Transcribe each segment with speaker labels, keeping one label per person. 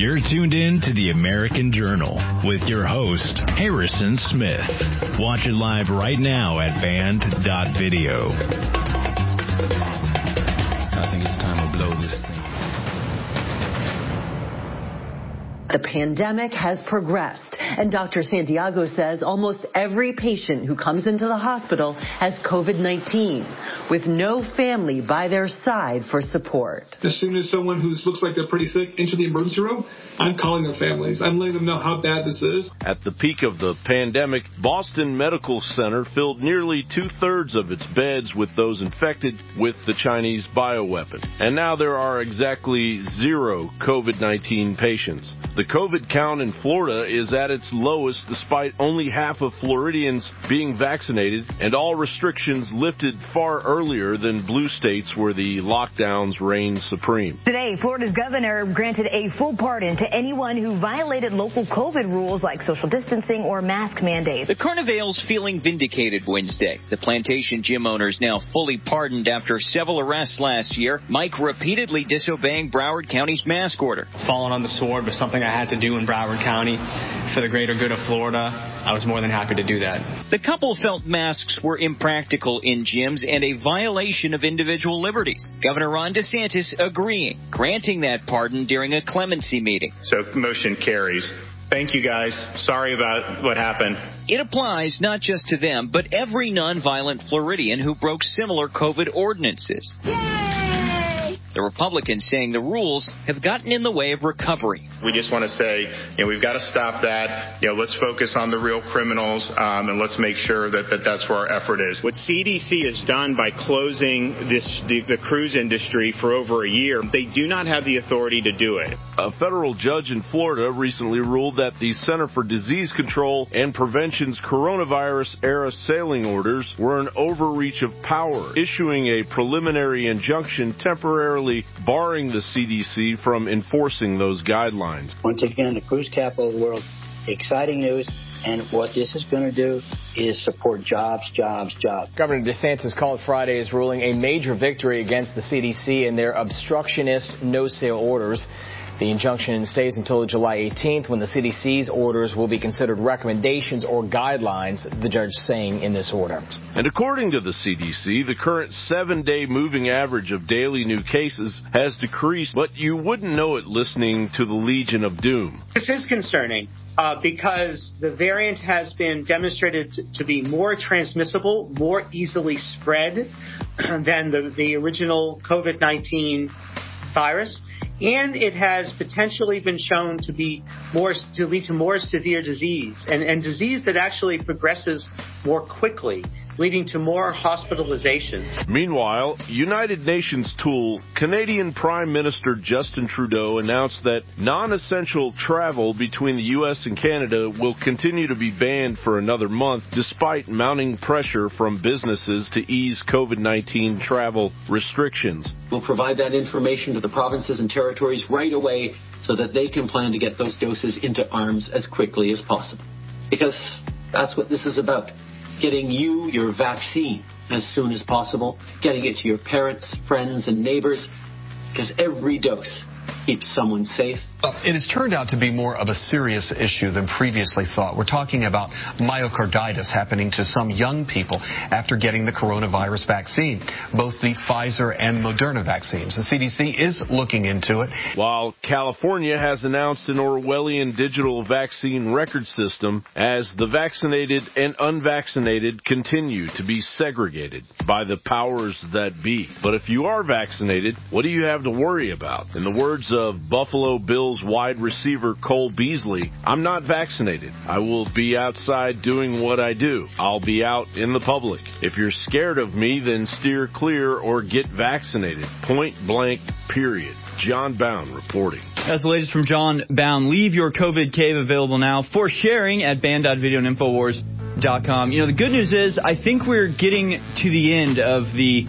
Speaker 1: You're tuned in to the American Journal with your host, Harrison Smith. Watch it live right now at band.video.
Speaker 2: I think it's time to blow this thing.
Speaker 3: The pandemic has progressed, and Dr. Santiago says almost every patient who comes into the hospital has COVID-19, with no family by their side for support.
Speaker 4: As soon as someone who looks like they're pretty sick enters the emergency room, I'm calling their families. I'm letting them know how bad this is.
Speaker 5: At the peak of the pandemic, Boston Medical Center filled nearly 2/3 of its beds with those infected with the Chinese bioweapon. And now there are exactly 0 COVID-19 patients. The COVID count in Florida is at its lowest despite only half of Floridians being vaccinated and all restrictions lifted far earlier than blue states where the lockdowns reign supreme.
Speaker 6: Today, Florida's governor granted a full pardon to anyone who violated local COVID rules like social distancing or mask mandates.
Speaker 7: The Carnivale's feeling vindicated Wednesday. The Plantation gym owners now fully pardoned after several arrests last year. Mike repeatedly disobeying Broward County's mask order.
Speaker 8: Falling on the sword was something I had to do in Broward County for the greater good of Florida. I was more than happy to do that.
Speaker 7: The couple felt masks were impractical in gyms and a violation of individual liberties. Governor Ron DeSantis agreeing, granting that pardon during a clemency meeting.
Speaker 9: So motion carries. Thank you, guys. Sorry about what happened.
Speaker 7: It applies not just to them, but every nonviolent Floridian who broke similar COVID ordinances. Yay! The Republicans saying the rules have gotten in the way of recovery.
Speaker 9: We just want to say, we've got to stop that. Let's focus on the real criminals, and let's make sure that that's where our effort is. What CDC has done by closing the cruise industry for over a year, they do not have the authority to do it.
Speaker 5: A federal judge in Florida recently ruled that the Center for Disease Control and Prevention's coronavirus-era sailing orders were an overreach of power, issuing a preliminary injunction temporarily barring the CDC from enforcing those guidelines.
Speaker 10: Once again, the cruise capital of the world, exciting news. And what this is going to do is support jobs, jobs, jobs.
Speaker 11: Governor DeSantis called Friday's ruling a major victory against the CDC and their obstructionist no-sail orders. The injunction stays until July 18th when the CDC's orders will be considered recommendations or guidelines, the judge saying in this order.
Speaker 5: And according to the CDC, the current 7-day moving average of daily new cases has decreased, but you wouldn't know it listening to the Legion of Doom.
Speaker 12: This is concerning because the variant has been demonstrated to be more transmissible, more easily spread than the original COVID-19 virus. And it has potentially been shown to lead to more severe disease and disease that actually progresses more quickly, leading to more hospitalizations.
Speaker 5: Meanwhile, United Nations tool Canadian Prime Minister Justin Trudeau announced that non-essential travel between the U.S. and Canada will continue to be banned for another month, despite mounting pressure from businesses to ease COVID-19 travel restrictions.
Speaker 13: We'll provide that information to the provinces and territories right away so that they can plan to get those doses into arms as quickly as possible. Because that's what this is about. Getting you your vaccine as soon as possible, getting it to your parents, friends, and neighbors, because every dose keeps someone safe.
Speaker 14: It has turned out to be more of a serious issue than previously thought. We're talking about myocarditis happening to some young people after getting the coronavirus vaccine, both the Pfizer and Moderna vaccines. The CDC is looking into it.
Speaker 5: While California has announced an Orwellian digital vaccine record system as the vaccinated and unvaccinated continue to be segregated by the powers that be. But if you are vaccinated, what do you have to worry about? In the words of Buffalo Bills wide receiver Cole Beasley, I'm not vaccinated. I will be outside doing what I do. I'll be out in the public. If you're scared of me, then steer clear or get vaccinated. Point blank, period. John Bound reporting.
Speaker 15: That's the latest from John Bound. Leave your COVID cave available now for sharing at band.video and Infowars.com. The good news is I think we're getting to the end of the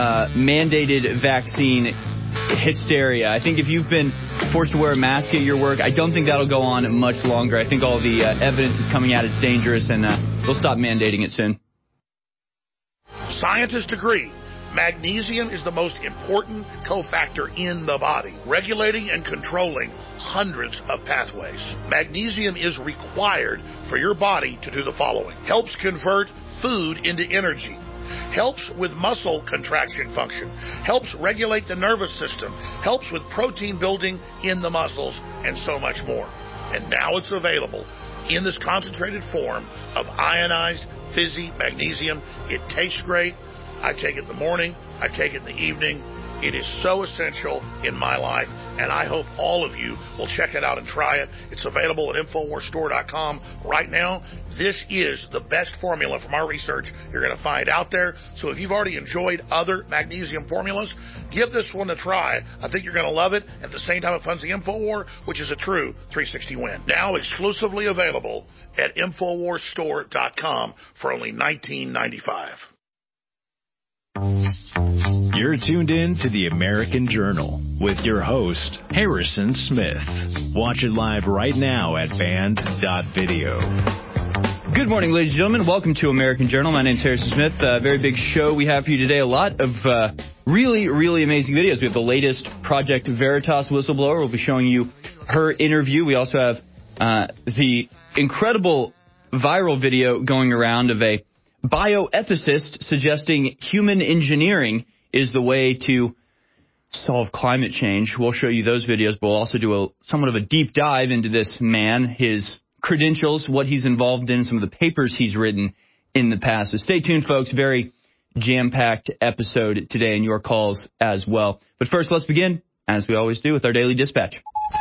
Speaker 15: mandated vaccine hysteria. I think if you've been forced to wear a mask at your work, I don't think that'll go on much longer. I think all the evidence is coming out it's dangerous, and they'll stop mandating it soon.
Speaker 16: Scientists agree Magnesium is the most important cofactor in the body, regulating and controlling hundreds of pathways. Magnesium is required for your body to do the following. Helps convert food into energy. Helps with muscle contraction function. Helps regulate the nervous system. Helps with protein building in the muscles, and so much more. And now it's available in this concentrated form of ionized fizzy magnesium. It tastes great. I take it in the morning. I take it in the evening. It is so essential in my life, and I hope all of you will check it out and try it. It's available at InfoWarsStore.com right now. This is the best formula from our research you're going to find out there. So if you've already enjoyed other magnesium formulas, give this one a try. I think you're going to love it. At the same time, it funds the InfoWar, which is a true 360 win. Now exclusively available at InfoWarsStore.com for only $19.95.
Speaker 1: You're tuned in to the American Journal with your host, Harrison Smith. Watch it live right now at band.video.
Speaker 15: Good morning, ladies and gentlemen. Welcome to American Journal. My name is Harrison Smith. Very big show we have for you today. A lot of really amazing videos. We have the latest Project Veritas whistleblower. We'll be showing you her interview. We also have the incredible viral video going around of a bioethicist suggesting human engineering is the way to solve climate change. We'll show you those videos, but we'll also do somewhat of a deep dive into this man, his credentials, what he's involved in, some of the papers he's written in the past. So stay tuned, folks. Very jam-packed episode today, and your calls as well. But first, let's begin, as we always do, with our daily dispatch.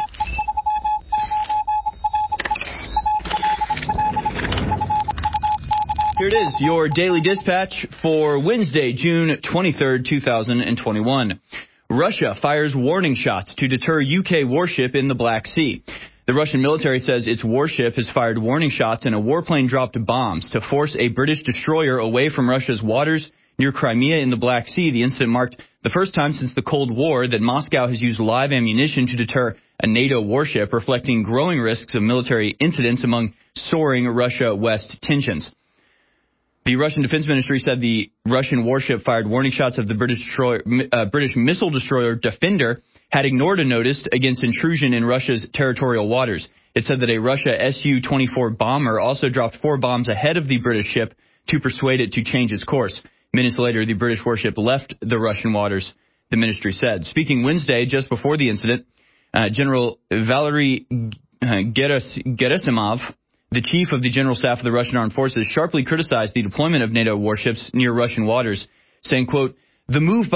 Speaker 15: Here it is, your daily dispatch for Wednesday, June 23rd, 2021. Russia fires warning shots to deter UK warship in the Black Sea. The Russian military says its warship has fired warning shots and a warplane dropped bombs to force a British destroyer away from Russia's waters near Crimea in the Black Sea. The incident marked the first time since the Cold War that Moscow has used live ammunition to deter a NATO warship, reflecting growing risks of military incidents among soaring Russia-West tensions. The Russian Defense Ministry said the Russian warship fired warning shots of the British missile destroyer Defender had ignored a notice against intrusion in Russia's territorial waters. It said that a Russia Su-24 bomber also dropped 4 bombs ahead of the British ship to persuade it to change its course. Minutes later, the British warship left the Russian waters, the ministry said. Speaking Wednesday, just before the incident, General Valery Gerasimov, the chief of the General Staff of the Russian Armed Forces, sharply criticized the deployment of NATO warships near Russian waters, saying, quote, the moves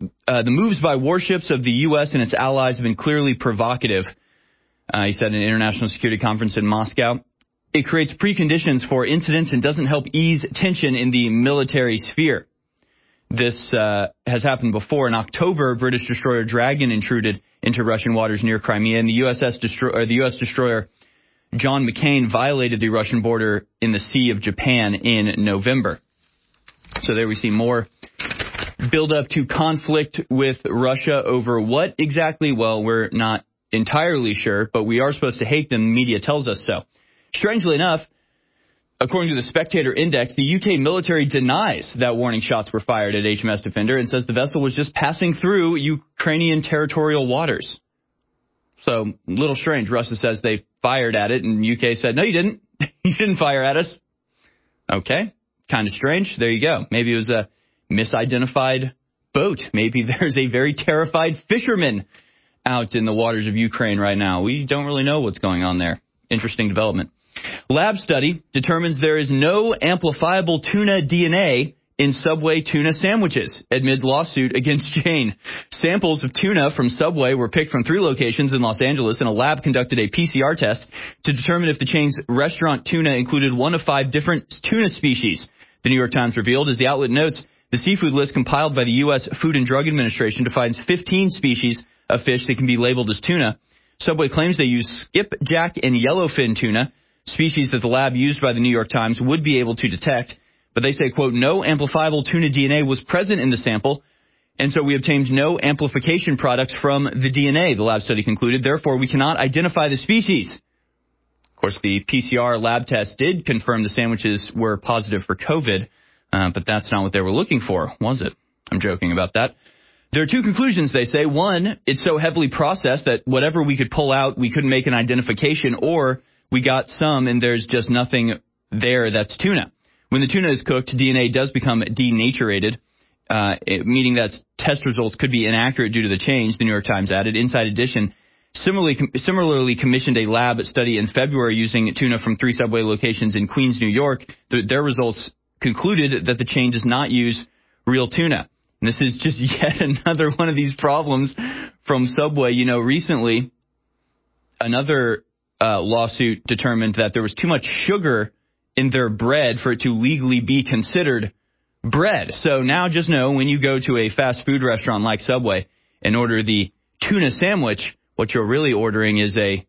Speaker 15: by warships of the U.S. and its allies have been clearly provocative, he said in an international security conference in Moscow. It creates preconditions for incidents and doesn't help ease tension in the military sphere. This has happened before. In October, British destroyer Dragon intruded into Russian waters near Crimea, and the U.S. destroyer John McCain violated the Russian border in the Sea of Japan in November. So there we see more build up to conflict with Russia over what exactly? Well, we're not entirely sure, but we are supposed to hate them. The media tells us so. Strangely enough, according to the Spectator Index, the UK military denies that warning shots were fired at HMS Defender and says the vessel was just passing through Ukrainian territorial waters. So, a little strange. Russia says they fired at it, and UK said, no, you didn't. You didn't fire at us. Okay, kind of strange. There you go. Maybe it was a misidentified boat. Maybe there's a very terrified fisherman out in the waters of Ukraine right now. We don't really know what's going on there. Interesting development. Lab study determines there is no amplifiable tuna DNA in Subway tuna sandwiches amid lawsuit against chain. Samples of tuna from Subway were picked from 3 locations in Los Angeles, and a lab conducted a PCR test to determine if the chain's restaurant tuna included 1 of 5 different tuna species. The New York Times revealed, as the outlet notes, the seafood list compiled by the U.S. Food and Drug Administration defines 15 species of fish that can be labeled as tuna. Subway claims they use skipjack and yellowfin tuna, species that the lab used by the New York Times would be able to detect. But they say, quote, no amplifiable tuna DNA was present in the sample, and so we obtained no amplification products from the DNA, the lab study concluded. Therefore, we cannot identify the species. Of course, the PCR lab test did confirm the sandwiches were positive for COVID, but that's not what they were looking for, was it? I'm joking about that. There are two conclusions, they say. One, it's so heavily processed that whatever we could pull out, we couldn't make an identification, or we got some and there's just nothing there that's tuna. When the tuna is cooked, DNA does become denaturated, meaning that test results could be inaccurate due to the change, the New York Times added. Inside Edition similarly commissioned a lab study in February using tuna from 3 Subway locations in Queens, New York. Their results concluded that the chain does not use real tuna. And this is just yet another one of these problems from Subway. You know, recently, another lawsuit determined that there was too much sugar in their bread for it to legally be considered bread. So now just know when you go to a fast food restaurant like Subway and order the tuna sandwich, what you're really ordering is a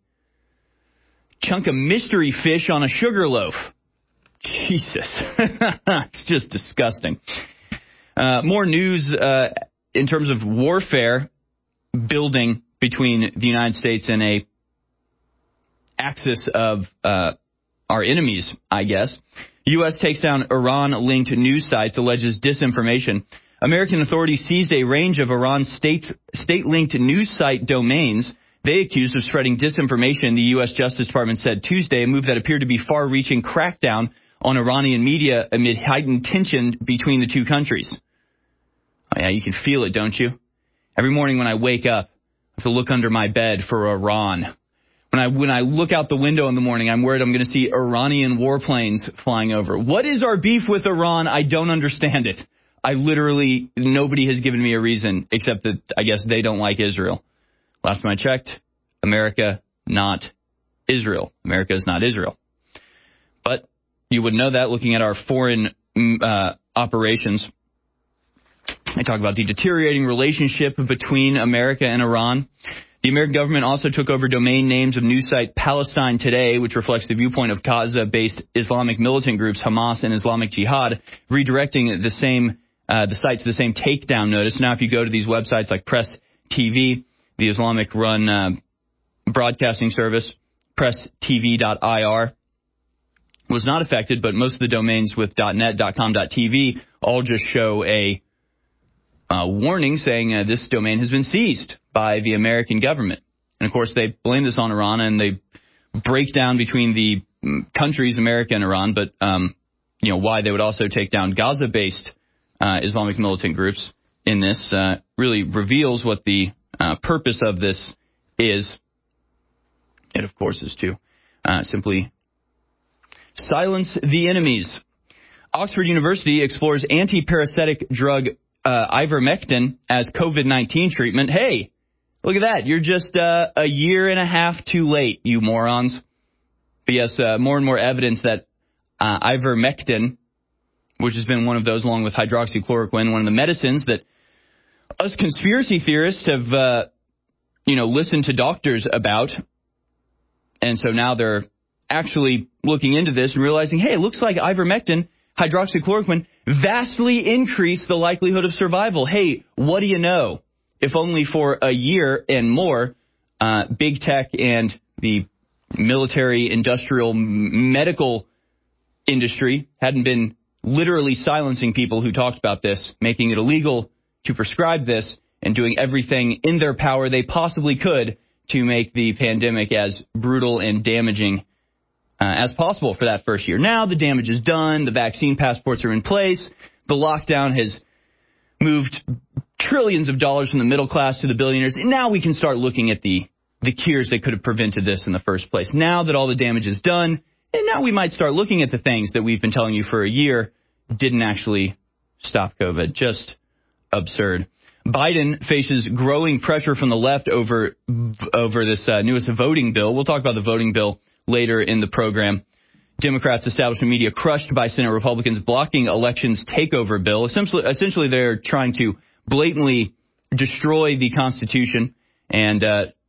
Speaker 15: chunk of mystery fish on a sugar loaf. Jesus. It's just disgusting. More news in terms of warfare building between the United States and a axis of our enemies, I guess. U.S. takes down Iran-linked news sites, alleges disinformation. American authorities seized a range of Iran's state-linked news site domains they accused of spreading disinformation, the U.S. Justice Department said Tuesday, a move that appeared to be far-reaching crackdown on Iranian media amid heightened tension between the two countries. Oh, yeah, you can feel it, don't you? Every morning when I wake up, I have to look under my bed for Iran. When I look out the window in the morning, I'm worried I'm going to see Iranian warplanes flying over. What is our beef with Iran? I don't understand it. Nobody has given me a reason, except that I guess they don't like Israel. Last time I checked, America, not Israel. America is not Israel. But you would know that looking at our foreign operations. I talk about the deteriorating relationship between America and Iran. The American government also took over domain names of news site Palestine Today, which reflects the viewpoint of Gaza-based Islamic militant groups Hamas and Islamic Jihad, redirecting the site to the same takedown notice. Now, if you go to these websites like Press TV, the Islamic-run broadcasting service, presstv.ir, was not affected, but most of the domains with .net, .com, .tv all just show a warning saying this domain has been seized by the American government. And, of course, they blame this on Iran, and they break down between the countries, America and Iran, but, why they would also take down Gaza-based Islamic militant groups in this really reveals what the purpose of this is. It, of course, is to simply silence the enemies. Oxford University explores anti-parasitic drug ivermectin as COVID-19 treatment. Hey, look at that. You're just a year and a half too late, you morons. But yes, more and more evidence that ivermectin, which has been one of those along with hydroxychloroquine, one of the medicines that us conspiracy theorists have, listened to doctors about. And so now they're actually looking into this and realizing, hey, it looks like ivermectin, hydroxychloroquine, vastly increase the likelihood of survival. Hey, what do you know? If only for a year and more, big tech and the military, industrial, medical industry hadn't been literally silencing people who talked about this, making it illegal to prescribe this, and doing everything in their power they possibly could to make the pandemic as brutal and damaging as possible for that first year. Now the damage is done. The vaccine passports are in place. The lockdown has moved trillions of dollars from the middle class to the billionaires. And now we can start looking at the cures that could have prevented this in the first place. Now that all the damage is done, and now we might start looking at the things that we've been telling you for a year didn't actually stop COVID. Just absurd. Biden faces growing pressure from the left over this newest voting bill. We'll talk about the voting bill later in the program. Democrats, establishment media crushed by Senate Republicans blocking elections takeover bill. Essentially, they're trying to blatantly destroy the Constitution and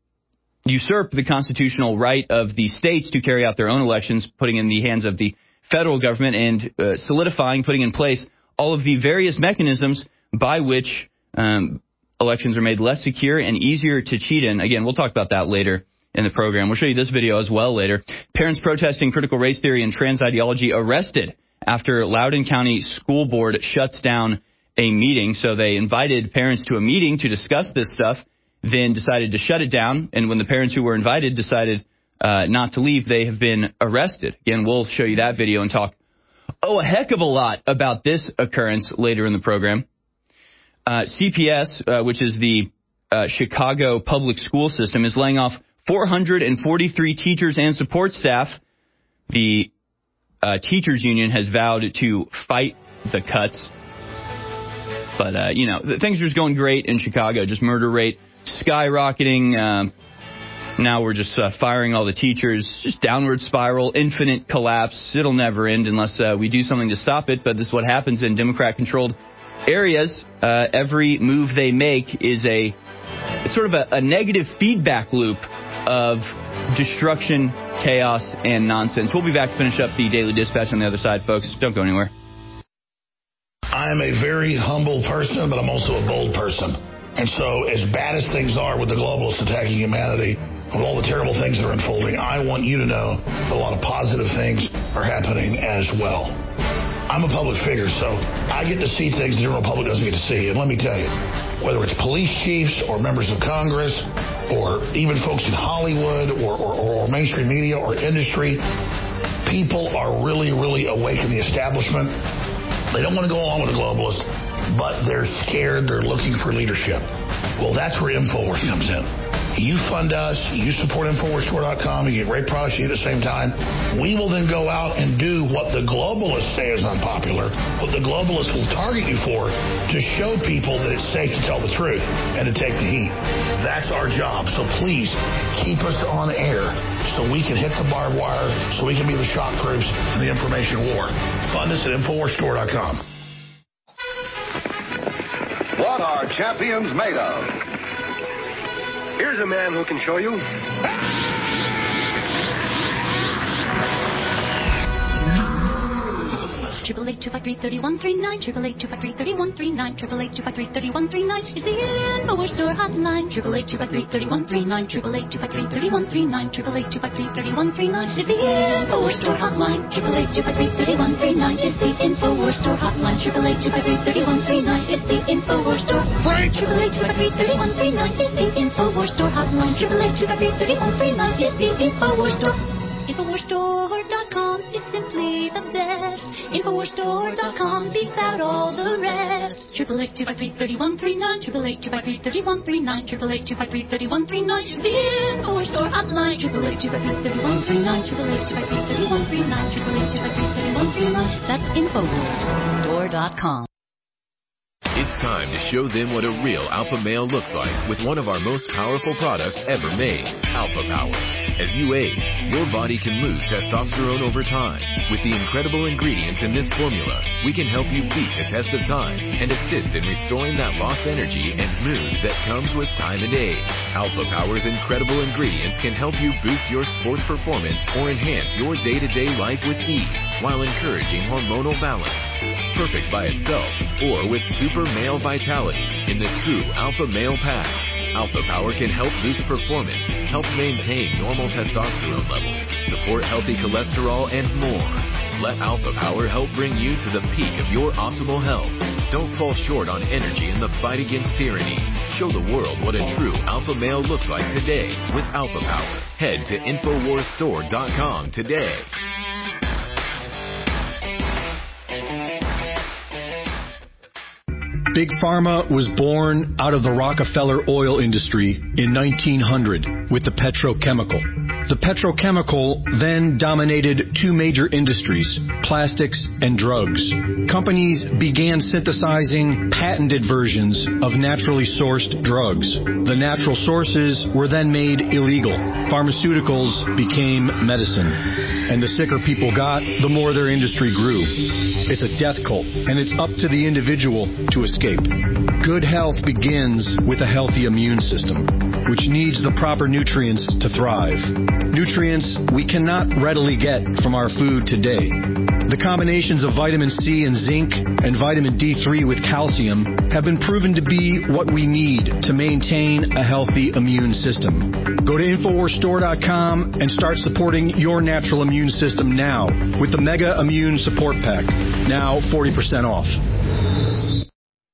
Speaker 15: usurp the constitutional right of the states to carry out their own elections, putting in the hands of the federal government and putting in place all of the various mechanisms by which elections are made less secure and easier to cheat in. Again, we'll talk about that later in the program. We'll show you this video as well later. Parents protesting critical race theory and trans ideology arrested after Loudoun County School Board shuts down a meeting. So they invited parents to a meeting to discuss this stuff, then decided to shut it down. And when the parents who were invited decided not to leave, they have been arrested. Again, we'll show you that video and talk a heck of a lot about this occurrence later in the program. CPS, which is the Chicago public school system, is laying off 443 teachers and support staff. The teachers union has vowed to fight the cuts. But, things are just going great in Chicago. Just murder rate skyrocketing. Now we're just firing all the teachers. Just downward spiral, infinite collapse. It'll never end unless we do something to stop it. But this is what happens in Democrat-controlled areas. Every move they make is it's sort of a negative feedback loop of destruction, chaos, and nonsense. We'll be back to finish up the Daily Dispatch on the other side, folks. Don't go anywhere.
Speaker 16: I'm a very humble person, but I'm also a bold person. And so as bad as things are with the globalists attacking humanity, with all the terrible things that are unfolding, I want you to know that a lot of positive things are happening as well. I'm a public figure, so I get to see things the general public doesn't get to see. And let me tell you, whether it's police chiefs or members of Congress or even folks in Hollywood or mainstream media or industry, people are really, really awake in the establishment. They don't want to go along with the globalists, but they're scared. They're looking for leadership. Well, that's where InfoWars comes in. You fund us, you support InfoWarsStore.com, you get great products at the same time. We will then go out and do what the globalists say is unpopular, what the globalists will target you for, to show people that it's safe to tell the truth and to take the heat. That's our job. So please keep us on air so we can hit the barbed wire, so we can be the shock troops in the information war. Fund us at InfoWarsStore.com.
Speaker 17: What are champions made of? Here's a man who can show you.
Speaker 18: Triple 825-33139, 888-253-3139, 888-253-3139 is the InfoWars Store hotline. 888-253-3139, 888-253-3139, 888-253-3139 is the InfoWars Store hotline. 888-253-3139 is the InfoWars Store hotline. 888-253-3139 is the InfoWars Store.
Speaker 16: Frank!
Speaker 18: 888-253-3139 is the InfoWars Store hotline. 888-253-3139 is the InfoWars Store. InfoWarsStore.com is simply the best. InfoWarsStore.com beats out all the rest. 888-253-3139, 888-253-3139, 888-253-3139 is the InfoWars Store hotline. 888-253-3139, 888-253-3139, 888-253-3139. That's InfoWarsStore.com.
Speaker 19: It's time to show them what a real alpha male looks like with one of our most powerful products ever made, Alpha Power. As you age, your body can lose testosterone over time. With the incredible ingredients in this formula, we can help you beat the test of time and assist in restoring that lost energy and mood that comes with time and age. Alpha Power's incredible ingredients can help you boost your sports performance or enhance your day-to-day life with ease while encouraging hormonal balance. Perfect by itself or with super male vitality in the true Alpha Male Pack. Alpha Power can help boost performance, help maintain normal testosterone levels, support healthy cholesterol, and more. Let Alpha Power help bring you to the peak of your optimal health. Don't fall short on energy in the fight against tyranny. Show the world what a true alpha male looks like today with Alpha Power. Head to InfoWarsStore.com today.
Speaker 20: Big Pharma was born out of the Rockefeller oil industry in 1900 with the petrochemical. The petrochemical then dominated two major industries, plastics and drugs. Companies began synthesizing patented versions of naturally sourced drugs. The natural sources were then made illegal. Pharmaceuticals became medicine. And the sicker people got, the more their industry grew. It's a death cult, and it's up to the individual to escape. Good health begins with a healthy immune system, which needs the proper nutrients to thrive. Nutrients we cannot readily get from our food today. The combinations of vitamin C and zinc and vitamin D3 with calcium have been proven to be what we need to maintain a healthy immune system. Go to InfoWarsStore.com and start supporting your natural immune system now with the Mega Immune Support Pack. Now 40% off.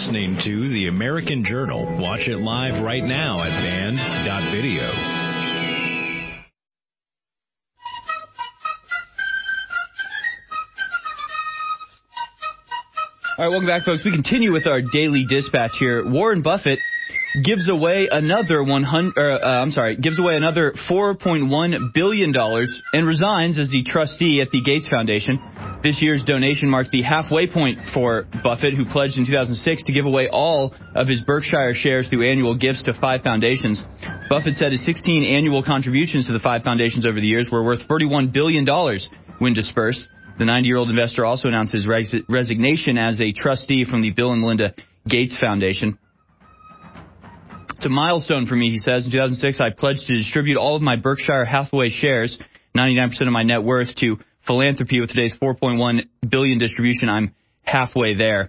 Speaker 1: listening to The American Journal. Watch it live right now at band.video.
Speaker 15: All right, welcome back, folks. We continue with our daily dispatch here. Warren Buffett gives away another $4.1 billion and resigns as the trustee at the Gates Foundation. This year's donation marked the halfway point for Buffett, who pledged in 2006 to give away all of his Berkshire shares through annual gifts to 5 foundations. Buffett said his 16 annual contributions to the 5 foundations over the years were worth $31 billion when dispersed. The 90-year-old investor also announced his resignation as a trustee from the Bill and Melinda Gates Foundation. It's a milestone for me, he says. In 2006, I pledged to distribute all of my Berkshire Hathaway shares, 99% of my net worth, to philanthropy. With today's $4.1 billion distribution, I'm halfway there.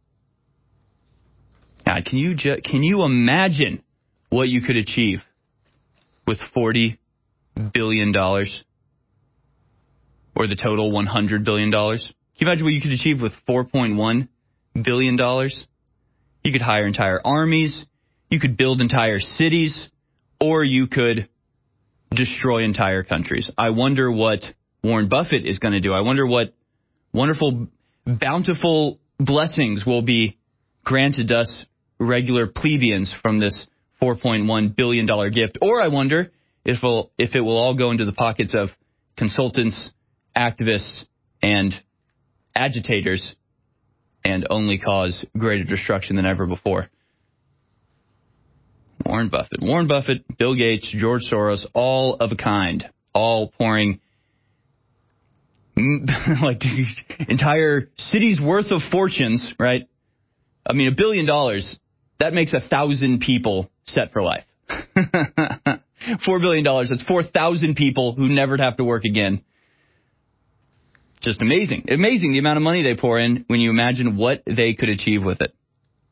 Speaker 15: God, can you imagine what you could achieve with $40 billion? Or the total $100 billion? Can you imagine what you could achieve with $4.1 billion? You could hire entire armies, you could build entire cities, or you could destroy entire countries. I wonder what Warren Buffett is going to do. I wonder what wonderful, bountiful blessings will be granted us regular plebeians from this $4.1 billion gift. Or I wonder if it will all go into the pockets of consultants, activists, and agitators, and only cause greater destruction than ever before. Warren Buffett, Bill Gates, George Soros, all of a kind, all pouring like entire cities worth of fortunes, right? I mean, $1 billion, that makes 1,000 people set for life. $4 billion, that's 4,000 people who never have to work again. Just amazing. Amazing the amount of money they pour in when you imagine what they could achieve with it.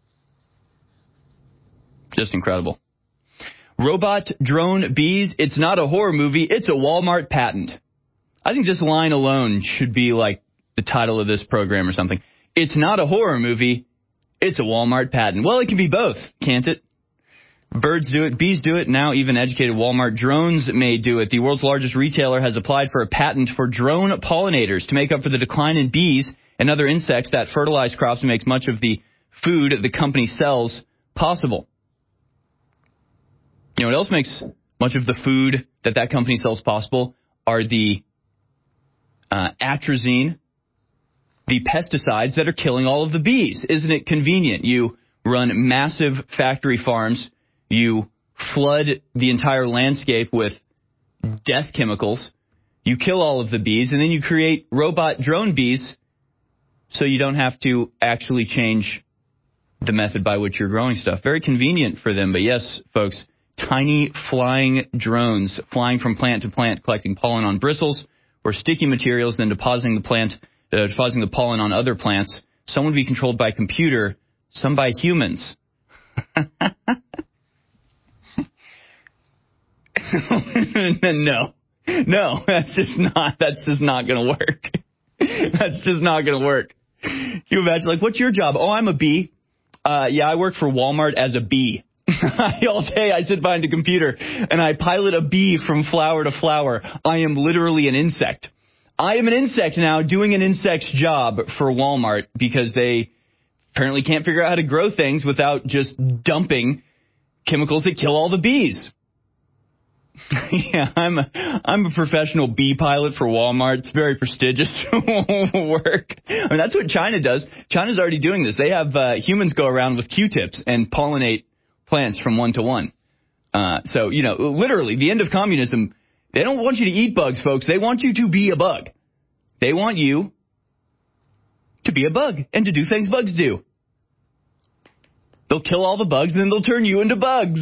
Speaker 15: Just incredible. Robot drone bees, it's not a horror movie, it's a Walmart patent. I think this line alone should be like the title of this program or something. It's not a horror movie, it's a Walmart patent. Well, it can be both, can't it? Birds do it, bees do it, now even educated Walmart drones may do it. The world's largest retailer has applied for a patent for drone pollinators to make up for the decline in bees and other insects that fertilize crops and makes much of the food the company sells possible. You know what else makes much of the food that company sells possible are the atrazine, the pesticides that are killing all of the bees. Isn't it convenient? You run massive factory farms, you flood the entire landscape with death chemicals, you kill all of the bees, and then you create robot drone bees so you don't have to actually change the method by which you're growing stuff. Very convenient for them. But yes, folks, tiny flying drones flying from plant to plant, collecting pollen on bristles or sticky materials, then depositing the pollen on other plants. Some would be controlled by computer, some by humans. No, that's just not going to work. That's just not going to work. Can you imagine, like, what's your job? Oh, I'm a bee. Yeah, I work for Walmart as a bee. All day I sit behind a computer and I pilot a bee from flower to flower. I am literally an insect. I am an insect now doing an insect's job for Walmart because they apparently can't figure out how to grow things without just dumping chemicals that kill all the bees. Yeah, I'm a professional bee pilot for Walmart. It's very prestigious work. I mean, that's what China does. China's already doing this. They have humans go around with Q-tips and pollinate plants from one to one. So, you know, literally, the end of communism, they don't want you to eat bugs, folks. They want you to be a bug. They want you to be a bug and to do things bugs do. They'll kill all the bugs, and then they'll turn you into bugs.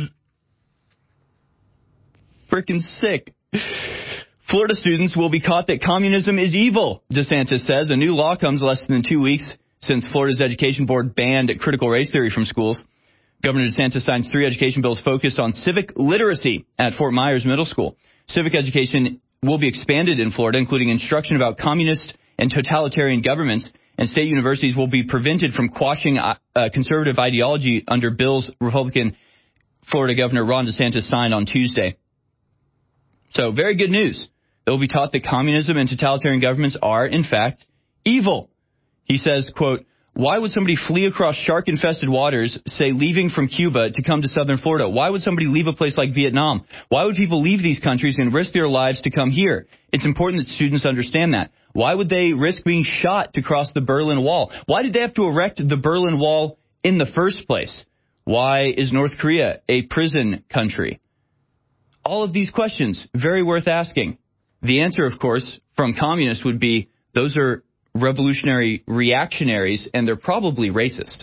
Speaker 15: Freaking sick. Florida students will be caught that communism is evil, DeSantis says. A new law comes less than 2 weeks since Florida's education board banned critical race theory from schools. Governor DeSantis signs 3 education bills focused on civic literacy at Fort Myers Middle School. Civic education will be expanded in Florida, including instruction about communist and totalitarian governments, and state universities will be prevented from quashing conservative ideology under bills Republican Florida Governor Ron DeSantis signed on Tuesday. So very good news. They will be taught that communism and totalitarian governments are, in fact, evil. He says, quote, why would somebody flee across shark-infested waters, say leaving from Cuba to come to southern Florida? Why would somebody leave a place like Vietnam? Why would people leave these countries and risk their lives to come here? It's important that students understand that. Why would they risk being shot to cross the Berlin Wall? Why did they have to erect the Berlin Wall in the first place? Why is North Korea a prison country? All of these questions, very worth asking. The answer, of course, from communists would be those are revolutionary reactionaries, and they're probably racist.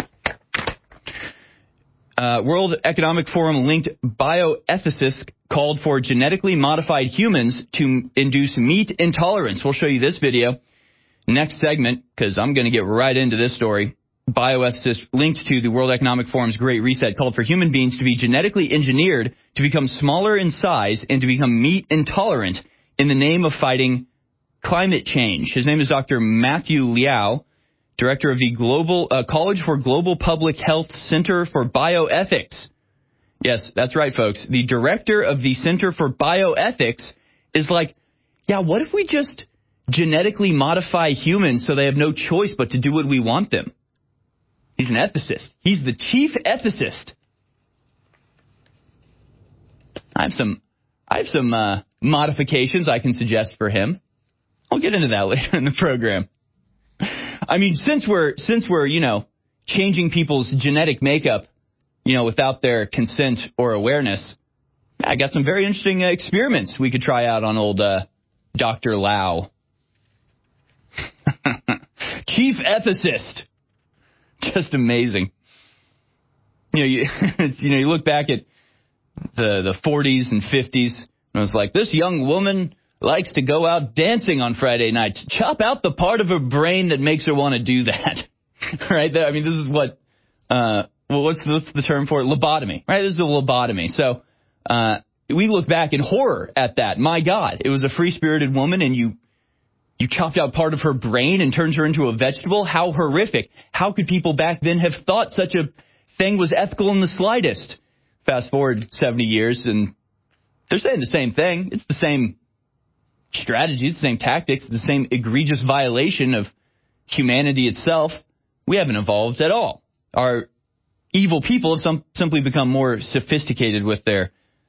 Speaker 15: World Economic Forum linked bioethicists called for genetically modified humans to induce meat intolerance. We'll show you this video next segment because I'm going to get right into this story. Bioethicists linked to the World Economic Forum's Great Reset called for human beings to be genetically engineered to become smaller in size and to become meat intolerant in the name of fighting climate change. His name is Dr. Matthew Liao, director of the Global College for Global Public Health Center for Bioethics. Yes, that's right, folks. The director of the Center for Bioethics is like, yeah, what if we just genetically modify humans so they have no choice but to do what we want them? He's an ethicist. He's the chief ethicist. I have some modifications I can suggest for him. I'll get into that later in the program. I mean, since we're changing people's genetic makeup, without their consent or awareness, I got some very interesting experiments we could try out on old Dr. Lau. Chief ethicist. Just amazing. You look back at the 40s and 50s, and it was like, this young woman likes to go out dancing on Friday nights. Chop out the part of her brain that makes her want to do that. Right? I mean, this is what, what's the term for it? Lobotomy. Right? This is a lobotomy. So we look back in horror at that. My God, it was a free-spirited woman, and you chopped out part of her brain and turned her into a vegetable? How horrific. How could people back then have thought such a thing was ethical in the slightest? Fast forward 70 years, and they're saying the same thing. It's the same strategies, the same tactics, the same egregious violation of humanity itself. We haven't evolved at all. Our evil people have simply become more sophisticated with their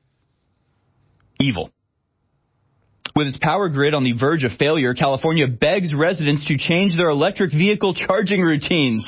Speaker 15: evil. With its power grid on the verge of failure, California begs residents to change their electric vehicle charging routines.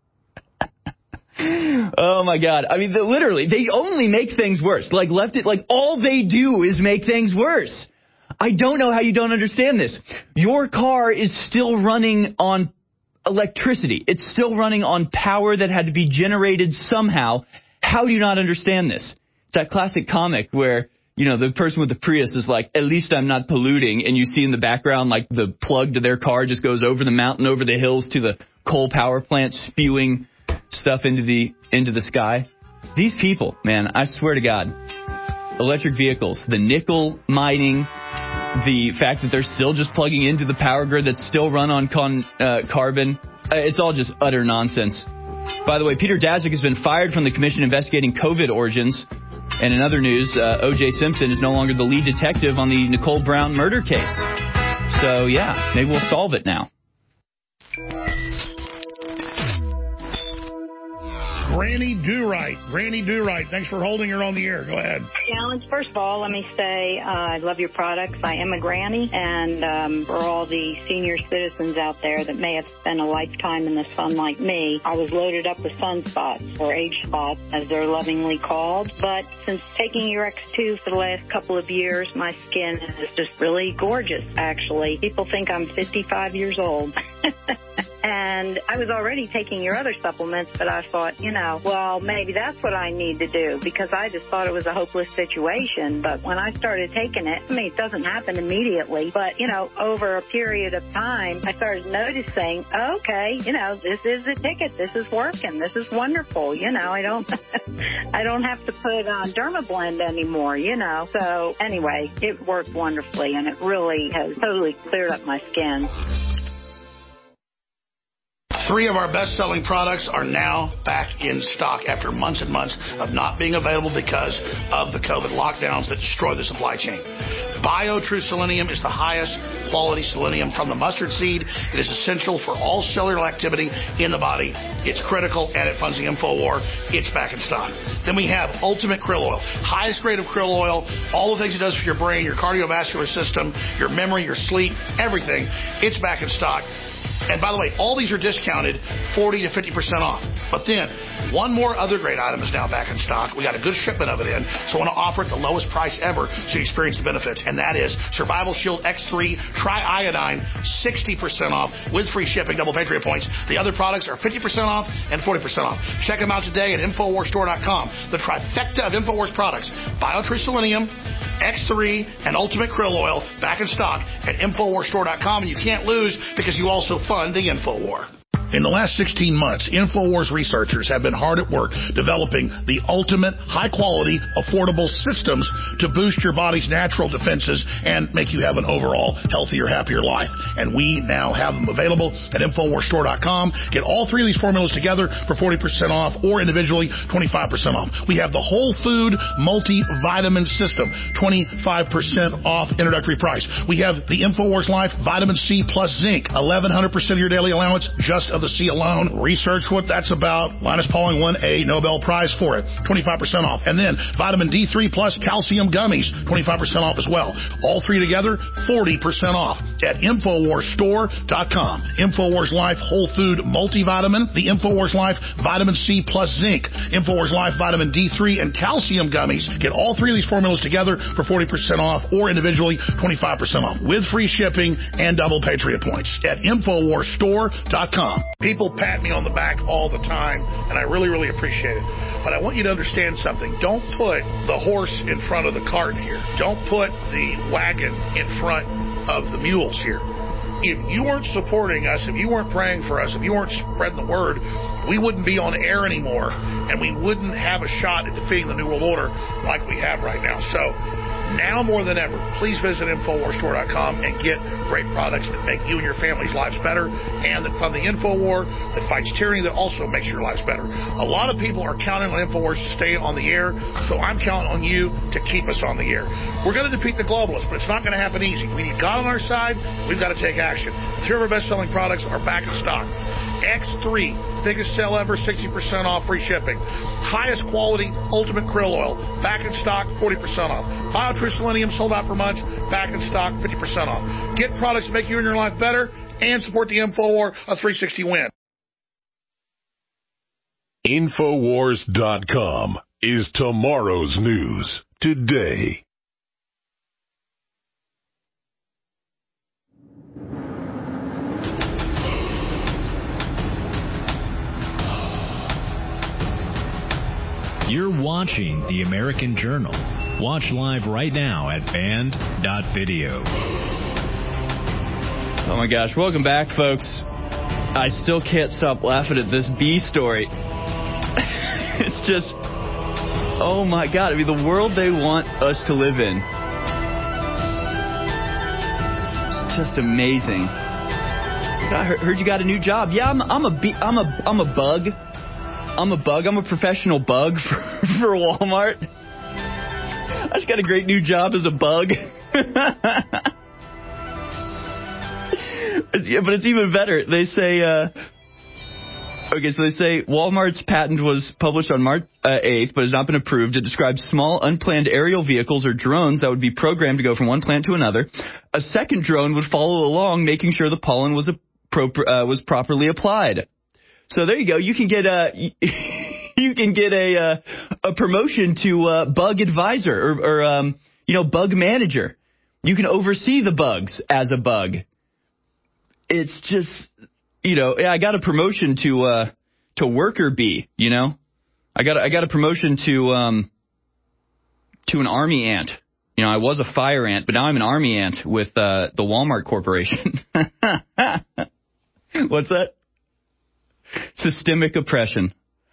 Speaker 15: Oh, my God. I mean, literally, they only make things worse. All they do is make things worse. I don't know how you don't understand this. Your car is still running on electricity. It's still running on power that had to be generated somehow. How do you not understand this? It's that classic comic where, the person with the Prius is like, at least I'm not polluting. And you see in the background, like the plug to their car just goes over the mountain, over the hills to the coal power plant, spewing stuff into the sky. These people, man, I swear to God, electric vehicles, the nickel mining, the fact that they're still just plugging into the power grid that's still run on carbon, it's all just utter nonsense. By the way, Peter Daszak has been fired from the commission investigating COVID origins. And in other news, O.J. Simpson is no longer the lead detective on the Nicole Brown murder case. So, yeah, maybe we'll solve it now.
Speaker 16: Granny Do-Right. Granny Do-Right. Thanks for holding her on the air. Go ahead.
Speaker 21: Alan, first of all, let me say I love your products. I am a granny, and for all the senior citizens out there that may have spent a lifetime in the sun like me, I was loaded up with sunspots, or age spots, as they're lovingly called. But since taking your X2 for the last couple of years, my skin is just really gorgeous, actually. People think I'm 55 years old. And I was already taking your other supplements, but I thought, well, maybe that's what I need to do, because I just thought it was a hopeless situation. But when I started taking it, it doesn't happen immediately, but, over a period of time, I started noticing, okay, this is the ticket. This is working. This is wonderful. I don't have to put on Dermablend anymore, So anyway, it worked wonderfully, and it really has totally cleared up my skin.
Speaker 16: 3 of our best-selling products are now back in stock after months and months of not being available because of the COVID lockdowns that destroyed the supply chain. BioTrue Selenium is the highest quality selenium from the mustard seed. It is essential for all cellular activity in the body. It's critical, and it funds the InfoWar. It's back in stock. Then we have Ultimate Krill Oil, highest grade of krill oil, all the things it does for your brain, your cardiovascular system, your memory, your sleep, everything. It's back in stock. And by the way, all these are discounted 40 to 50% off. But then, one more other great item is now back in stock. We got a good shipment of it in, so I want to offer it the lowest price ever so you experience the benefits. And that is Survival Shield X3 Tri-Iodine, 60% off with free shipping, double Patriot points. The other products are 50% off and 40% off. Check them out today at InfoWarsStore.com. The trifecta of InfoWars products, BioTrue Selenium, X3, and Ultimate Krill Oil, back in stock at InfoWarsStore.com. And you can't lose because you also fund the InfoWar. In the last 16 months, InfoWars researchers have been hard at work developing the ultimate, high-quality, affordable systems to boost your body's natural defenses and make you have an overall healthier, happier life. And we now have them available at InfoWarsStore.com. Get all 3 of these formulas together for 40% off or individually 25% off. We have the Whole Food Multivitamin System, 25% off introductory price. We have the InfoWars Life Vitamin C plus Zinc, 1,100% of your daily allowance, just of the C alone. Research what that's about. Linus Pauling won a Nobel Prize for it. 25% off. And then Vitamin D3 plus Calcium Gummies, 25% off as well. All 3 together, 40% off at InfoWarsStore.com. InfoWars Life Whole Food Multivitamin, the InfoWars Life Vitamin C plus Zinc, InfoWars Life Vitamin D3 and Calcium Gummies. Get all 3 of these formulas together for 40% off or individually 25% off with free shipping and double Patriot points at InfoWarsStore.com. People pat me on the back all the time, and I really, really appreciate it. But I want you to understand something. Don't put the horse in front of the cart here. Don't put the wagon in front of the mules here. If you weren't supporting us, if you weren't praying for us, if you weren't spreading the word, we wouldn't be on air anymore, and we wouldn't have a shot at defeating the New World Order like we have right now. So now more than ever, please visit InfoWarsStore.com and get great products that make you and your family's lives better and that fund the InfoWar, that fights tyranny, that also makes your lives better. A lot of people are counting on InfoWars to stay on the air, so I'm counting on you to keep us on the air. We're going to defeat the globalists, but it's not going to happen easy. We need God on our side. We've got to take action. 3 of our best-selling products are back in stock. X3, biggest sale ever, 60% off, free shipping. Highest quality Ultimate Krill Oil, back in stock, 40% off. BioTrue Selenium, sold out for months, back in stock, 50% off. Get products to make you and your life better and support the InfoWar, a 360 win.
Speaker 2: Infowars.com is tomorrow's news today.
Speaker 1: You're watching The American Journal. Watch live right now at band.video.
Speaker 15: Oh my gosh, welcome back, folks. I still can't stop laughing at this bee story. It's just, oh my God. I mean, the world they want us to live in. It's just amazing. I heard you got a new job. Yeah, I'm a bug. I'm a bug. I'm a professional bug for Walmart. I just got a great new job as a bug. Yeah, but it's even better. They say, they say Walmart's patent was published on March 8th, but has not been approved. It describes small, unplanned aerial vehicles or drones that would be programmed to go from one plant to another. A second drone would follow along, making sure the pollen was properly applied. So there you go. You can get a promotion to bug advisor or bug manager. You can oversee the bugs as a bug. It's just, I got a promotion to worker bee. I got a promotion to an army ant. I was a fire ant, but now I'm an army ant with the Walmart Corporation. What's that? Systemic oppression.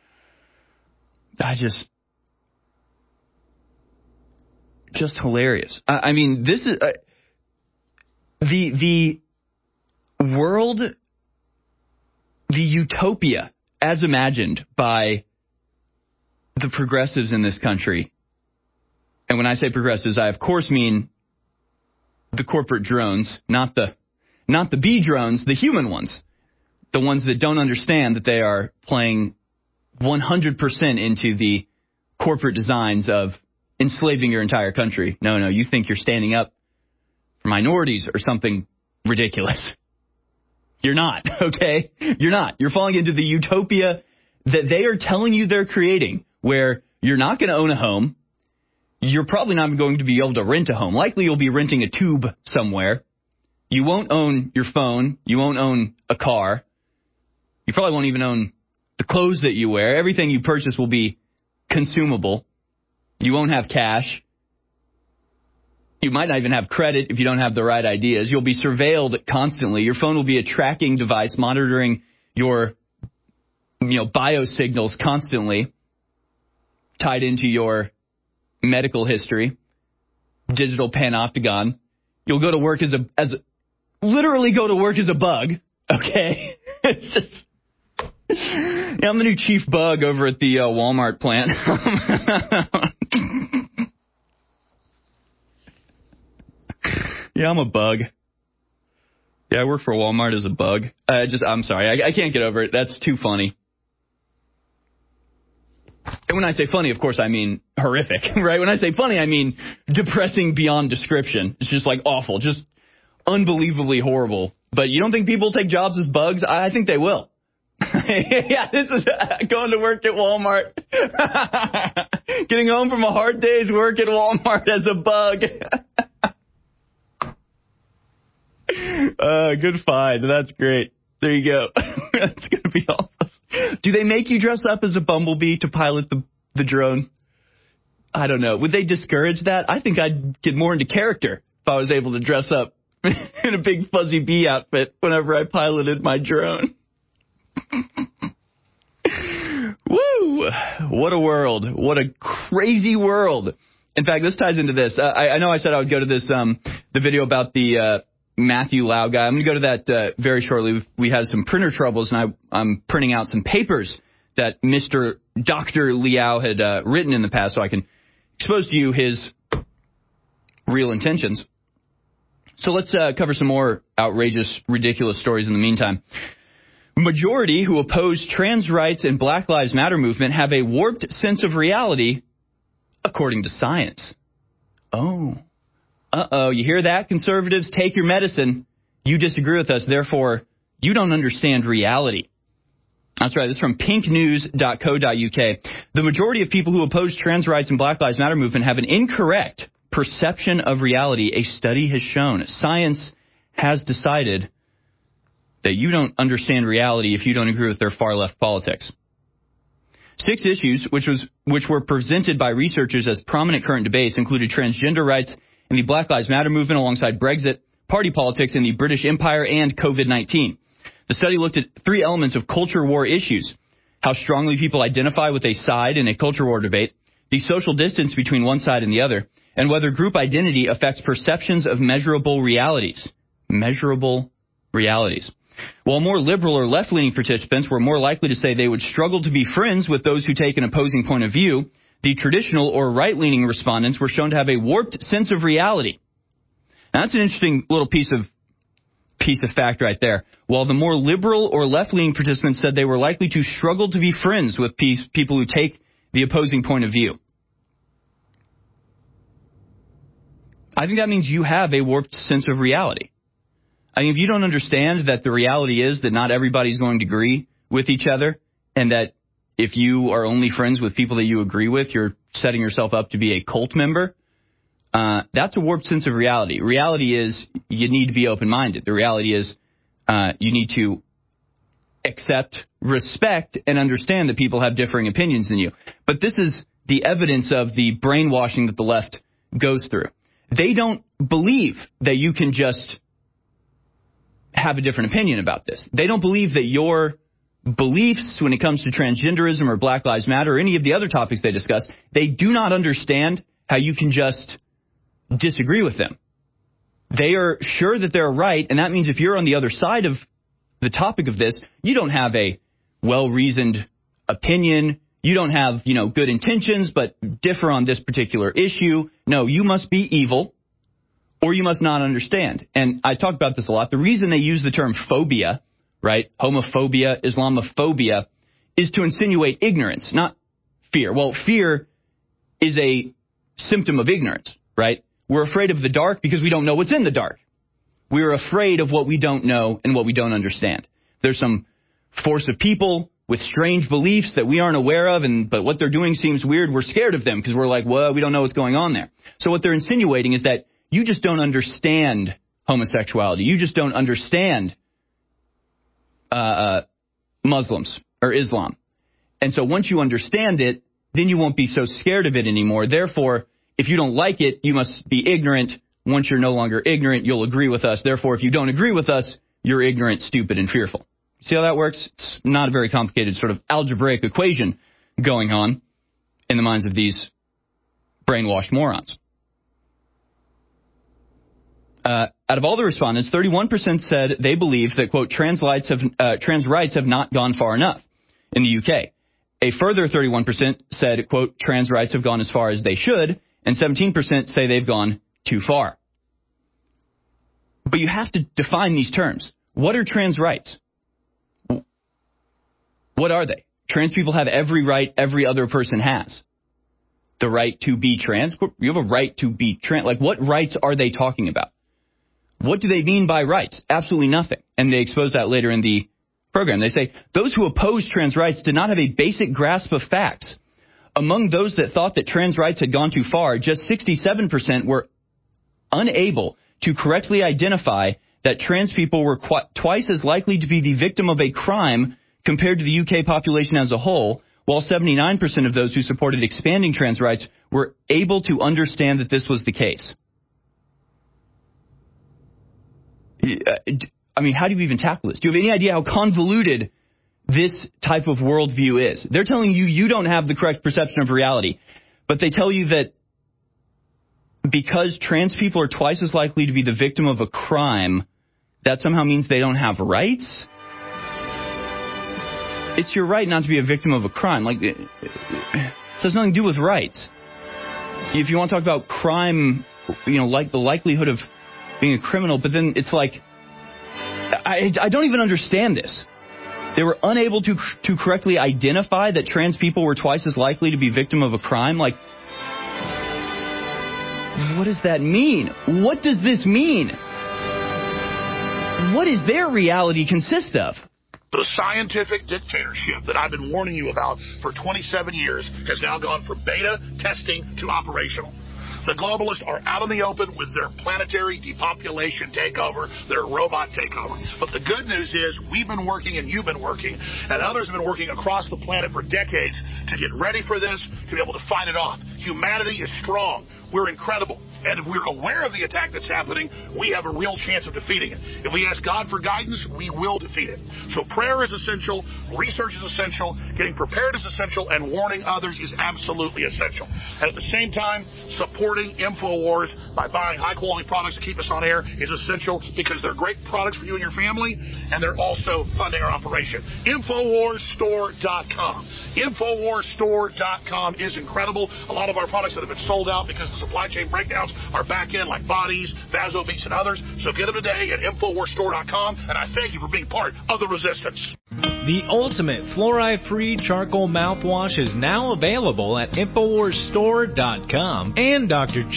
Speaker 15: Just hilarious. I mean, this is the the utopia as imagined by the progressives in this country, and when I say progressives, I of course mean the corporate drones, not the bee drones, the human ones, the ones that don't understand that they are playing 100% into the corporate designs of enslaving your entire country. No, you think you're standing up for minorities or something ridiculous. You're not, okay? You're not. You're falling into the utopia that they are telling you they're creating, where you're not going to own a home. You're probably not going to be able to rent a home. Likely you'll be renting a tube somewhere. You won't own your phone. You won't own a car. You probably won't even own the clothes that you wear. Everything you purchase will be consumable. You won't have cash. You might not even have credit if you don't have the right ideas. You'll be surveilled constantly. Your phone will be a tracking device monitoring your, biosignals constantly, tied into your medical history. Digital panopticon. You'll go to work literally go to work as a bug. Okay. It's just, I'm the new chief bug over at the Walmart plant. Yeah, I'm a bug. Yeah, I work for Walmart as a bug. I'm sorry. I can't get over it. That's too funny. And when I say funny, of course, I mean horrific, right? When I say funny, I mean depressing beyond description. It's just like awful, just unbelievably horrible. But you don't think people take jobs as bugs? I think they will. Yeah, this is going to work at Walmart. Getting home from a hard day's work at Walmart as a bug. Good find. That's great. There you go. That's going to be awesome. Do they make you dress up as a bumblebee to pilot the drone? I don't know. Would they discourage that? I think I'd get more into character if I was able to dress up in a big fuzzy bee outfit whenever I piloted my drone. Woo! What a world. What a crazy world. In fact, this ties into this. I know I said I would go to this, the video about the Matthew Lau guy. I'm going to go to that very shortly. We had some printer troubles, and I'm printing out some papers that Mr. Dr. Liao had written in the past so I can expose to you his real intentions. So let's cover some more outrageous, ridiculous stories in the meantime. Majority who oppose trans rights and Black Lives Matter movement have a warped sense of reality, according to science. Oh. Uh-oh, you hear that, conservatives? Take your medicine. You disagree with us, therefore, you don't understand reality. That's right, this is from pinknews.co.uk. The majority of people who oppose trans rights and Black Lives Matter movement have an incorrect perception of reality, a study has shown. Science has decided that you don't understand reality if you don't agree with their far-left politics. 6 issues, which were presented by researchers as prominent current debates, included transgender rights and the Black Lives Matter movement alongside Brexit, party politics in the British Empire, and COVID-19. The study looked at 3 elements of culture war issues: how strongly people identify with a side in a culture war debate, the social distance between one side and the other, and whether group identity affects perceptions of measurable realities. Measurable realities. While more liberal or left-leaning participants were more likely to say they would struggle to be friends with those who take an opposing point of view, the traditional or right-leaning respondents were shown to have a warped sense of reality. Now, that's an interesting little piece of fact right there. While the more liberal or left-leaning participants said they were likely to struggle to be friends with people who take the opposing point of view. I think that means you have a warped sense of reality. I mean, if you don't understand that the reality is that not everybody's going to agree with each other, and that if you are only friends with people that you agree with, you're setting yourself up to be a cult member, that's a warped sense of reality. Reality is you need to be open-minded. The reality is you need to accept, respect, and understand that people have differing opinions than you. But this is the evidence of the brainwashing that the left goes through. They don't believe that you can just have a different opinion about this. They don't believe that your beliefs when it comes to transgenderism or Black Lives Matter or any of the other topics they discuss, they do not understand how you can just disagree with them. They are sure that they're right, and that means if you're on the other side of the topic of this, you don't have a well-reasoned opinion. You don't have, good intentions, but differ on this particular issue. No, you must be evil or you must not understand. And I talk about this a lot. The reason they use the term phobia, right, homophobia, Islamophobia, is to insinuate ignorance, not fear. Well, fear is a symptom of ignorance, right? We're afraid of the dark because we don't know what's in the dark. We're afraid of what we don't know and what we don't understand. There's some force of people with strange beliefs that we aren't aware of, but what they're doing seems weird. We're scared of them because we're like, well, we don't know what's going on there. So what they're insinuating is that you just don't understand homosexuality. You just don't understand Muslims or Islam. And so once you understand it, then you won't be so scared of it anymore. Therefore, if you don't like it, you must be ignorant. Once you're no longer ignorant, you'll agree with us. Therefore, if you don't agree with us, you're ignorant, stupid, and fearful. See how that works? It's not a very complicated sort of algebraic equation going on in the minds of these brainwashed morons. Out of all the respondents, 31% said they believe that, quote, trans rights have not gone far enough in the UK. A further 31% said, quote, trans rights have gone as far as they should, and 17% say they've gone too far. But you have to define these terms. What are trans rights? What are they? Trans people have every right every other person has. The right to be trans. You have a right to be trans. Like, what rights are they talking about? What do they mean by rights? Absolutely nothing. And they expose that later in the program. They say, those who oppose trans rights did not have a basic grasp of facts. Among those that thought that trans rights had gone too far, just 67% were unable to correctly identify that trans people were twice as likely to be the victim of a crime compared to the UK population as a whole, while 79% of those who supported expanding trans rights were able to understand that this was the case. I mean, how do you even tackle this? Do you have any idea how convoluted this type of worldview is? They're telling you you don't have the correct perception of reality, but they tell you that because trans people are twice as likely to be the victim of a crime, that somehow means they don't have rights? It's your right not to be a victim of a crime. Like, it has nothing to do with rights. If you want to talk about crime, like the likelihood of being a criminal, but then it's like, I don't even understand this. They were unable to correctly identify that trans people were twice as likely to be victim of a crime. Like, what does that mean? What does this mean? What does their reality consist of?
Speaker 16: The scientific dictatorship that I've been warning you about for 27 years has now gone from beta testing to operational. The globalists are out in the open with their planetary depopulation takeover, their robot takeover. But the good news is we've been working and you've been working, and others have been working across the planet for decades to get ready for this, to be able to fight it off. Humanity is strong. We're incredible. And if we're aware of the attack that's happening, we have a real chance of defeating it. If we ask God for guidance, we will defeat it. So prayer is essential, research is essential, getting prepared is essential, and warning others is absolutely essential. And at the same time, supporting InfoWars by buying high-quality products to keep us on air is essential because they're great products for you and your family, and they're also funding our operation. InfoWarsStore.com. InfoWarsStore.com is incredible. A lot of our products that have been sold out because the supply chain breakdowns are back in, like Bodies, Vasobeats, and others. So get them today at InfoWarsStore.com, and I thank you for being part of the resistance.
Speaker 3: The ultimate fluoride-free charcoal mouthwash is now available at InfoWarsStore.com and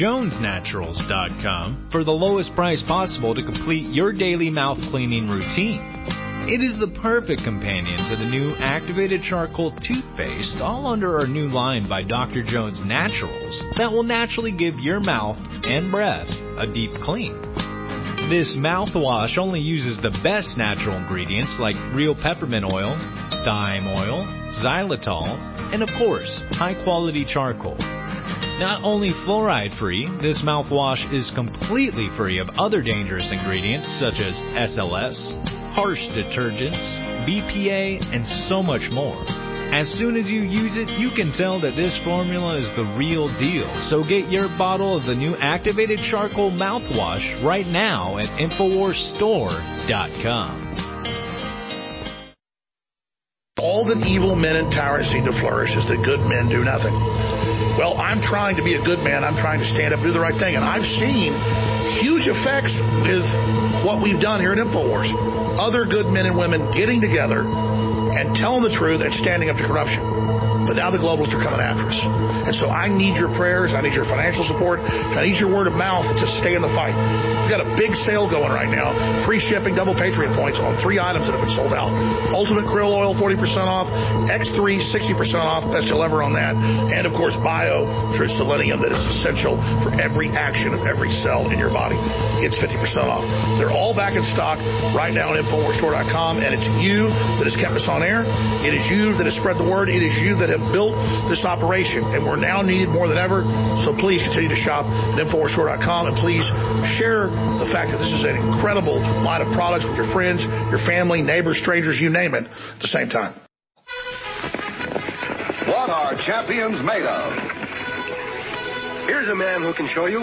Speaker 3: DrJonesNaturals.com for the lowest price possible to complete your daily mouth cleaning routine. It is the perfect companion to the new activated charcoal toothpaste, all under our new line by Dr. Jones Naturals, that will naturally give your mouth and breath a deep clean. This mouthwash only uses the best natural ingredients like real peppermint oil, thyme oil, xylitol, and of course, high-quality charcoal. Not only fluoride-free, this mouthwash is completely free of other dangerous ingredients such as SLS, harsh detergents, BPA, and so much more. As soon as you use it, you can tell that this formula is the real deal. So get your bottle of the new activated charcoal mouthwash right now at InfoWarsStore.com.
Speaker 16: All that evil men and tyrants need to flourish is that good men do nothing. Well, I'm trying to be a good man. I'm trying to stand up and do the right thing. And I've seen huge effects with what we've done here at InfoWars. Other good men and women getting together and telling the truth and standing up to corruption. But now the globalists are coming after us. And so I need your prayers. I need your financial support. I need your word of mouth to stay in the fight. We've got a big sale going right now. Free shipping, double Patriot points on 3 items that have been sold out. Ultimate Krill Oil, 40% off. X3, 60% off. Best deal ever on that. And, of course, Bio True Selenium that is essential for every action of every cell in your body. It's 50% off. They're all back in stock right now on InfoWarsStore.com. And it's you that has kept us on air. It is you that has spread the word. It is you that have built this operation, and we're now needed more than ever. So please continue to shop at InfoWarsStore.com, and please share the fact that this is an incredible line of products with your friends, your family, neighbors, strangers, you name it, at the same time.
Speaker 17: What are champions made of? Here's a man who can show you.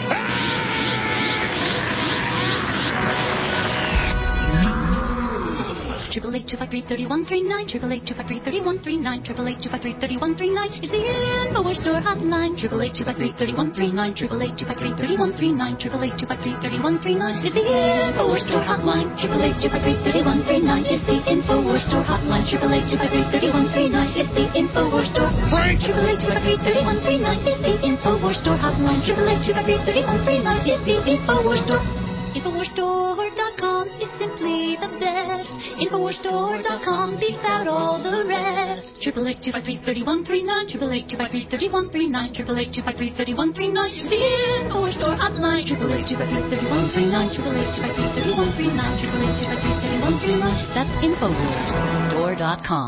Speaker 18: 888-253-3139, 888-253-3139, 888-253-3139 is the InfoWars Store hotline. 888-253-3139, 888-253-3139, 888-253-3139 is the InfoWars Store hotline. 888-253-3139 is the InfoWars Store hotline. 888-253-3139 is the InfoWars Store.
Speaker 16: Frank!
Speaker 18: 888-253-3139 is the InfoWars Store hotline. 888-253-3139 is the InfoWars Store. InfoWarsStore.com is simply the best. InfoWarsStore.com beats out all the rest. 888-253-3139, 888-253-3139, 888-253-3139 is the InfoWars Store hotline. 888-253-3139, 888-253-3139, 888-253-3139. That's InfoWarsStore.com.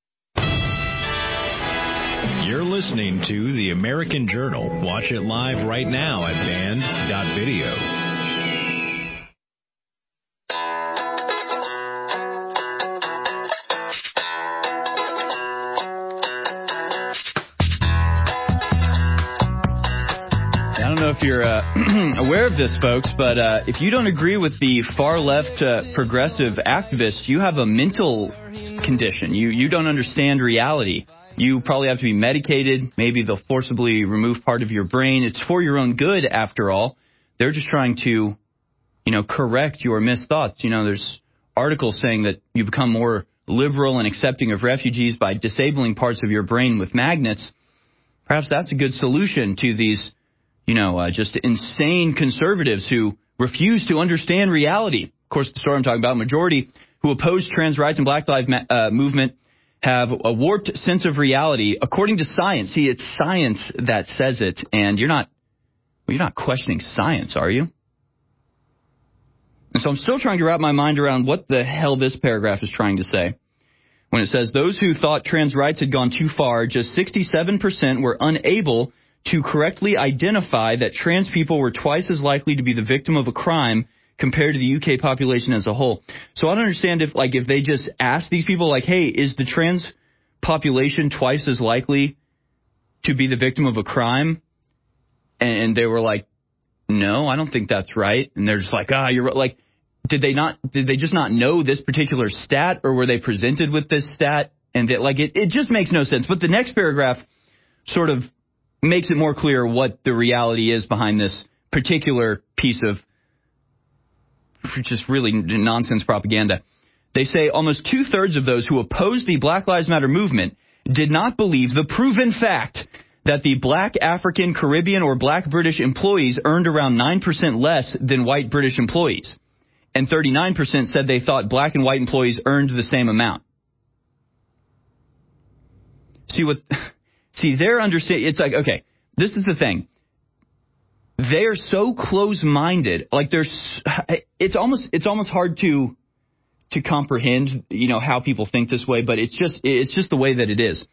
Speaker 1: You're listening to The American Journal. Watch it live right now at band.video.
Speaker 15: I don't know if you're aware of this, folks, but if you don't agree with the far-left progressive activists, you have a mental condition. You don't understand reality. You probably have to be medicated. Maybe they'll forcibly remove part of your brain. It's for your own good, after all. They're just trying to, correct your missed thoughts. There's articles saying that you become more liberal and accepting of refugees by disabling parts of your brain with magnets. Perhaps that's a good solution to these just insane conservatives who refuse to understand reality. Of course, the story I'm talking about, majority who oppose trans rights and Black Lives Movement have a warped sense of reality, according to science. See, it's science that says it, and you're not questioning science, are you? And so I'm still trying to wrap my mind around what the hell this paragraph is trying to say. When it says, those who thought trans rights had gone too far, just 67% were unable to correctly identify that trans people were twice as likely to be the victim of a crime compared to the UK population as a whole. So I don't understand if they just asked these people, hey, is the trans population twice as likely to be the victim of a crime? And they were like, no, I don't think that's right. And they're just like, you're right. Did they just not know this particular stat, or were they presented with this stat? And it just makes no sense. But the next paragraph sort of makes it more clear what the reality is behind this particular piece of just really nonsense propaganda. They say almost 2/3 of those who opposed the Black Lives Matter movement did not believe the proven fact that the Black African, Caribbean, or Black British employees earned around 9% less than white British employees. And 39% said they thought Black and white employees earned the same amount. They're understanding. It's like, okay, this is the thing. They are so close-minded. It's almost hard to comprehend, how people think this way. But it's just the way that it is.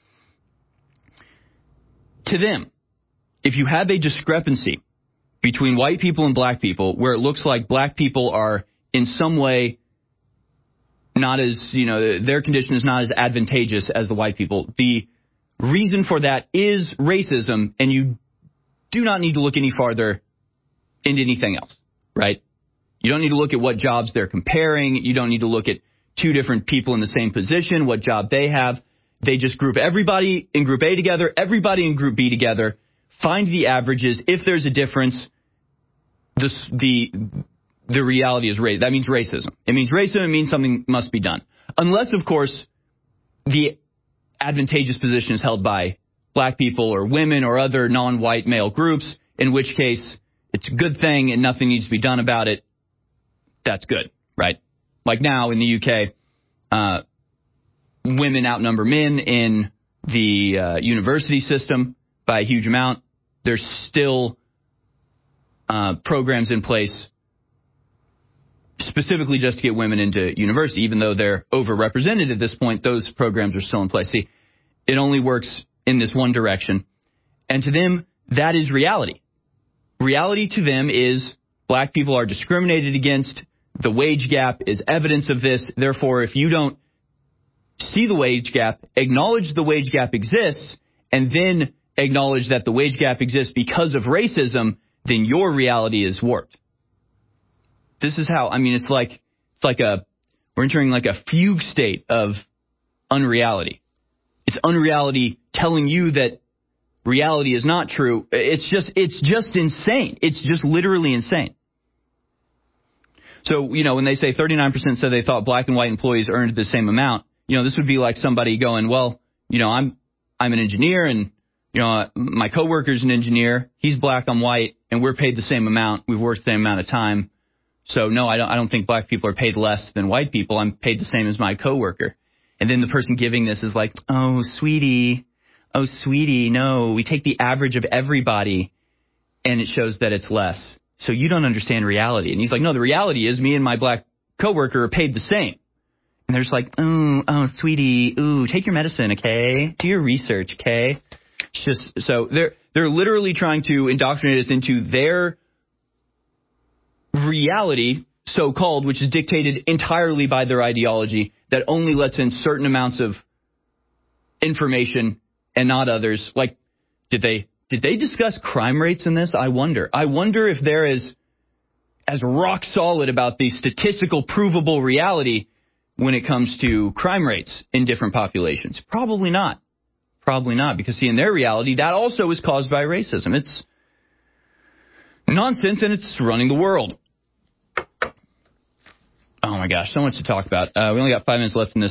Speaker 15: To them, if you have a discrepancy between white people and black people, where it looks like black people are in some way not as, their condition is not as advantageous as the white people, the reason for that is racism, and you do not need to look any farther into anything else, right? You don't need to look at what jobs they're comparing. You don't need to look at two different people in the same position, what job they have. They just group everybody in Group A together, everybody in Group B together, find the averages. If there's a difference, the reality is race. That means racism. It means racism. It means something must be done. Unless, of course, the advantageous position is held by black people or women or other non-white male groups, in which case it's a good thing and nothing needs to be done about it. That's good, right? Like now in the UK, women outnumber men in the university system by a huge amount. There's still programs in place specifically just to get women into university. Even though they're overrepresented at this point, those programs are still in place. See, it only works in this one direction. And to them, that is reality. Reality to them is black people are discriminated against. The wage gap is evidence of this. Therefore, if you don't see the wage gap, acknowledge the wage gap exists, and then acknowledge that the wage gap exists because of racism, then your reality is warped. This is how, I mean, it's like we're entering like a fugue state of unreality. It's unreality telling you that reality is not true. It's just insane. It's just literally insane. So, you know, when they say 39% said they thought black and white employees earned the same amount, you know, this would be like somebody going, well, you know, I'm an engineer, and, you know, my coworker's an engineer. He's black, I'm white, and we're paid the same amount. We've worked the same amount of time. So, no, I don't think black people are paid less than white people. I'm paid the same as my coworker. And then the person giving this is like, oh, sweetie, no, we take the average of everybody, and it shows that it's less. So you don't understand reality. And he's like, no, the reality is me and my black coworker are paid the same. And they're just like, oh, sweetie, take your medicine, okay? Do your research, okay? It's just, so they're literally trying to indoctrinate us into their reality, so-called, which is dictated entirely by their ideology that only lets in certain amounts of information and not others. Like, did they discuss crime rates in this? I wonder if they're as rock solid about the statistical provable reality when it comes to crime rates in different populations. Probably not, because see, in their reality, that also is caused by racism. It's nonsense, and it's running the world. Oh my gosh, so much to talk about. We only got 5 minutes left in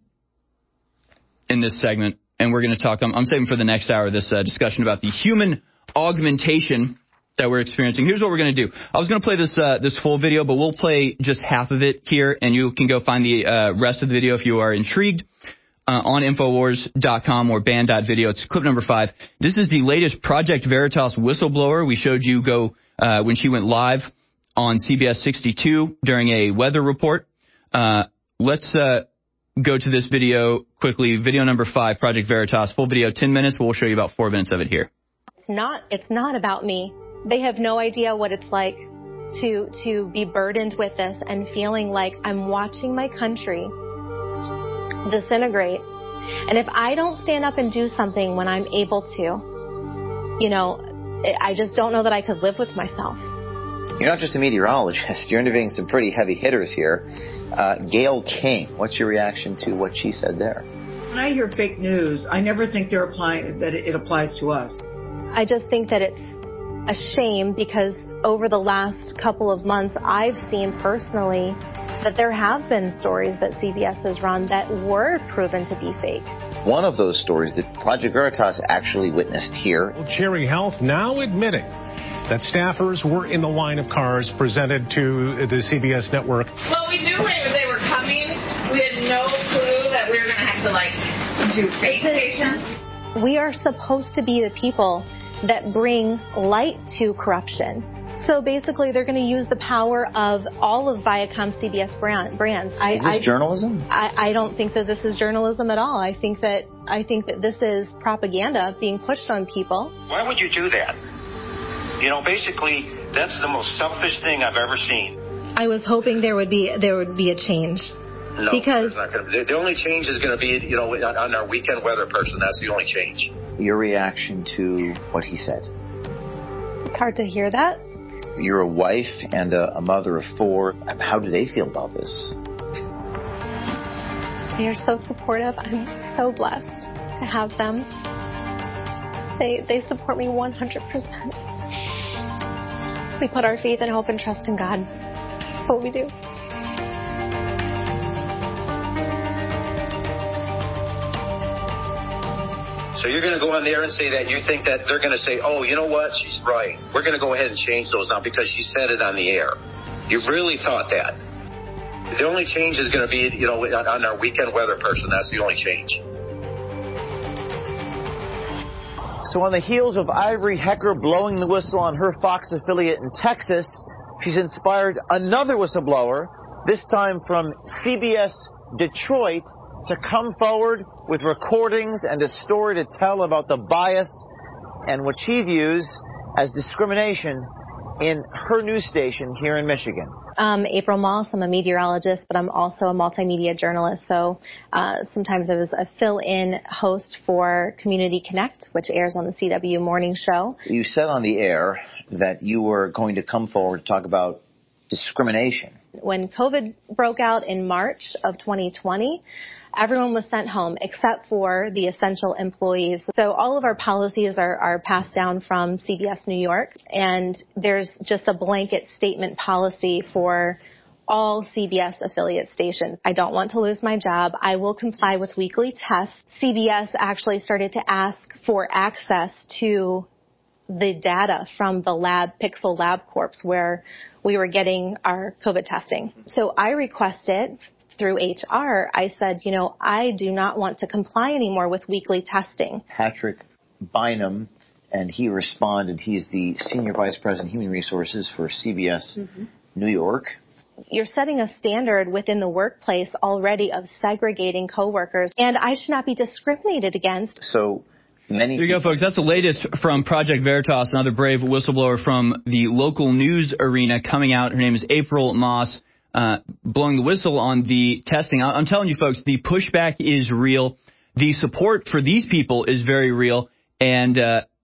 Speaker 15: this segment, and we're going to talk. I'm saving for the next hour this discussion about the human augmentation that we're experiencing. Here's what we're going to do. I was going to play this full video, but we'll play just half of it here, and you can go find the rest of the video if you are intrigued on Infowars.com or band.video. It's clip number 5. This is the latest Project Veritas whistleblower. We showed you when she went live on CBS 62 during a weather report. Let's go to this video quickly. Video number 5, Project Veritas, full video, 10 minutes, but we'll show you about 4 minutes of it here.
Speaker 4: It's not about me. They have no idea what it's like to be burdened with this and feeling like I'm watching my country disintegrate. And if I don't stand up and do something when I'm able to, you know, I just don't know that I could live with myself.
Speaker 22: You're not just a meteorologist. You're interviewing some pretty heavy hitters here. Gayle King, what's your reaction to what she said there?
Speaker 23: When I hear fake news, I never think that it applies to us.
Speaker 4: I just think that it's a shame because over the last couple of months, I've seen personally that there have been stories that CBS has run that were proven to be fake.
Speaker 22: One of those stories that Project Veritas actually witnessed here.
Speaker 24: Cherry Health now admitting that staffers were in the line of cars presented to the CBS network.
Speaker 25: Well, we knew they were coming. We had no clue that we were going to have to, do fake patients.
Speaker 4: We are supposed to be the people that bring light to corruption. So basically, they're going to use the power of all of Viacom CBS brands.
Speaker 22: Is this journalism?
Speaker 4: I don't think that this is journalism at all. I think that this is propaganda being pushed on people.
Speaker 26: Why would you do that? You know, basically, that's the most selfish thing I've ever seen.
Speaker 4: I was hoping there would be a change.
Speaker 26: No,
Speaker 4: because
Speaker 26: there's not going to be. The only change is going to be, you know, on our weekend weather person. That's the only change.
Speaker 22: Your reaction to what he said?
Speaker 4: It's hard to hear that.
Speaker 22: You're a wife and a mother of 4. How do they feel about this?
Speaker 4: They are so supportive. I'm so blessed to have them. They support me 100%. We put our faith and hope and trust in God. That's what we do.
Speaker 26: So you're going to go on there and say that, and you think that they're going to say, oh, you know what, she's right. We're going to go ahead and change those now because she said it on the air. You really thought that. The only change is going to be, on our weekend weather person. That's the only change.
Speaker 22: So on the heels of Ivory Hecker blowing the whistle on her Fox affiliate in Texas, she's inspired another whistleblower, this time from CBS Detroit, to come forward with recordings and a story to tell about the bias and what she views as discrimination in her news station here in Michigan.
Speaker 4: April Moss. I'm a meteorologist, but I'm also a multimedia journalist. So sometimes I was a fill-in host for Community Connect, which airs on the CW morning show.
Speaker 22: You said on the air that you were going to come forward to talk about discrimination.
Speaker 4: When COVID broke out in March of 2020, everyone was sent home except for the essential employees. So all of our policies are passed down from CBS New York, and there's just a blanket statement policy for all CBS affiliate stations. I don't want to lose my job. I will comply with weekly tests. CBS actually started to ask for access to the data from the lab, Pixel LabCorp, where we were getting our COVID testing. So I requested through HR, I said, I do not want to comply anymore with weekly testing.
Speaker 22: Patrick Bynum, and he responded. He's the Senior Vice President, Human Resources for CBS New York.
Speaker 4: You're setting a standard within the workplace already of segregating coworkers, and I should not be discriminated against.
Speaker 22: So many
Speaker 15: There you go, folks. That's the latest from Project Veritas, another brave whistleblower from the local news arena coming out. Her name is April Moss. Blowing the whistle on the testing. I'm telling you, folks, the pushback is real. The support for these people is very real. And,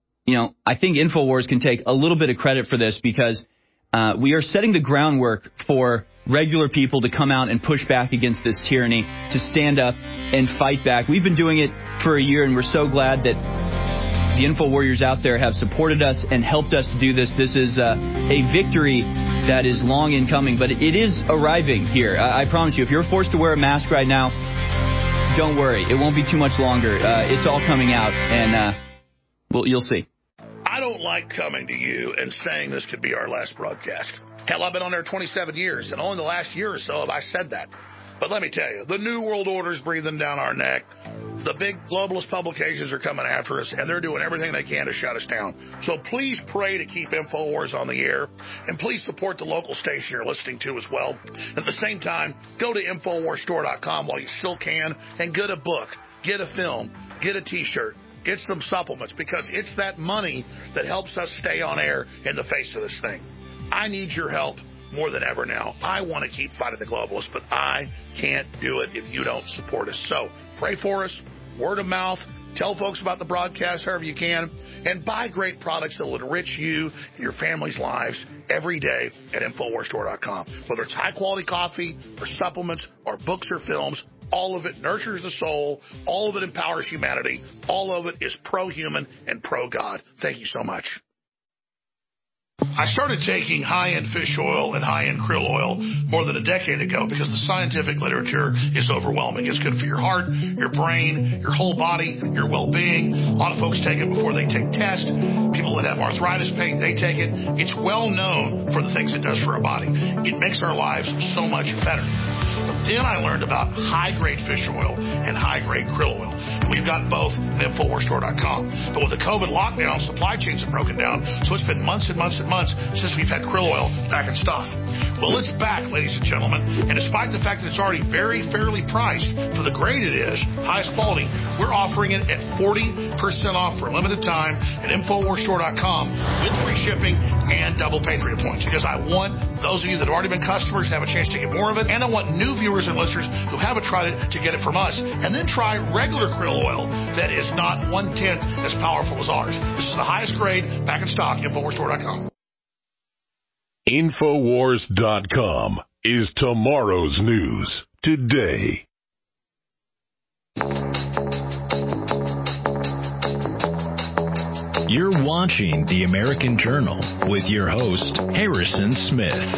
Speaker 15: I think InfoWars can take a little bit of credit for this because we are setting the groundwork for regular people to come out and push back against this tyranny, to stand up and fight back. We've been doing it for a year, and we're so glad that the Info Warriors out there have supported us and helped us to do this. This is a victory that is long in coming, but it is arriving here. I promise you, if you're forced to wear a mask right now, don't worry. It won't be too much longer. It's all coming out, and you'll see.
Speaker 16: I don't like coming to you and saying this could be our last broadcast. Hell, I've been on there 27 years, and only the last year or so have I said that. But let me tell you, the New World Order's breathing down our neck. The big globalist publications are coming after us, and they're doing everything they can to shut us down. So please pray to keep InfoWars on the air, and please support the local station you're listening to as well. At the same time, go to InfoWarsStore.com while you still can, and get a book, get a film, get a T-shirt, get some supplements, because it's that money that helps us stay on air in the face of this thing. I need your help more than ever now. I want to keep fighting the globalists, but I can't do it if you don't support us. So pray for us, word of mouth, tell folks about the broadcast however you can, and buy great products that will enrich you and your family's lives every day at InfoWarsStore.com. Whether it's high-quality coffee or supplements or books or films, all of it nurtures the soul, all of it empowers humanity, all of it is pro-human and pro-God. Thank you so much. I started taking high-end fish oil and high-end krill oil more than a decade ago because the scientific literature is overwhelming. It's good for your heart, your brain, your whole body, your well-being. A lot of folks take it before they take tests. People that have arthritis pain, they take it. It's well known for the things it does for our body. It makes our lives so much better. But then I learned about high-grade fish oil and high-grade krill oil. And we've got both at InfoWarsStore.com. But with the COVID lockdown, supply chains have broken down, so it's been months and months and months since we've had krill oil back in stock. Well, it's back, ladies and gentlemen, and despite the fact that it's already very fairly priced for the grade it is, highest quality, we're offering it at 40% off for a limited time at InfoWarsStore.com with free shipping and double Patriot points, because I want those of you that have already been customers to have a chance to get more of it, and I want new viewers and listeners who haven't tried it to get it from us, and then try regular krill oil that is not 1/10 as powerful as ours. This is the highest grade, back in stock, InfoWarsStore.com.
Speaker 2: InfoWars.com is tomorrow's news today.
Speaker 1: You're watching The American Journal with your host, Harrison Smith.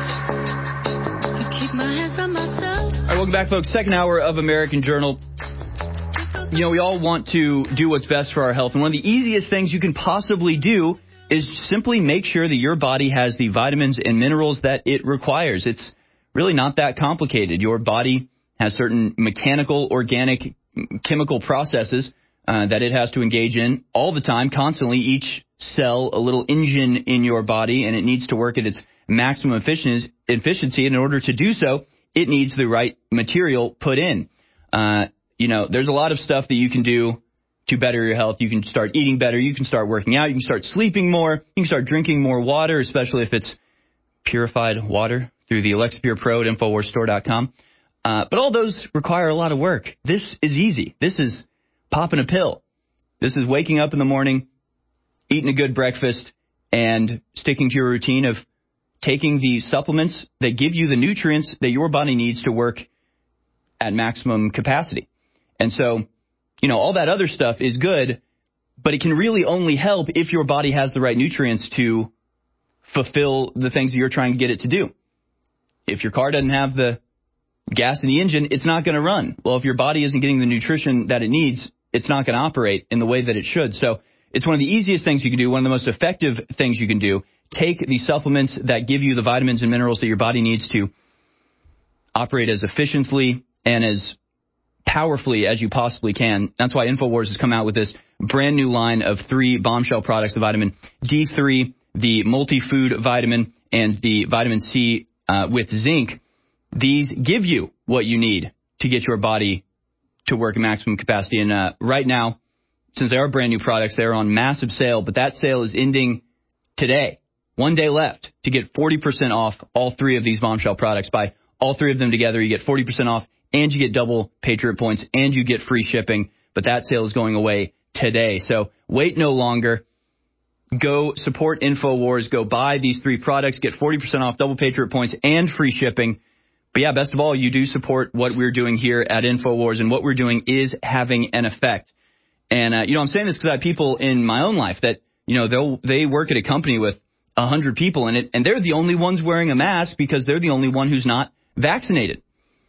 Speaker 15: All right, welcome back, folks. Second hour of American Journal. You know, we all want to do what's best for our health, and one of the easiest things you can possibly do is simply make sure that your body has the vitamins and minerals that it requires. It's really not that complicated. Your body has certain mechanical, organic, chemical processes that it has to engage in all the time, constantly. Each cell, a little engine in your body, and it needs to work at its maximum efficiency. And in order to do so, it needs the right material put in. You know, there's a lot of stuff that you can do to better your health. You can start eating better. You can start working out. You can start sleeping more. You can start drinking more water, especially if it's purified water through the Alexa Pure Pro at InfoWarsStore.com. But all those require a lot of work. This is easy. This is popping a pill. This is waking up in the morning, eating a good breakfast, and sticking to your routine of taking the supplements that give you the nutrients that your body needs to work at maximum capacity. And so, you know, all that other stuff is good, but it can really only help if your body has the right nutrients to fulfill the things that you're trying to get it to do. If your car doesn't have the gas in the engine, it's not going to run. Well, if your body isn't getting the nutrition that it needs, it's not going to operate in the way that it should. So it's one of the easiest things you can do, one of the most effective things you can do. Take the supplements that give you the vitamins and minerals that your body needs to operate as efficiently and as powerfully as you possibly can. That's why InfoWars has come out with this brand new line of 3 bombshell products, the vitamin D3, the multi-food vitamin, and the vitamin C with zinc. These give you what you need to get your body to work at maximum capacity. And right now, since they are brand new products, they're on massive sale, but that sale is ending today. 1 day left to get 40% off all 3 of these bombshell products. Buy all 3 of them together, you get 40% off, and you get double Patriot points, and you get free shipping. But that sale is going away today. So wait no longer. Go support InfoWars. Go buy these 3 products. Get 40% off, double Patriot points, and free shipping. But yeah, best of all, you do support what we're doing here at InfoWars, and what we're doing is having an effect. And, you know, I'm saying this because I have people in my own life that, you know, they work at a company with 100 people in it, and they're the only ones wearing a mask because they're the only one who's not vaccinated.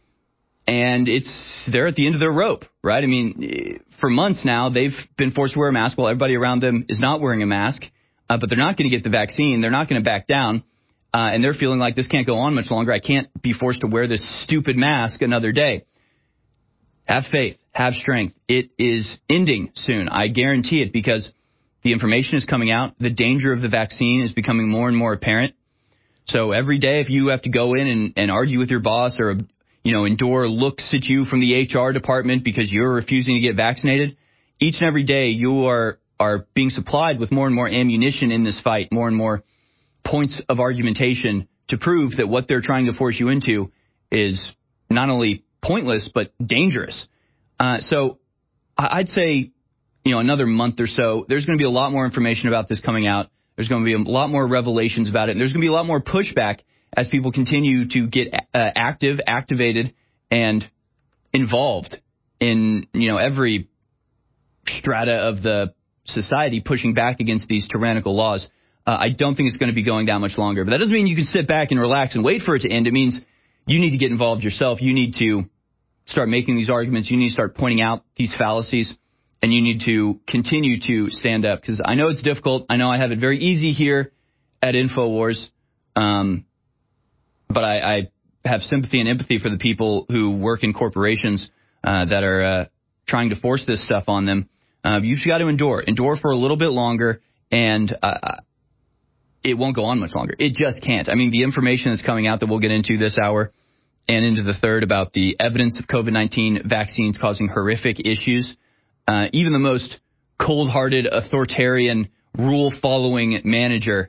Speaker 15: And they're at the end of their rope, right? I mean, for months now, they've been forced to wear a mask while everybody around them is not wearing a mask. But they're not going to get the vaccine. They're not going to back down. And they're feeling like this can't go on much longer. I can't be forced to wear this stupid mask another day. Have faith. Have strength. It is ending soon. I guarantee it, because the information is coming out. The danger of the vaccine is becoming more and more apparent. So every day, if you have to go in and argue with your boss, or, you know, endure looks at you from the HR department because you're refusing to get vaccinated, each and every day you are being supplied with more and more ammunition in this fight, more and more points of argumentation to prove that what they're trying to force you into is not only pointless, but dangerous. So I'd say, you know, another month or so, there's going to be a lot more information about this coming out. There's going to be a lot more revelations about it. And there's going to be a lot more pushback as people continue to get activated, and involved in, you know, every strata of the society pushing back against these tyrannical laws. I don't think it's going to be going down much longer. But that doesn't mean you can sit back and relax and wait for it to end. It means you need to get involved yourself. You need to start making these arguments. You need to start pointing out these fallacies. And you need to continue to stand up, because I know it's difficult. I know I have it very easy here at InfoWars. But I have sympathy and empathy for the people who work in corporations that are trying to force this stuff on them. You've got to endure for a little bit longer, and it won't go on much longer. It just can't. I mean, the information that's coming out that we'll get into this hour and into the third about the evidence of COVID-19 vaccines causing horrific issues. Even the most cold-hearted, authoritarian, rule-following manager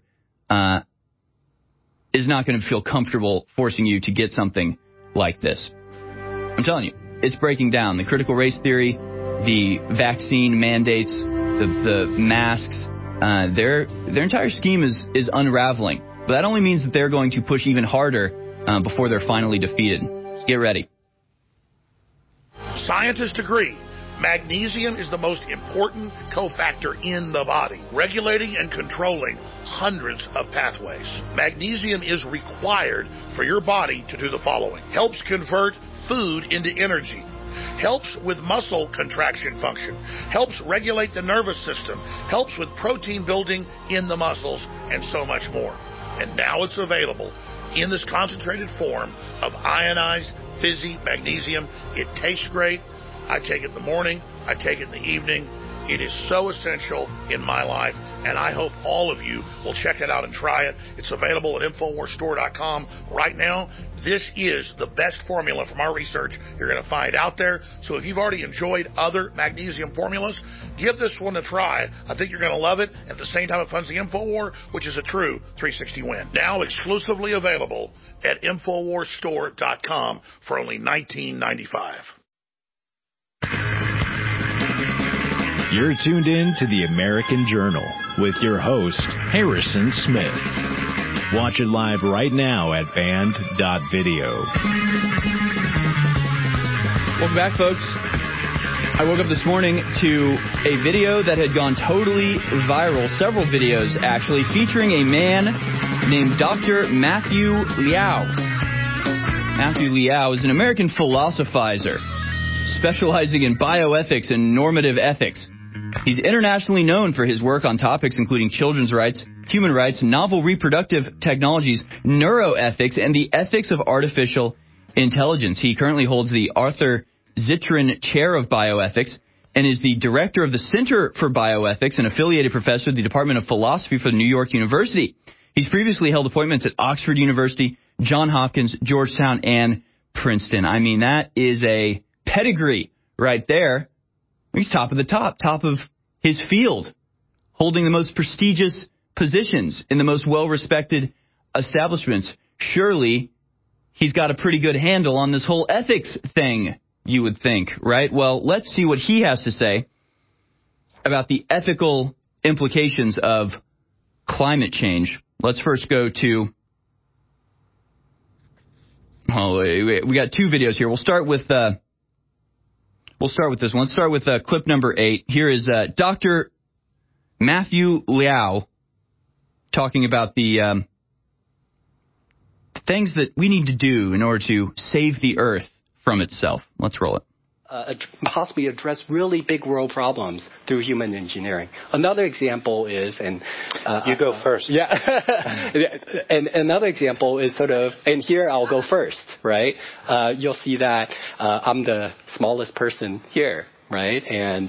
Speaker 15: is not going to feel comfortable forcing you to get something like this. I'm telling you, it's breaking down. The critical race theory, the vaccine mandates, the masks, their entire scheme is unraveling. But that only means that they're going to push even harder before they're finally defeated. So get ready.
Speaker 16: Scientists agree magnesium is the most important cofactor in the body, regulating and controlling hundreds of pathways. Magnesium is required for your body to do the following. Helps convert food into energy. Helps with muscle contraction function. Helps regulate the nervous system. Helps with protein building in the muscles, and so much more. And now it's available in this concentrated form of ionized fizzy magnesium. It tastes great. I take it in the morning. I take it in the evening. It is so essential in my life, and I hope all of you will check it out and try it. It's available at InfoWarsStore.com right now. This is the best formula from our research you're going to find out there. So if you've already enjoyed other magnesium formulas, give this one a try. I think you're going to love it. At the same time, it funds the InfoWar, which is a true 360 win. Now exclusively available at InfoWarsStore.com for only $19.95.
Speaker 1: You're tuned in to the American Journal with your host, Harrison Smith. Watch it live right now at band.video.
Speaker 15: Welcome back, folks. I woke up this morning to a video that had gone totally viral, several videos actually, featuring a man named Dr. Matthew Liao. Matthew Liao is an American philosophizer specializing in bioethics and normative ethics. He's internationally known for his work on topics including children's rights, human rights, novel reproductive technologies, neuroethics, and the ethics of artificial intelligence. He currently holds the Arthur Zittrain Chair of Bioethics and is the director of the Center for Bioethics and affiliated professor of the Department of Philosophy for New York University. He's previously held appointments at Oxford University, Johns Hopkins, Georgetown, and Princeton. I mean, that is a pedigree right there. He's top of the top of his field, holding the most prestigious positions in the most well-respected establishments. Surely he's got a pretty good handle on this whole ethics thing, you would think, right? Well, let's see what he has to say about the ethical implications of climate change. Let's first go to... we got two videos here. We'll start with this one. Let's start with clip number 8. Here is Dr. Matthew Liao talking about the things that we need to do in order to save the Earth from itself. Let's roll it.
Speaker 6: Possibly address really big world problems through human engineering. Another example is, and
Speaker 7: you go first.
Speaker 6: Yeah, and another example is sort of, and here I'll go first, right? You'll see that
Speaker 8: I'm the smallest person here, right? And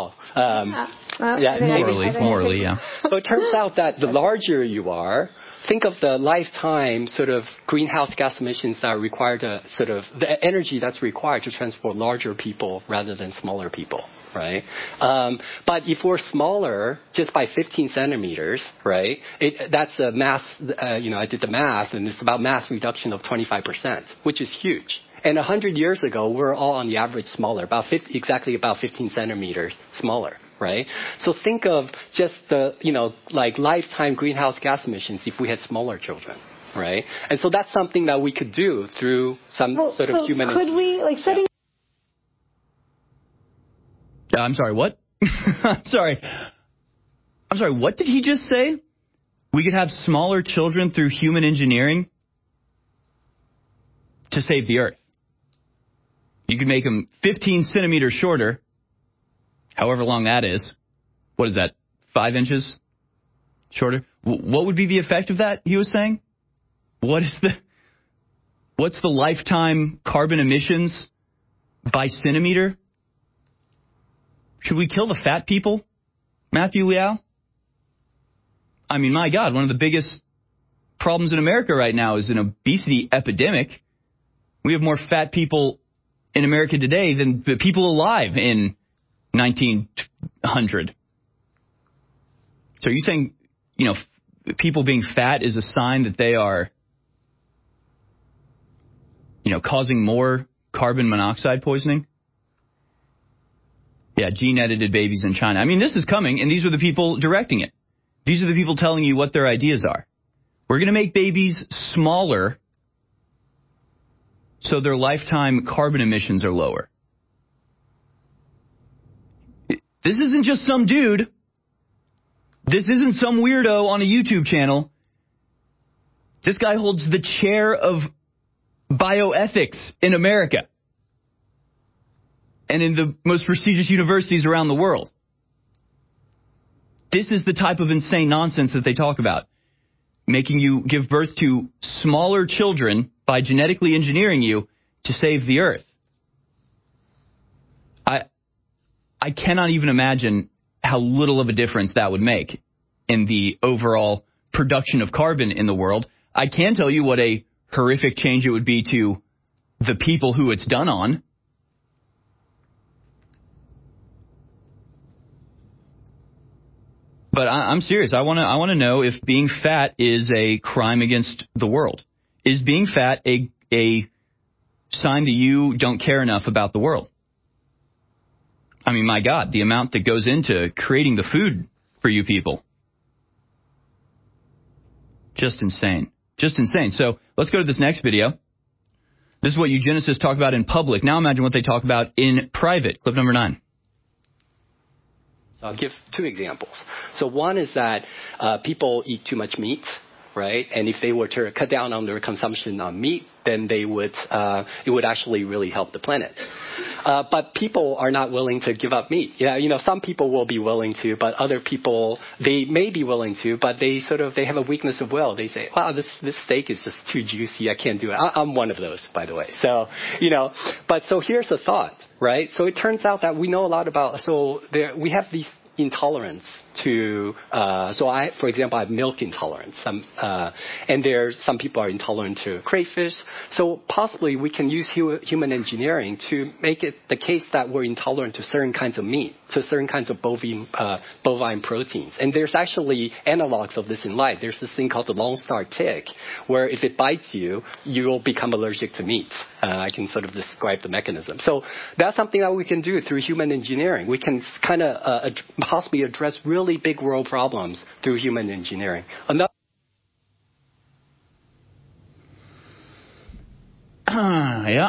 Speaker 15: morally, yeah.
Speaker 8: So it turns out that the larger you are, think of the lifetime sort of greenhouse gas emissions that are required to sort of the energy that's required to transport larger people rather than smaller people, right? But if we're smaller just by 15 centimeters, right, that's a mass, I did the math, and it's about mass reduction of 25%, which is huge. And 100 years ago, we were all on the average smaller, exactly about 15 centimeters smaller. Right? So think of just the, like lifetime greenhouse gas emissions if we had smaller children, right? And so that's something that we could do through some sort of human...
Speaker 9: Could we, setting...
Speaker 15: I'm sorry, what? I'm sorry, what did he just say? We could have smaller children through human engineering to save the Earth. You could make them 15 centimeters shorter, however long that is. What is that, 5 inches shorter? What would be the effect of that, he was saying? What's the lifetime carbon emissions by centimeter? Should we kill the fat people, Matthew Liao? I mean, my God, one of the biggest problems in America right now is an obesity epidemic. We have more fat people in America today than the people alive in 1900. So are you saying, people being fat is a sign that they are, causing more carbon monoxide poisoning? Yeah, gene-edited babies in China. I mean, this is coming, and these are the people directing it. These are the people telling you what their ideas are. We're going to make babies smaller so their lifetime carbon emissions are lower. This isn't just some dude. This isn't some weirdo on a YouTube channel. This guy holds the chair of bioethics in America and in the most prestigious universities around the world. This is the type of insane nonsense that they talk about. Making you give birth to smaller children by genetically engineering you to save the earth. I cannot even imagine how little of a difference that would make in the overall production of carbon in the world. I can tell you what a horrific change it would be to the people who it's done on. But I'm serious. I want to know if being fat is a crime against the world. Is being fat a sign that you don't care enough about the world? I mean, my God, the amount that goes into creating the food for you people. Just insane. Just insane. So let's go to this next video. This is what eugenicists talk about in public. Now imagine what they talk about in private. Clip number 9.
Speaker 8: I'll give 2 examples. So one is that people eat too much meat, right? And if they were to cut down on their consumption on meat, then they would it would actually really help the planet. But people are not willing to give up meat. Yeah, you know, some people will be willing to, but other people, they may be willing to, but they have a weakness of will. They say, wow, this steak is just too juicy. I can't do it. I'm one of those, by the way. So, you know, but so here's the thought, right? So it turns out that we know a lot about, we have these intolerance to, for example, I have milk intolerance. And there's some people are intolerant to crayfish. So possibly we can use human engineering to make it the case that we're intolerant to certain kinds of meat, to certain kinds of bovine proteins. And there's actually analogs of this in life. There's this thing called the Lone Star tick, where if it bites you, you'll become allergic to meat. I can sort of describe the mechanism. So that's something that we can do through human engineering. We can kind of possibly address really big world problems through human engineering.
Speaker 15: Yeah.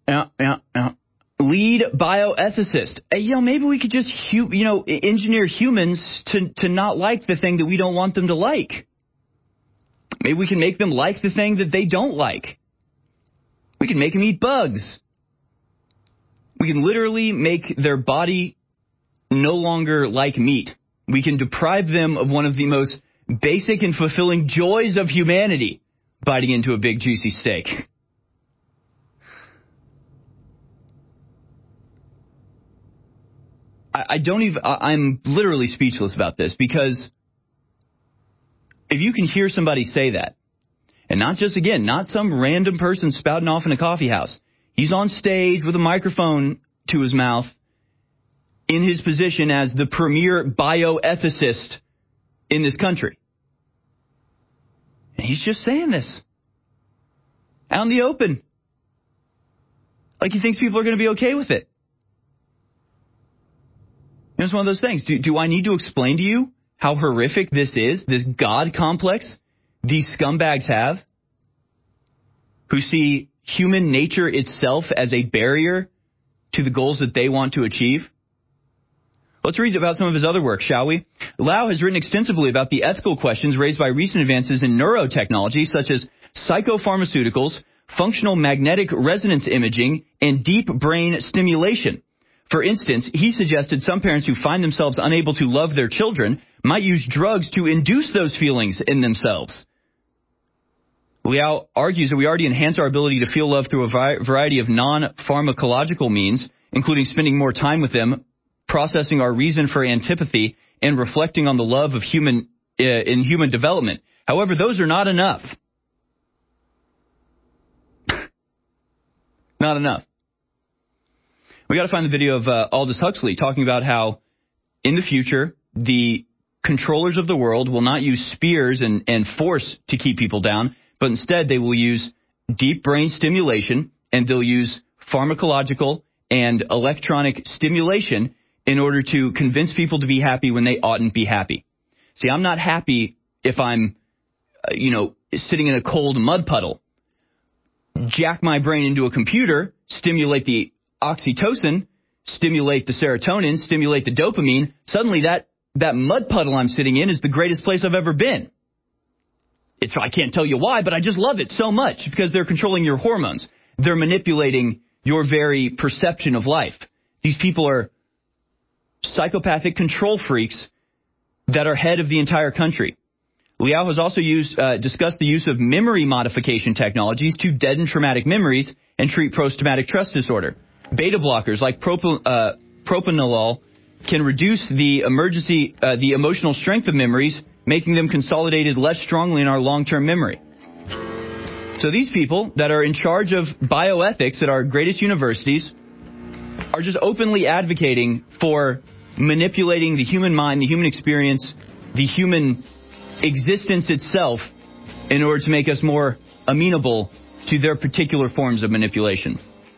Speaker 15: Lead bioethicist. Maybe we could just, engineer humans to not like the thing that we don't want them to like. Maybe we can make them like the thing that they don't like. We can make them eat bugs. We can literally make their body no longer like meat. We can deprive them of one of the most basic and fulfilling joys of humanity, biting into a big juicy steak. I'm literally speechless about this, because if you can hear somebody say that, and not some random person spouting off in a coffee house. He's on stage with a microphone to his mouth in his position as the premier bioethicist in this country. And he's just saying this out in the open. Like he thinks people are going to be okay with it. It's one of those things. Do I need to explain to you how horrific this is, this God complex these scumbags have, who see human nature itself as a barrier to the goals that they want to achieve? Let's read about some of his other work, shall we? Lau has written extensively about the ethical questions raised by recent advances in neurotechnology, such as psychopharmaceuticals, functional magnetic resonance imaging, and deep brain stimulation. For instance, he suggested some parents who find themselves unable to love their children might use drugs to induce those feelings in themselves. Liao argues that we already enhance our ability to feel love through a variety of non-pharmacological means, including spending more time with them, processing our reason for antipathy, and reflecting on the love of human development. However, those are not enough. Not enough. We got to find the video of Aldous Huxley talking about how in the future the controllers of the world will not use spears and force to keep people down, but instead they will use deep brain stimulation, and they'll use pharmacological and electronic stimulation in order to convince people to be happy when they oughtn't be happy. See, I'm not happy if I'm, sitting in a cold mud puddle. Jack my brain into a computer, stimulate the oxytocin, stimulate the serotonin, stimulate the dopamine, suddenly that mud puddle I'm sitting in is the greatest place I've ever been. I can't tell you why, but I just love it so much because they're controlling your hormones. They're manipulating your very perception of life. These people are psychopathic control freaks that are head of the entire country. Liao has also discussed the use of memory modification technologies to deaden traumatic memories and treat post-traumatic stress disorder. Beta blockers like propranolol can reduce the emotional strength of memories, making them consolidated less strongly in our long-term memory. So these people that are in charge of bioethics at our greatest universities are just openly advocating for manipulating the human mind, the human experience, the human existence itself in order to make us more amenable to their particular forms of manipulation.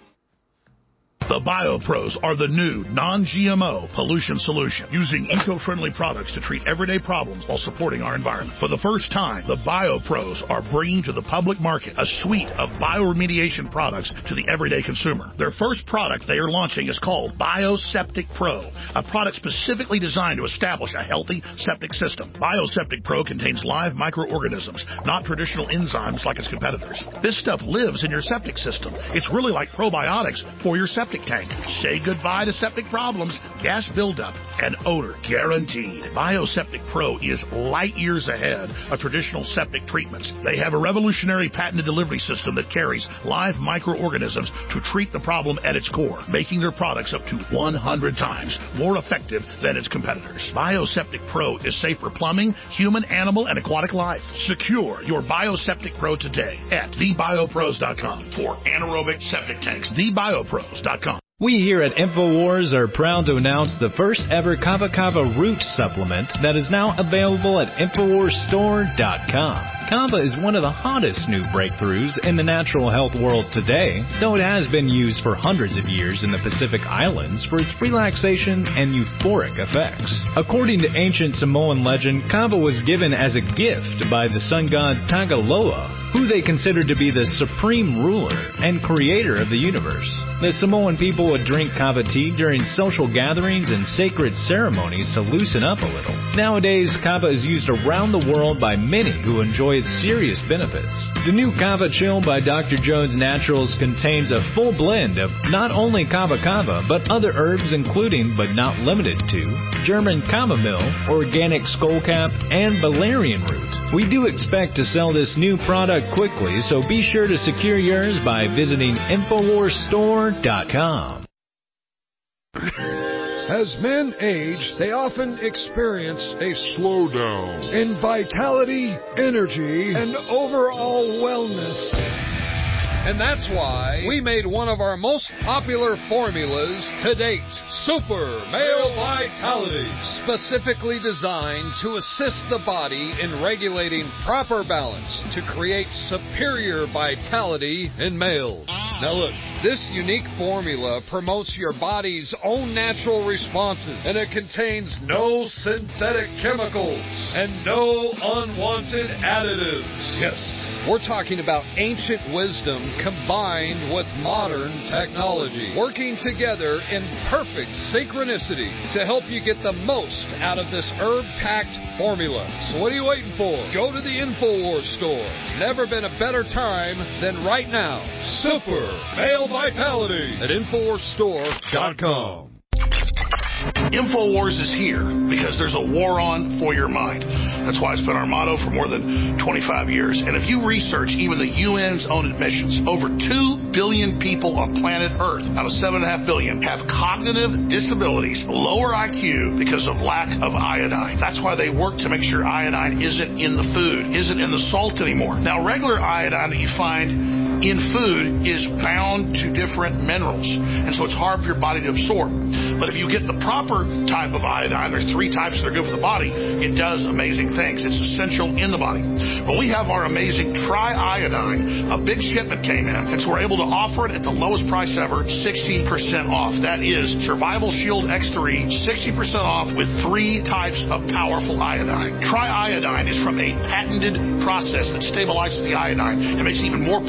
Speaker 16: The BioPros are the new non-GMO pollution solution, using eco-friendly products to treat everyday problems while supporting our environment. For the first time, the BioPros are bringing to the public market a suite of bioremediation products to the everyday consumer. Their first product they are launching is called Bioseptic Pro, a product specifically designed to establish a healthy septic system. Bioseptic Pro contains live microorganisms, not traditional enzymes like its competitors. This stuff lives in your septic system. It's really like probiotics for your septic tank. Say goodbye to septic problems, gas buildup, and odor guaranteed. Bioseptic Pro is light years ahead of traditional septic treatments. They have a revolutionary patented delivery system that carries live microorganisms to treat the problem at its core, making their products up to 100 times more effective than its competitors. Bioseptic Pro is safe for plumbing, human, animal, and aquatic life. Secure your Bioseptic Pro today at thebiopros.com for anaerobic septic tanks. Thebiopros.com.
Speaker 3: We here at InfoWars are proud to announce the first ever Kava Kava root supplement that is now available at InfoWarsStore.com. Kava is one of the hottest new breakthroughs in the natural health world today, though it has been used for hundreds of years in the Pacific Islands for its relaxation and euphoric effects. According to ancient Samoan legend, Kava was given as a gift by the sun god Tagaloa, who they considered to be the supreme ruler and creator of the universe. The Samoan people would drink kava tea during social gatherings and sacred ceremonies to loosen up a little. Nowadays, kava is used around the world by many who enjoy its serious benefits. The new Kava Chill by Dr. Jones Naturals contains a full blend of not only kava kava, but other herbs including, but not limited to, German chamomile, organic skullcap, and valerian root. We do expect to sell this new product quickly, so be sure to secure yours by visiting InfoWarsStore.com.
Speaker 7: As men age, they often experience a slowdown in vitality, energy, and overall wellness. And that's why we made one of our most popular formulas to date, Super Male Vitality, specifically designed to assist the body in regulating proper balance to create superior vitality in males. Now look, this unique formula promotes your body's own natural responses, and it contains no synthetic chemicals and no unwanted additives. Yes, we're talking about ancient wisdom combined with modern technology, working together in perfect synchronicity to help you get the most out of this herb-packed formula. So what are you waiting for? Go to the InfoWars store. Never been a better time than right now. Super Male Vitality at InfoWarsStore.com.
Speaker 16: InfoWars is here because there's a war on for your mind. That's why it's been our motto for more than 25 years. And if you research even the UN's own admissions, over 2 billion people on planet Earth out of 7.5 billion have cognitive disabilities, lower IQ because of lack of iodine. That's why they work to make sure iodine isn't in the food, isn't in the salt anymore. Now, regular iodine that you find in food is bound to different minerals, and so it's hard for your body to absorb. But if you get the proper type of iodine, there's 3 types that are good for the body, it does amazing things. It's essential in the body. But we have our amazing Tri-Iodine. A big shipment came in, and so we're able to offer it at the lowest price ever, 60% off. That is Survival Shield X3, 60% off with 3 types of powerful iodine. Tri-Iodine is from a patented process that stabilizes the iodine and makes it even more powerful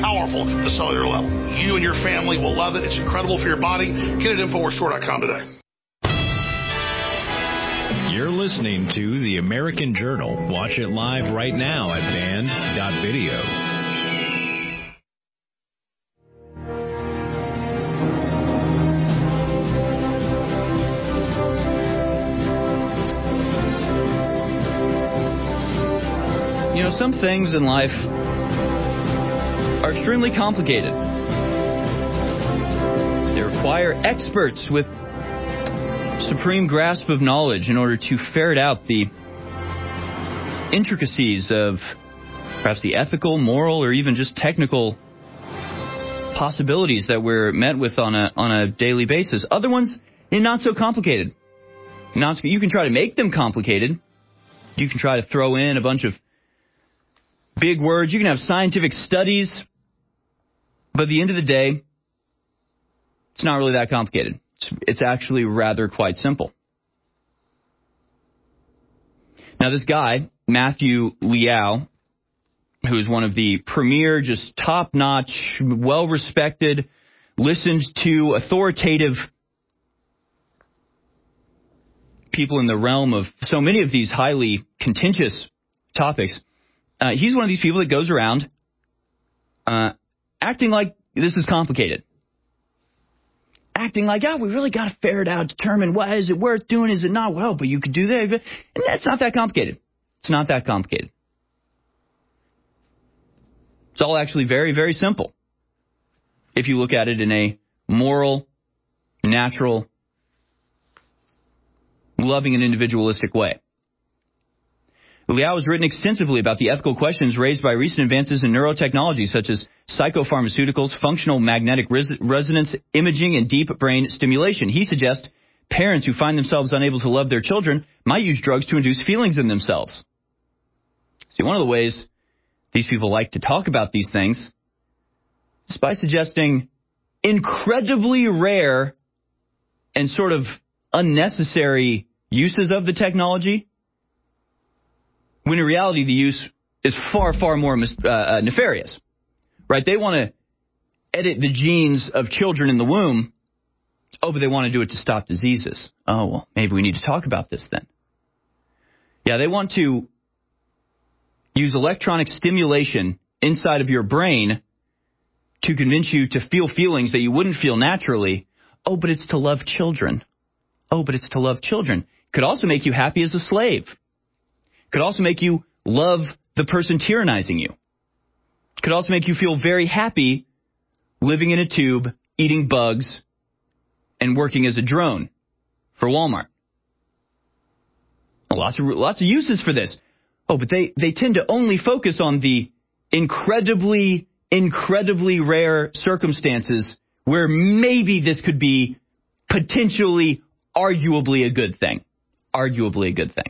Speaker 16: control the cellular level. You and your family will love it. It's incredible for your body. Get it at InfoWarsStore.com today.
Speaker 1: You're listening to The American Journal. Watch it live right now at band.video.
Speaker 15: You know, some things in life are extremely complicated. They require experts with supreme grasp of knowledge in order to ferret out the intricacies of perhaps the ethical, moral, or even just technical possibilities that we're met with on a daily basis. Other ones, not so complicated. You can try to make them complicated. You can try to throw in a bunch of big words. You can have scientific studies. But at the end of the day, it's not really that complicated. It's actually rather quite simple. Now, this guy, Matthew Liao, who is one of the premier, just top-notch, well-respected, listened to, authoritative people in the realm of so many of these highly contentious topics, he's one of these people that goes around acting like this is complicated. Acting like, we really got to ferret out, determine is it worth doing, is it not? Well, but you could do that. And that's not that complicated. It's not that complicated. It's all actually very, very simple. If you look at it in a moral, natural, loving and individualistic way. Liao has written extensively about the ethical questions raised by recent advances in neurotechnology, such as psychopharmaceuticals, functional magnetic resonance imaging, and deep brain stimulation. He suggests parents who find themselves unable to love their children might use drugs to induce feelings in themselves. See, one of the ways these people like to talk about these things is by suggesting incredibly rare and sort of unnecessary uses of the technology, when in reality the use is far, far more nefarious, right? They want to edit the genes of children in the womb. But they want to do it to stop diseases. Well, maybe we need to talk about this then. Yeah, they want to use electronic stimulation inside of your brain to convince you to feel feelings that you wouldn't feel naturally. But it's to love children. But it's to love children. Could also make you happy as a slave. Could also make you love the person tyrannizing you. Could also make you feel very happy living in a tube, eating bugs, and working as a drone for Walmart. Lots of uses for this. But they tend to only focus on the incredibly, incredibly rare circumstances where maybe this could be potentially, arguably a good thing. Arguably a good thing.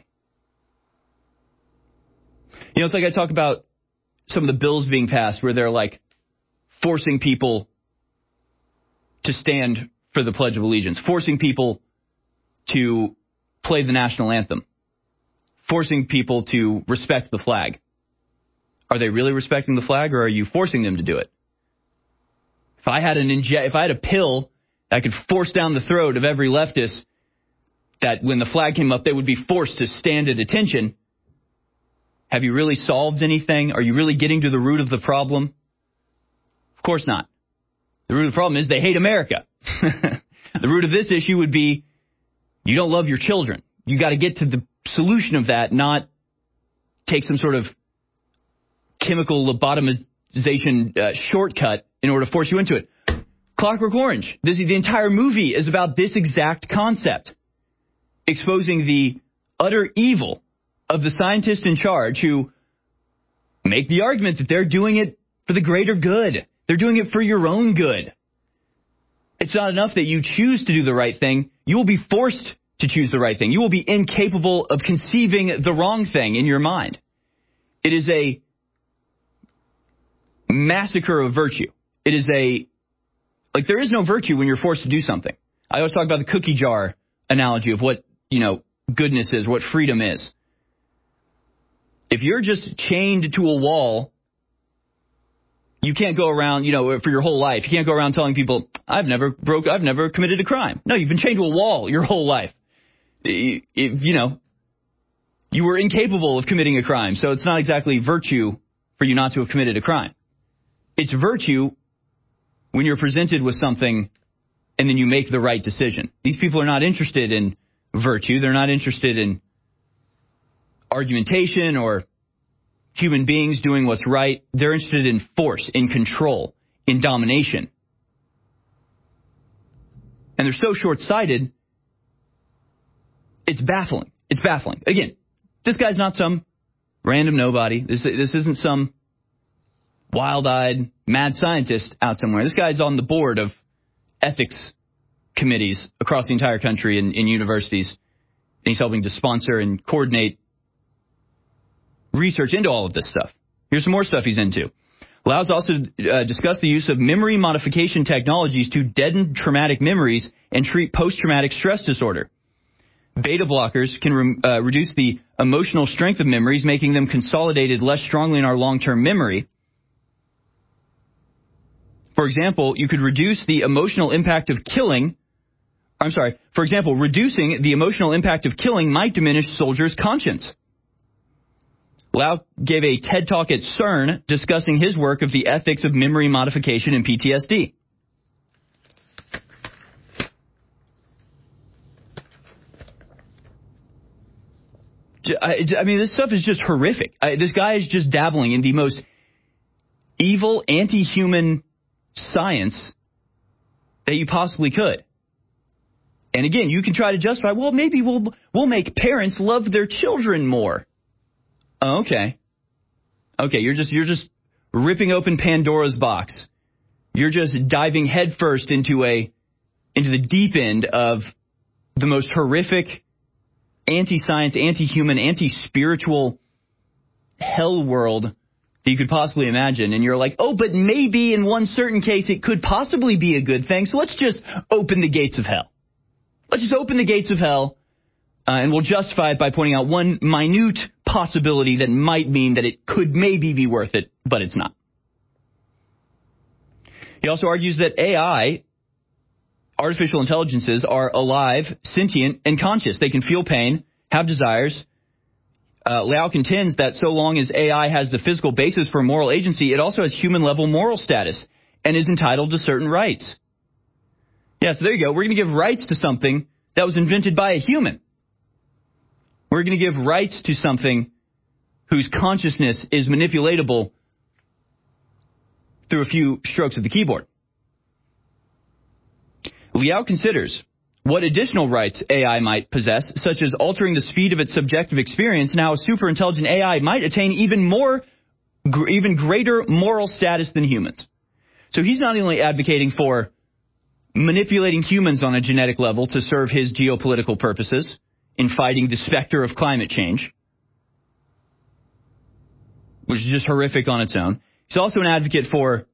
Speaker 15: You know, it's like I talk about some of the bills being passed where they're like forcing people to stand for the Pledge of Allegiance, forcing people to play the national anthem, forcing people to respect the flag. Are they really respecting the flag, or are you forcing them to do it? If I had a pill that could force down the throat of every leftist, that when the flag came up, they would be forced to stand at attention. Have you really solved anything? Are you really getting to the root of the problem? Of course not. The root of the problem is they hate America. The root of this issue would be you don't love your children. You got to get to the solution of that, not take some sort of chemical lobotomization shortcut in order to force you into it. Clockwork Orange. The entire movie is about this exact concept, exposing the utter evil of the scientists in charge who make the argument that they're doing it for the greater good. They're doing it for your own good. It's not enough that you choose to do the right thing. You will be forced to choose the right thing. You will be incapable of conceiving the wrong thing in your mind. It is a massacre of virtue. It is there is no virtue when you're forced to do something. I always talk about the cookie jar analogy of what, goodness is, what freedom is. If you're just chained to a wall, you can't go around, for your whole life. You can't go around telling people, I've never committed a crime. No, you've been chained to a wall your whole life. You were incapable of committing a crime, so it's not exactly virtue for you not to have committed a crime. It's virtue when you're presented with something and then you make the right decision. These people are not interested in virtue. They're not interested in argumentation or human beings doing what's right. They're interested in force, in control, in domination. And they're so short-sighted, it's baffling. It's baffling. Again, this guy's not some random nobody. This isn't some wild-eyed mad scientist out somewhere. This guy's on the board of ethics committees across the entire country in universities. And he's helping to sponsor and coordinate research into all of this stuff. Here's some more stuff he's into. Lau's also discussed the use of memory modification technologies to deaden traumatic memories and treat post-traumatic stress disorder. Beta blockers can reduce the emotional strength of memories, making them consolidated less strongly in our long-term memory. For example, you could reduce the emotional impact of killing. Reducing the emotional impact of killing might diminish soldiers' conscience. Lau gave a TED Talk at CERN discussing his work of the ethics of memory modification and PTSD. I mean, this stuff is just horrific. This guy is just dabbling in the most evil, anti-human science that you possibly could. And again, you can try to justify, well, maybe we'll make parents love their children more. Oh, okay, you're just ripping open Pandora's box. You're just diving headfirst into the deep end of the most horrific anti-science, anti-human, anti-spiritual hell world that you could possibly imagine. And you're like, oh, but maybe in one certain case it could possibly be a good thing. So let's just open the gates of hell. Let's just open the gates of hell, and we'll justify it by pointing out one minute possibility that might mean that it could maybe be worth it, but it's not. He also argues that AI, artificial intelligences, are alive, sentient, and conscious. They can feel pain, have desires. Lau contends that so long as AI has the physical basis for moral agency, it also has human-level moral status and is entitled to certain rights. Yeah, so there you go. We're going to give rights to something that was invented by a human. We're going to give rights to something whose consciousness is manipulatable through a few strokes of the keyboard. Liao considers what additional rights AI might possess, such as altering the speed of its subjective experience, and how a superintelligent AI might attain even greater moral status than humans. So he's not only advocating for manipulating humans on a genetic level to serve his geopolitical purposes in fighting the specter of climate change, which is just horrific on its own. He's also an advocate for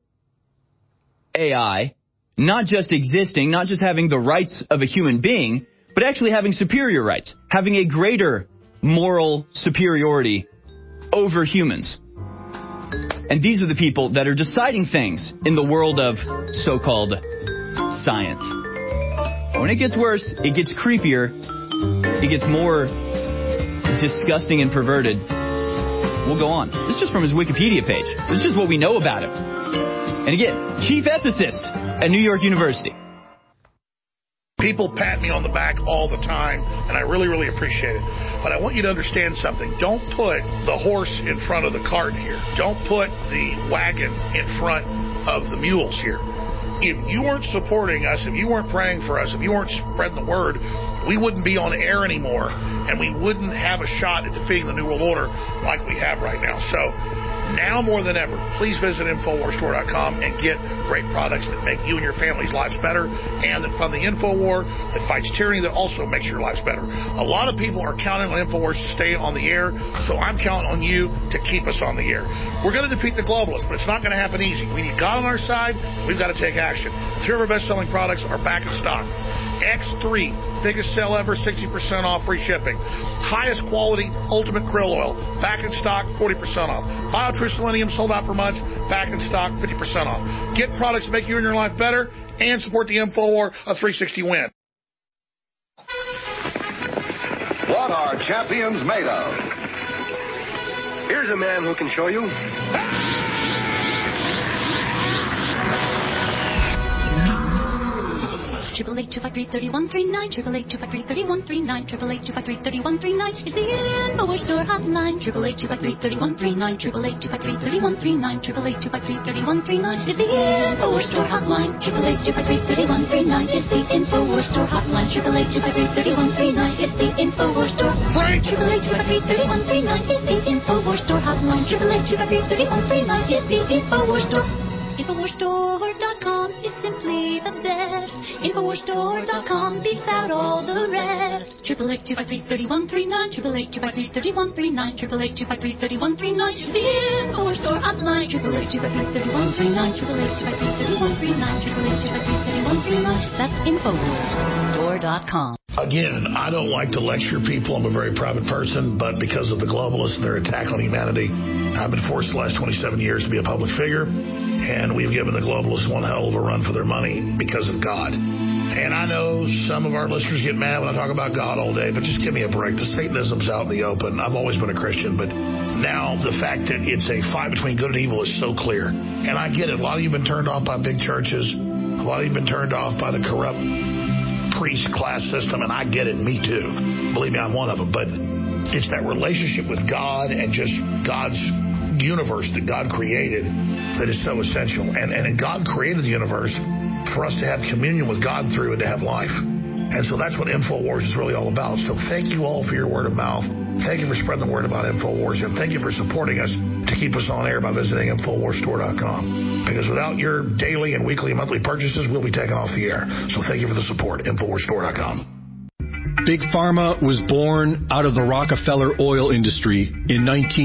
Speaker 15: AI not just existing, not just having the rights of a human being, but actually having superior rights, having a greater moral superiority over humans. And these are the people that are deciding things in the world of so-called science. When it gets worse, it gets creepier, it gets more disgusting and perverted. We'll go on. This is just from his Wikipedia page. This is just what we know about him. And again, chief ethicist at New York University.
Speaker 16: People pat me on the back all the time, and I really, really appreciate it. But I want you to understand something. Don't put the horse in front of the cart here. Don't put the wagon in front of the mules here. If you weren't supporting us, if you weren't praying for us, if you weren't spreading the word, we wouldn't be on air anymore, and we wouldn't have a shot at defeating the New World Order like we have right now. So now more than ever, please visit InfoWarsStore.com and get great products that make you and your family's lives better, and that fund the InfoWar, that fights tyranny, that also makes your lives better. A lot of people are counting on InfoWars to stay on the air, so I'm counting on you to keep us on the air. We're going to defeat the globalists, but it's not going to happen easy. We need God on our side. We've got to take action. 3 of our best-selling products are back in stock. X3, biggest sale ever, 60% off, free shipping. Highest quality, ultimate krill oil, back in stock, 40% off. BioTrue Selenium sold out for months, back in stock, 50% off. Get products that make you and your life better and support the InfoWar, a 360 win.
Speaker 17: What are champions made of? Here's a man who can show you.
Speaker 18: 888-253-3139, 888-253-3139, 888-253-3139 is the InfoWars Store hotline. 888-253-3139, 888-253-3139, 888-253-3139 is the InfoWars Store hotline. 888-253-3139 is the InfoWars Store hotline. 888-253-3139 is the InfoWars Store. 888-253-3139 is the InfoWars Store hotline. 888-253-3139 is the InfoWars Store. InfoWarsStore.com is simply the best. InfoWarsStore.com beats out all the rest. 888-253-3139, 888-253-3139, 888-253-3139 is the InfoWars Store hotline. 888-253-3139, 888-253-3139, 888-253-3139. That's InfoWarsStore.com.
Speaker 16: Again, I don't like to lecture people. I'm a very private person, but because of the globalists and their attack on humanity, I've been forced the last 27 years to be a public figure, and we've given the globalists one hell of a run for their money because of God. And I know some of our listeners get mad when I talk about God all day, but just give me a break. The Satanism's out in the open. I've always been a Christian, but now the fact that it's a fight between good and evil is so clear. And I get it. A lot of you have been turned off by big churches. A lot of you have been turned off by the corrupt priest class system, and I get it. Me too. Believe me, I'm one of them. But it's that relationship with God and just God's universe that God created that is so essential. And God created the universe for us to have communion with God through and to have life. And so that's what InfoWars is really all about. So thank you all for your word of mouth. Thank you for spreading the word about InfoWars. And thank you for supporting us to keep us on air by visiting InfoWarsStore.com. Because without your daily and weekly and monthly purchases, we'll be taken off the air. So thank you for the support. InfoWarsStore.com.
Speaker 20: Big Pharma was born out of the Rockefeller oil industry in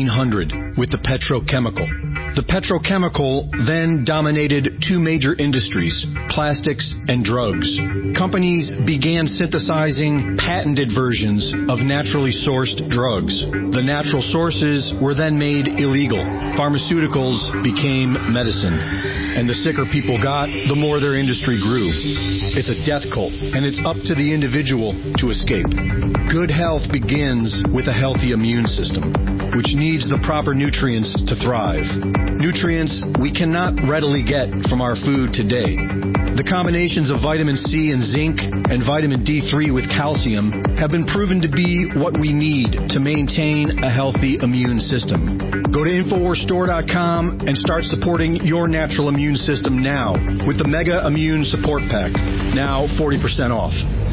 Speaker 20: 1900 with the petrochemical. The petrochemical then dominated two major industries, plastics and drugs. Companies began synthesizing patented versions of naturally sourced drugs. The natural sources were then made illegal. Pharmaceuticals became medicine. And the sicker people got, the more their industry grew. It's a death cult, and it's up to the individual to escape. Good health begins with a healthy immune system, which needs the proper nutrients to thrive. Nutrients we cannot readily get from our food today. The combinations of vitamin C and zinc and vitamin D3 with calcium have been proven to be what we need to maintain a healthy immune system. Go to InfoWarsStore.com and start supporting your natural immune system now with the Mega Immune Support Pack. Now 40% off.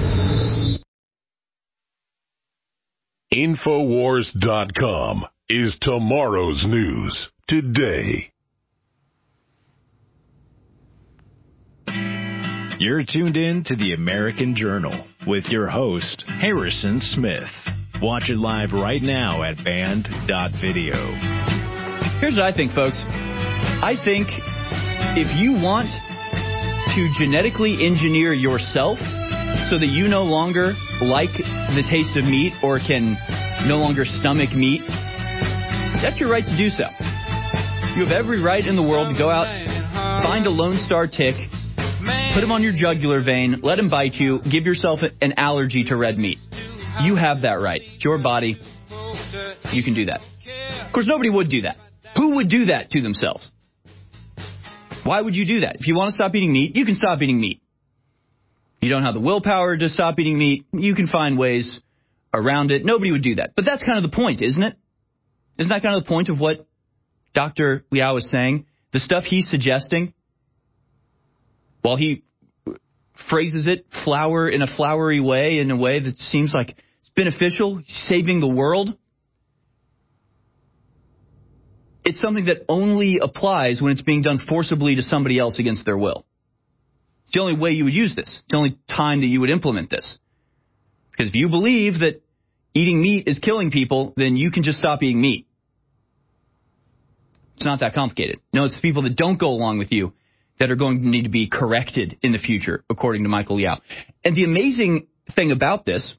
Speaker 2: InfoWars.com is tomorrow's news today.
Speaker 1: You're tuned in to the American Journal with your host, Harrison Smith. Watch it live right now at band.video.
Speaker 15: Here's what I think, folks. I think if you want to genetically engineer yourself so that you no longer like the taste of meat or can no longer stomach meat, that's your right to do so. You have every right in the world to go out, find a Lone Star tick, put him on your jugular vein, let him bite you, give yourself an allergy to red meat. You have that right. It's your body. You can do that. Of course, nobody would do that. Who would do that to themselves? Why would you do that? If you want to stop eating meat, you can stop eating meat. You don't have the willpower to stop eating meat, you can find ways around it. Nobody would do that. But that's kind of the point, isn't it? Isn't that kind of the point of what Dr. Liao is saying? The stuff he's suggesting, while he phrases it in a flowery way, in a way that seems like it's beneficial, saving the world, it's something that only applies when it's being done forcibly to somebody else against their will. It's the only way you would use this. It's the only time that you would implement this. Because if you believe that eating meat is killing people, then you can just stop eating meat. It's not that complicated. No, it's the people that don't go along with you that are going to need to be corrected in the future, according to Michael Liao. And the amazing thing about this,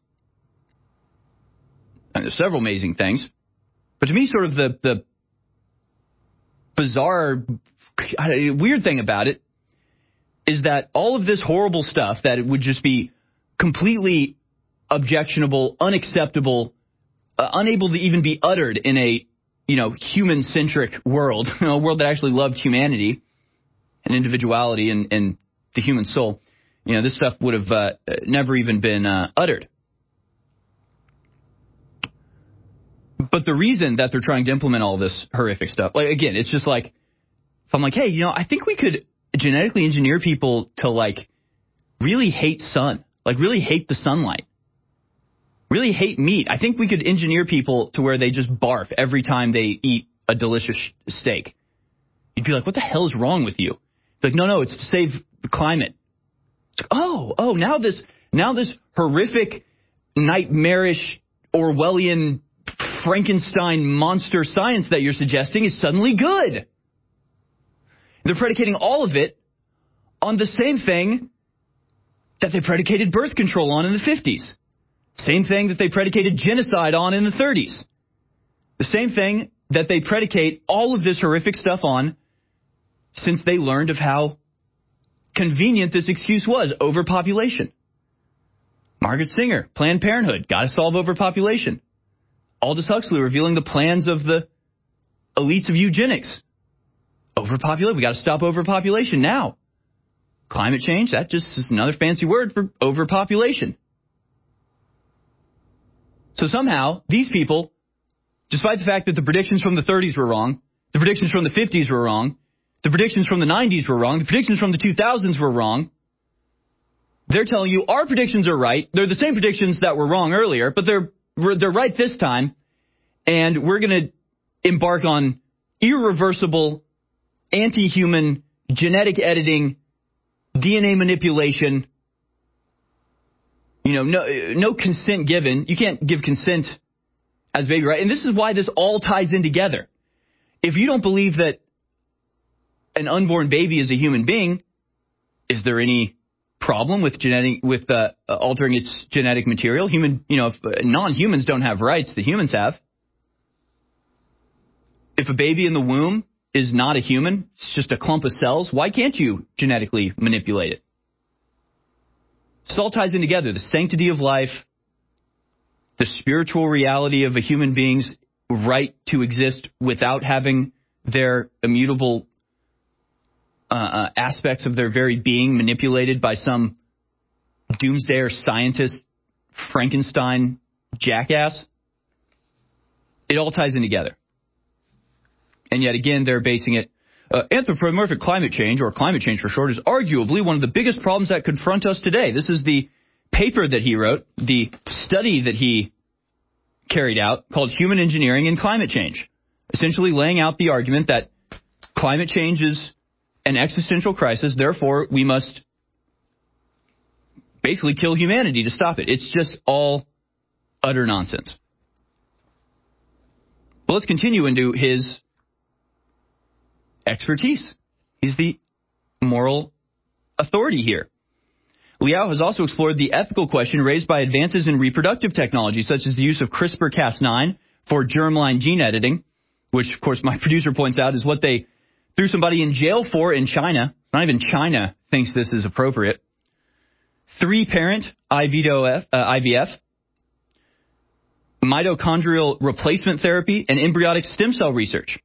Speaker 15: and there's several amazing things, but to me, sort of the bizarre, weird thing about it is that all of this horrible stuff that it would just be completely objectionable, unacceptable, unable to even be uttered in a, human-centric world, a world that actually loved humanity and individuality and the human soul, this stuff would have never even been uttered. But the reason that they're trying to implement all this horrific stuff, like, again, it's just like, if I'm like, hey, I think we could genetically engineer people to, like, really hate sun, like really hate the sunlight, really hate meat. I think we could engineer people to where they just barf every time they eat a delicious steak. You'd be like, what the hell is wrong with you? Like, no, it's to save the climate. It's like, now this horrific, nightmarish, Orwellian, Frankenstein monster science that you're suggesting is suddenly good. They're predicating all of it on the same thing that they predicated birth control on in the 50s. Same thing that they predicated genocide on in the 30s. The same thing that they predicate all of this horrific stuff on since they learned of how convenient this excuse was, overpopulation. Margaret Sanger, Planned Parenthood, got to solve overpopulation. Aldous Huxley revealing the plans of the elites of eugenics. Overpopulation, we got to stop overpopulation now. Climate change, that just is another fancy word for overpopulation. So somehow, these people, despite the fact that the predictions from the 30s were wrong, the predictions from the 50s were wrong, the predictions from the 90s were wrong, the predictions from the 2000s were wrong, they're telling you our predictions are right. They're the same predictions that were wrong earlier, but they're right this time, and we're going to embark on irreversible, anti-human, genetic editing, DNA manipulation. No consent given. You can't give consent as baby, right? And this is why this all ties in together. If you don't believe that an unborn baby is a human being, is there any problem with altering its genetic material? If non-humans don't have rights, the humans have. If a baby in the womb is not a human, it's just a clump of cells, why can't you genetically manipulate it? This all ties in together. The sanctity of life, the spiritual reality of a human being's right to exist without having their immutable aspects of their very being manipulated by some doomsdayer scientist, Frankenstein jackass. It all ties in together. And yet again, they're basing it. Anthropomorphic climate change, or climate change for short, is arguably one of the biggest problems that confront us today. This is the paper that he wrote, the study that he carried out, called Human Engineering and Climate Change, essentially laying out the argument that climate change is an existential crisis, therefore we must basically kill humanity to stop it. It's just all utter nonsense. Well, let's continue into his expertise. He's the moral authority here. Liao has also explored the ethical question raised by advances in reproductive technology, such as the use of CRISPR-Cas9 for germline gene editing, which, of course, my producer points out is what they threw somebody in jail for in China. Not even China thinks this is appropriate. 3-parent IVF, mitochondrial replacement therapy, and embryonic stem cell research.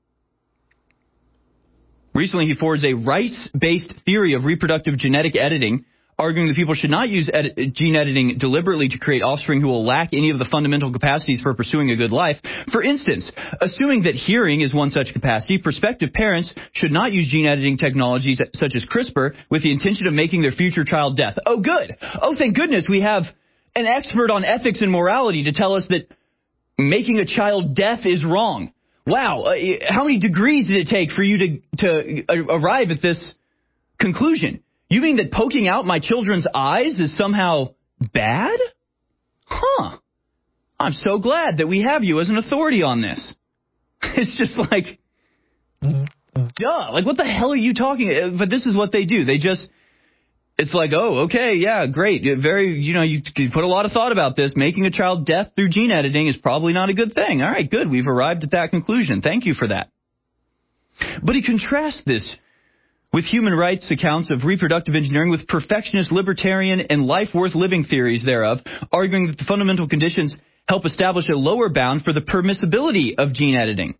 Speaker 15: Recently, he forwards a rights-based theory of reproductive genetic editing, arguing that people should not use gene editing deliberately to create offspring who will lack any of the fundamental capacities for pursuing a good life. For instance, assuming that hearing is one such capacity, prospective parents should not use gene editing technologies such as CRISPR with the intention of making their future child deaf. Oh, good. Oh, thank goodness we have an expert on ethics and morality to tell us that making a child deaf is wrong. Wow, how many degrees did it take for you to arrive at this conclusion? You mean that poking out my children's eyes is somehow bad? Huh. I'm so glad that we have you as an authority on this. It's just like, Duh. Like, what the hell are you talking? But this is what they do. It's like, oh, okay, yeah, great. You put a lot of thought about this. Making a child deaf through gene editing is probably not a good thing. All right, good. We've arrived at that conclusion. Thank you for that. But he contrasts this with human rights accounts of reproductive engineering with perfectionist, libertarian, and life-worth-living theories thereof, arguing that the fundamental conditions help establish a lower bound for the permissibility of gene editing.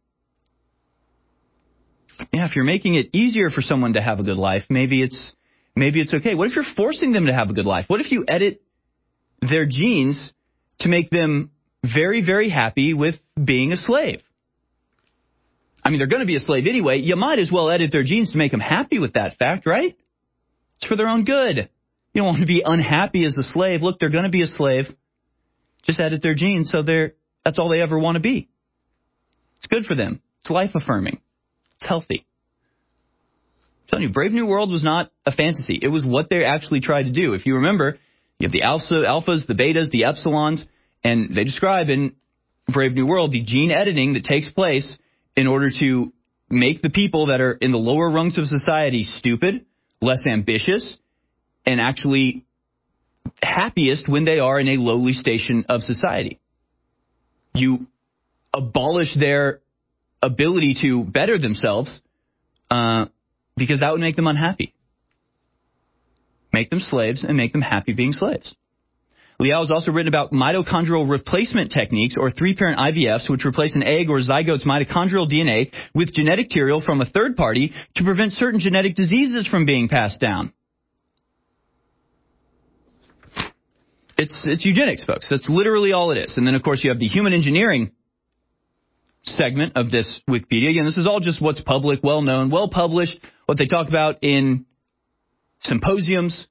Speaker 15: Yeah, if you're making it easier for someone to have a good life, maybe it's okay. What if you're forcing them to have a good life? What if you edit their genes to make them very, very happy with being a slave? I mean, they're going to be a slave anyway. You might as well edit their genes to make them happy with that fact, right? It's for their own good. You don't want to be unhappy as a slave. Look, they're going to be a slave. Just edit their genes so that's all they ever want to be. It's good for them. It's life-affirming. It's healthy. I'm telling you, Brave New World was not a fantasy. It was what they actually tried to do. If you remember, you have the alphas, the betas, the epsilons, and they describe in Brave New World the gene editing that takes place in order to make the people that are in the lower rungs of society stupid, less ambitious, and actually happiest when they are in a lowly station of society. You abolish their ability to better themselves because that would make them unhappy. Make them slaves and make them happy being slaves. Liao has also written about mitochondrial replacement techniques, or three-parent IVFs, which replace an egg or zygote's mitochondrial DNA with genetic material from a third party to prevent certain genetic diseases from being passed down. It's eugenics, folks. That's literally all it is. And then, of course, you have the human engineering segment of this Wikipedia. Again, this is all just what's public, well-known, well-published, what they talk about in symposiums.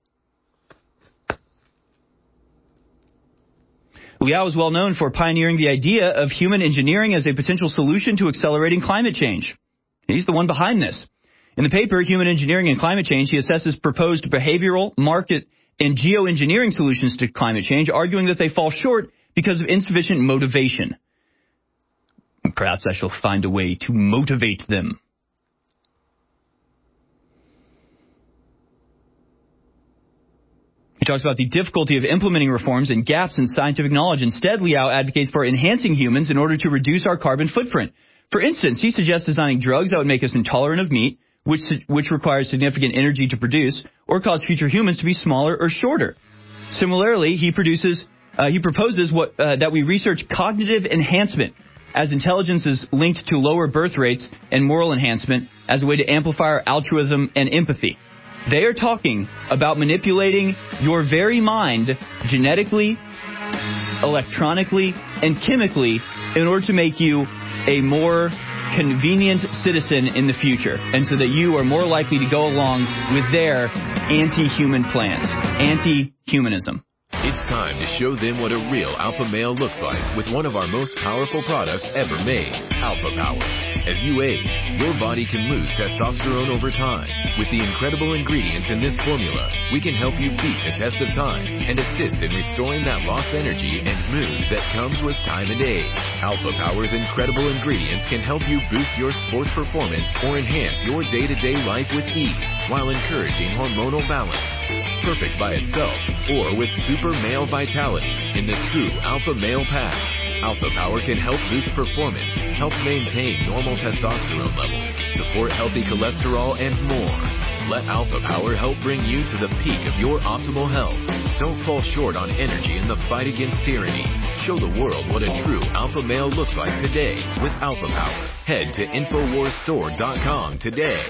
Speaker 15: Liao is well known for pioneering the idea of human engineering as a potential solution to accelerating climate change. He's the one behind this. In the paper, Human Engineering and Climate Change, he assesses proposed behavioral, market, and geoengineering solutions to climate change, arguing that they fall short because of insufficient motivation. Perhaps I shall find a way to motivate them. He talks about the difficulty of implementing reforms and gaps in scientific knowledge. Instead, Liao advocates for enhancing humans in order to reduce our carbon footprint. For instance, he suggests designing drugs that would make us intolerant of meat, which requires significant energy to produce, or cause future humans to be smaller or shorter. Similarly, he proposes that we research cognitive enhancement, as intelligence is linked to lower birth rates, and moral enhancement as a way to amplify our altruism and empathy. They are talking about manipulating your very mind genetically, electronically, and chemically in order to make you a more convenient citizen in the future, and so that you are more likely to go along with their anti-human plans, anti-humanism.
Speaker 19: It's time to show them what a real alpha male looks like with one of our most powerful products ever made, Alpha Power. As you age, your body can lose testosterone over time. With the incredible ingredients in this formula, we can help you beat the test of time and assist in restoring that lost energy and mood that comes with time and age. Alpha Power's incredible ingredients can help you boost your sports performance or enhance your day-to-day life with ease while encouraging hormonal balance. Perfect by itself or with super male vitality in the true Alpha Male Pack. Alpha Power can help boost performance, help maintain normal testosterone levels, support healthy cholesterol, and more. Let Alpha Power help bring you to the peak of your optimal health. Don't fall short on energy in the fight against tyranny. Show the world what a true alpha male looks like today with Alpha Power. Head to InfoWarsStore.com today.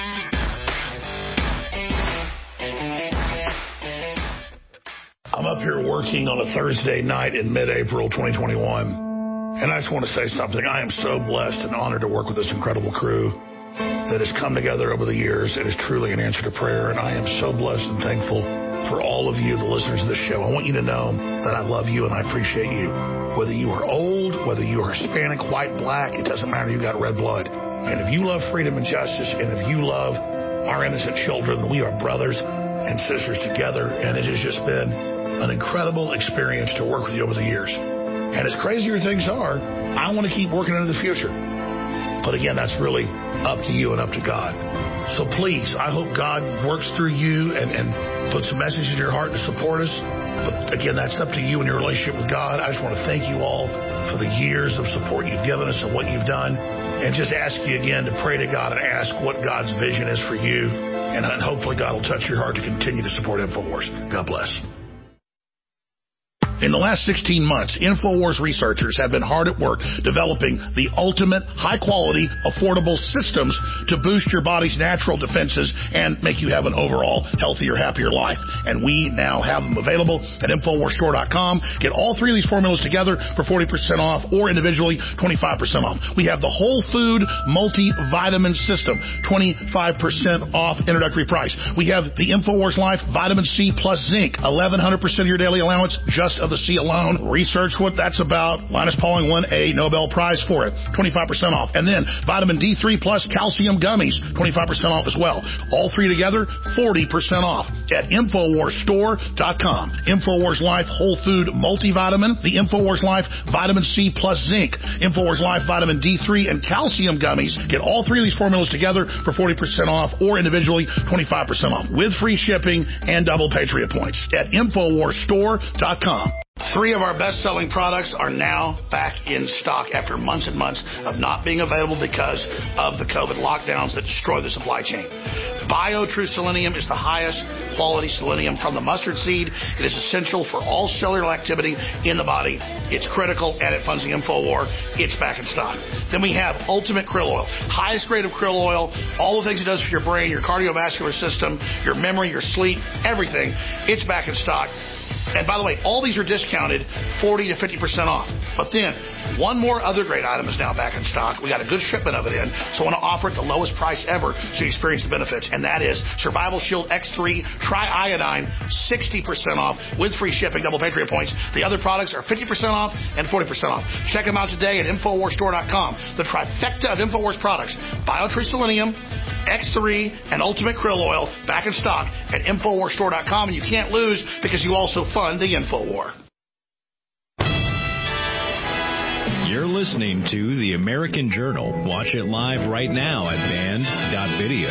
Speaker 16: I'm up here working on a Thursday night in mid-April 2021, and I just want to say something. I am so blessed and honored to work with this incredible crew that has come together over the years. It is truly an answer to prayer, and I am so blessed and thankful for all of you, the listeners of this show. I want you to know that I love you and I appreciate you. Whether you are old, whether you are Hispanic, white, black, it doesn't matter. You got red blood. And if you love freedom and justice, and if you love our innocent children, we are brothers and sisters together, and it has just been an incredible experience to work with you over the years. And as crazier things are, I want to keep working into the future. But again, that's really up to you and up to God. So please, I hope God works through you and puts a message in your heart to support us. But again, that's up to you and your relationship with God. I just want to thank you all for the years of support you've given us and what you've done. And just ask you again to pray to God and ask what God's vision is for you. And hopefully God will touch your heart to continue to support InfoWars. God bless. In the last 16 months, InfoWars researchers have been hard at work developing the ultimate, high-quality, affordable systems to boost your body's natural defenses and make you have an overall healthier, happier life. And we now have them available at InfoWarsStore.com. Get all three of these formulas together for 40% off or individually 25% off. We have the Whole Food Multivitamin System, 25% off introductory price. We have the InfoWars Life Vitamin C plus Zinc, 1,100% of your daily allowance just of the C alone. Research what that's about. Linus Pauling won a Nobel Prize for it. 25% off. And then Vitamin D3 plus Calcium Gummies, 25% off as well. All three together, 40% off at InfoWarsStore.com. InfoWars Life Whole Food Multivitamin, the InfoWars Life Vitamin C plus Zinc, InfoWars Life Vitamin D3 and Calcium Gummies. Get all three of these formulas together for 40% off or individually 25% off with free shipping and double Patriot points at InfoWarsStore.com. 3 of our best-selling products are now back in stock after months and months of not being available because of the COVID lockdowns that destroy the supply chain. BioTrue Selenium is the highest quality selenium from the mustard seed. It is essential for all cellular activity in the body. It's critical, and it funds the InfoWar. It's back in stock. Then we have Ultimate Krill Oil, highest grade of krill oil, all the things it does for your brain, your cardiovascular system, your memory, your sleep, everything. It's back in stock. And by the way, all these are discounted 40 to 50% off. But then, one more other great item is now back in stock. We got a good shipment of it in, so I want to offer it the lowest price ever so you experience the benefits. And that is Survival Shield X3 Triiodine, 60% off with free shipping, double Patriot points. The other products are 50% off and 40% off. Check them out today at InfoWarsStore.com. The trifecta of InfoWars products, BioTrue Selenium, X3, and Ultimate Krill Oil, back in stock at InfoWarsStore.com. And you can't lose because you also fund the InfoWar.
Speaker 1: You're listening to The American Journal. Watch it live right now at band.video.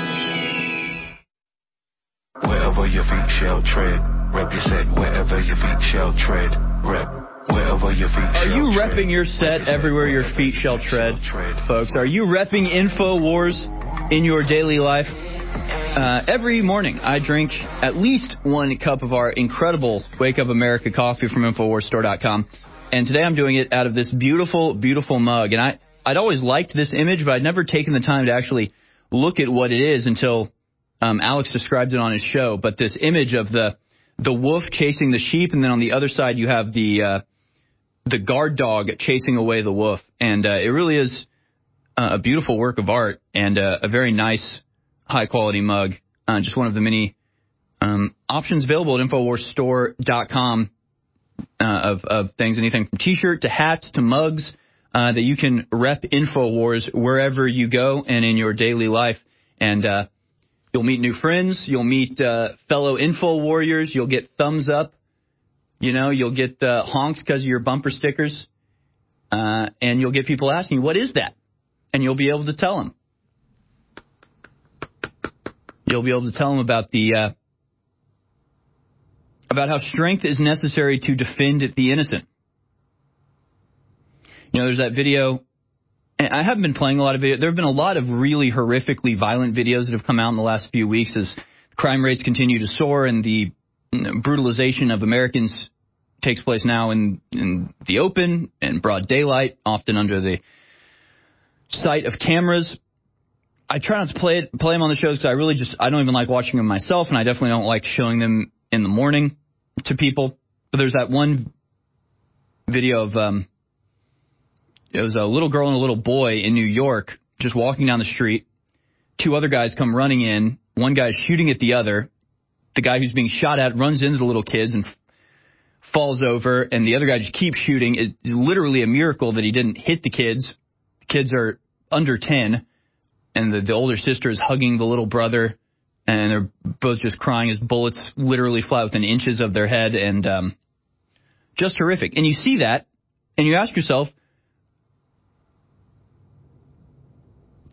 Speaker 9: Wherever your feet shall tread, rep your set. Wherever your feet shall tread, rep. Wherever your feet shall tread.
Speaker 15: Are you repping your set everywhere your feet shall tread, folks? Are you repping InfoWars in your daily life? Every morning, I drink at least 1 cup of our incredible Wake Up America coffee from InfoWarsStore.com. And today I'm doing it out of this beautiful, beautiful mug. And I'd always liked this image, but I'd never taken the time to actually look at what it is until Alex described it on his show. But this image of the wolf chasing the sheep, and then on the other side you have the guard dog chasing away the wolf. And it really is a beautiful work of art and a very nice, high-quality mug. Just one of the many options available at InfoWarsStore.com. Of things, anything from T-shirt to hats to mugs, that you can rep InfoWars wherever you go and in your daily life. And you'll meet new friends. You'll meet fellow Info Warriors. You'll get thumbs up. You'll get honks because of your bumper stickers. And you'll get people asking, what is that? And you'll be able to tell them. You'll be able to tell them about about how strength is necessary to defend the innocent. There's that video, and I haven't been playing a lot of videos. There have been a lot of really horrifically violent videos that have come out in the last few weeks as crime rates continue to soar and the brutalization of Americans takes place now in the open and broad daylight, often under the sight of cameras. I try not to play them on the shows because I don't even like watching them myself, and I definitely don't like showing them in the morning to people. But there's that one video of it was a little girl and a little boy in New York just walking down the street. 2 other guys come running in. One guy's shooting at the other. The guy who's being shot at runs into the little kids and falls over, and the other guy just keeps shooting. It's literally a miracle that he didn't hit the kids. The kids are under 10, and the older sister is hugging the little brother. And they're both just crying as bullets literally fly within inches of their head, and just horrific. And you see that, and you ask yourself,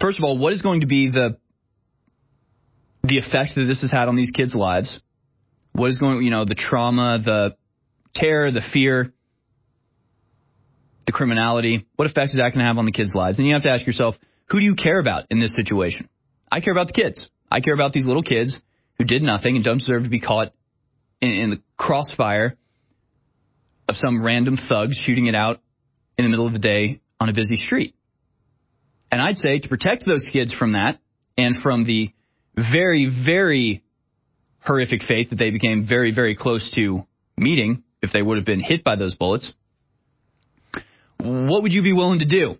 Speaker 15: first of all, what is going to be the effect that this has had on these kids' lives? What is going, the trauma, the terror, the fear, the criminality? What effect is that going to have on the kids' lives? And you have to ask yourself, who do you care about in this situation? I care about the kids. I care about these little kids who did nothing and don't deserve to be caught in the crossfire of some random thugs shooting it out in the middle of the day on a busy street. And I'd say to protect those kids from that and from the very, very horrific fate that they became very, very close to meeting if they would have been hit by those bullets, what would you be willing to do?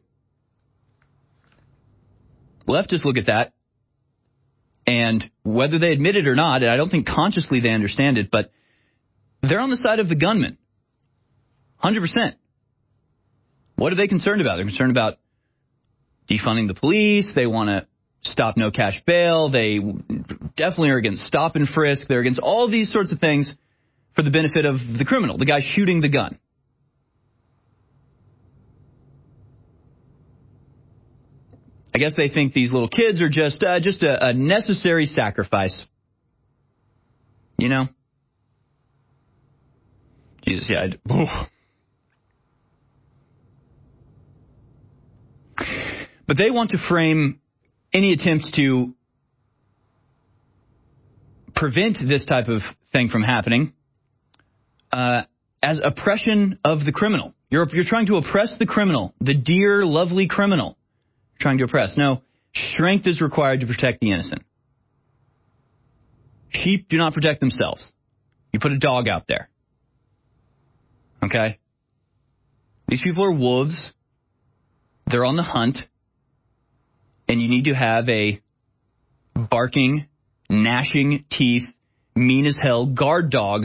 Speaker 15: Leftists look at that, and whether they admit it or not, and I don't think consciously they understand it, but they're on the side of the gunman. 100%. What are they concerned about? They're concerned about defunding the police. They want to stop no cash bail. They definitely are against stop and frisk. They're against all these sorts of things for the benefit of the criminal, the guy shooting the gun. I guess they think these little kids are just a necessary sacrifice. You know? Jesus, yeah. But they want to frame any attempts to prevent this type of thing from happening as oppression of the criminal. You're trying to oppress the criminal, the dear, lovely criminal. You're trying to oppress. No, strength is required to protect the innocent. Sheep do not protect themselves. You put a dog out there. Okay? These people are wolves. They're on the hunt. And you need to have a barking, gnashing teeth, mean as hell guard dog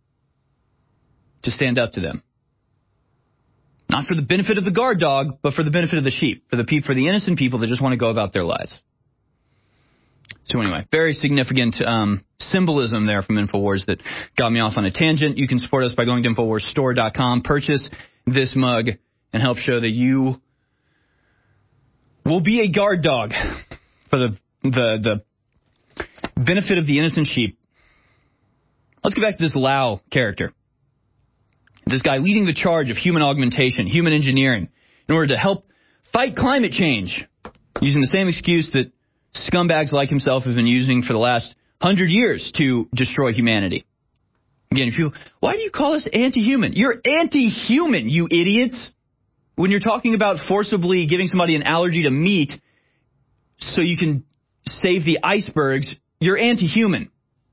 Speaker 15: to stand up to them. Not for the benefit of the guard dog, but for the benefit of the sheep, for the innocent people that just want to go about their lives. So anyway, very significant symbolism there from InfoWars that got me off on a tangent. You can support us by going to InfoWarsStore.com, purchase this mug, and help show that you will be a guard dog for the benefit of the innocent sheep. Let's get back to this Lau character. This guy leading the charge of human augmentation, human engineering, in order to help fight climate change, using the same excuse that scumbags like himself have been using for the last 100 years to destroy humanity. Again, why do you call us anti-human? You're anti-human, you idiots. When you're talking about forcibly giving somebody an allergy to meat so you can save the icebergs, you're anti-human.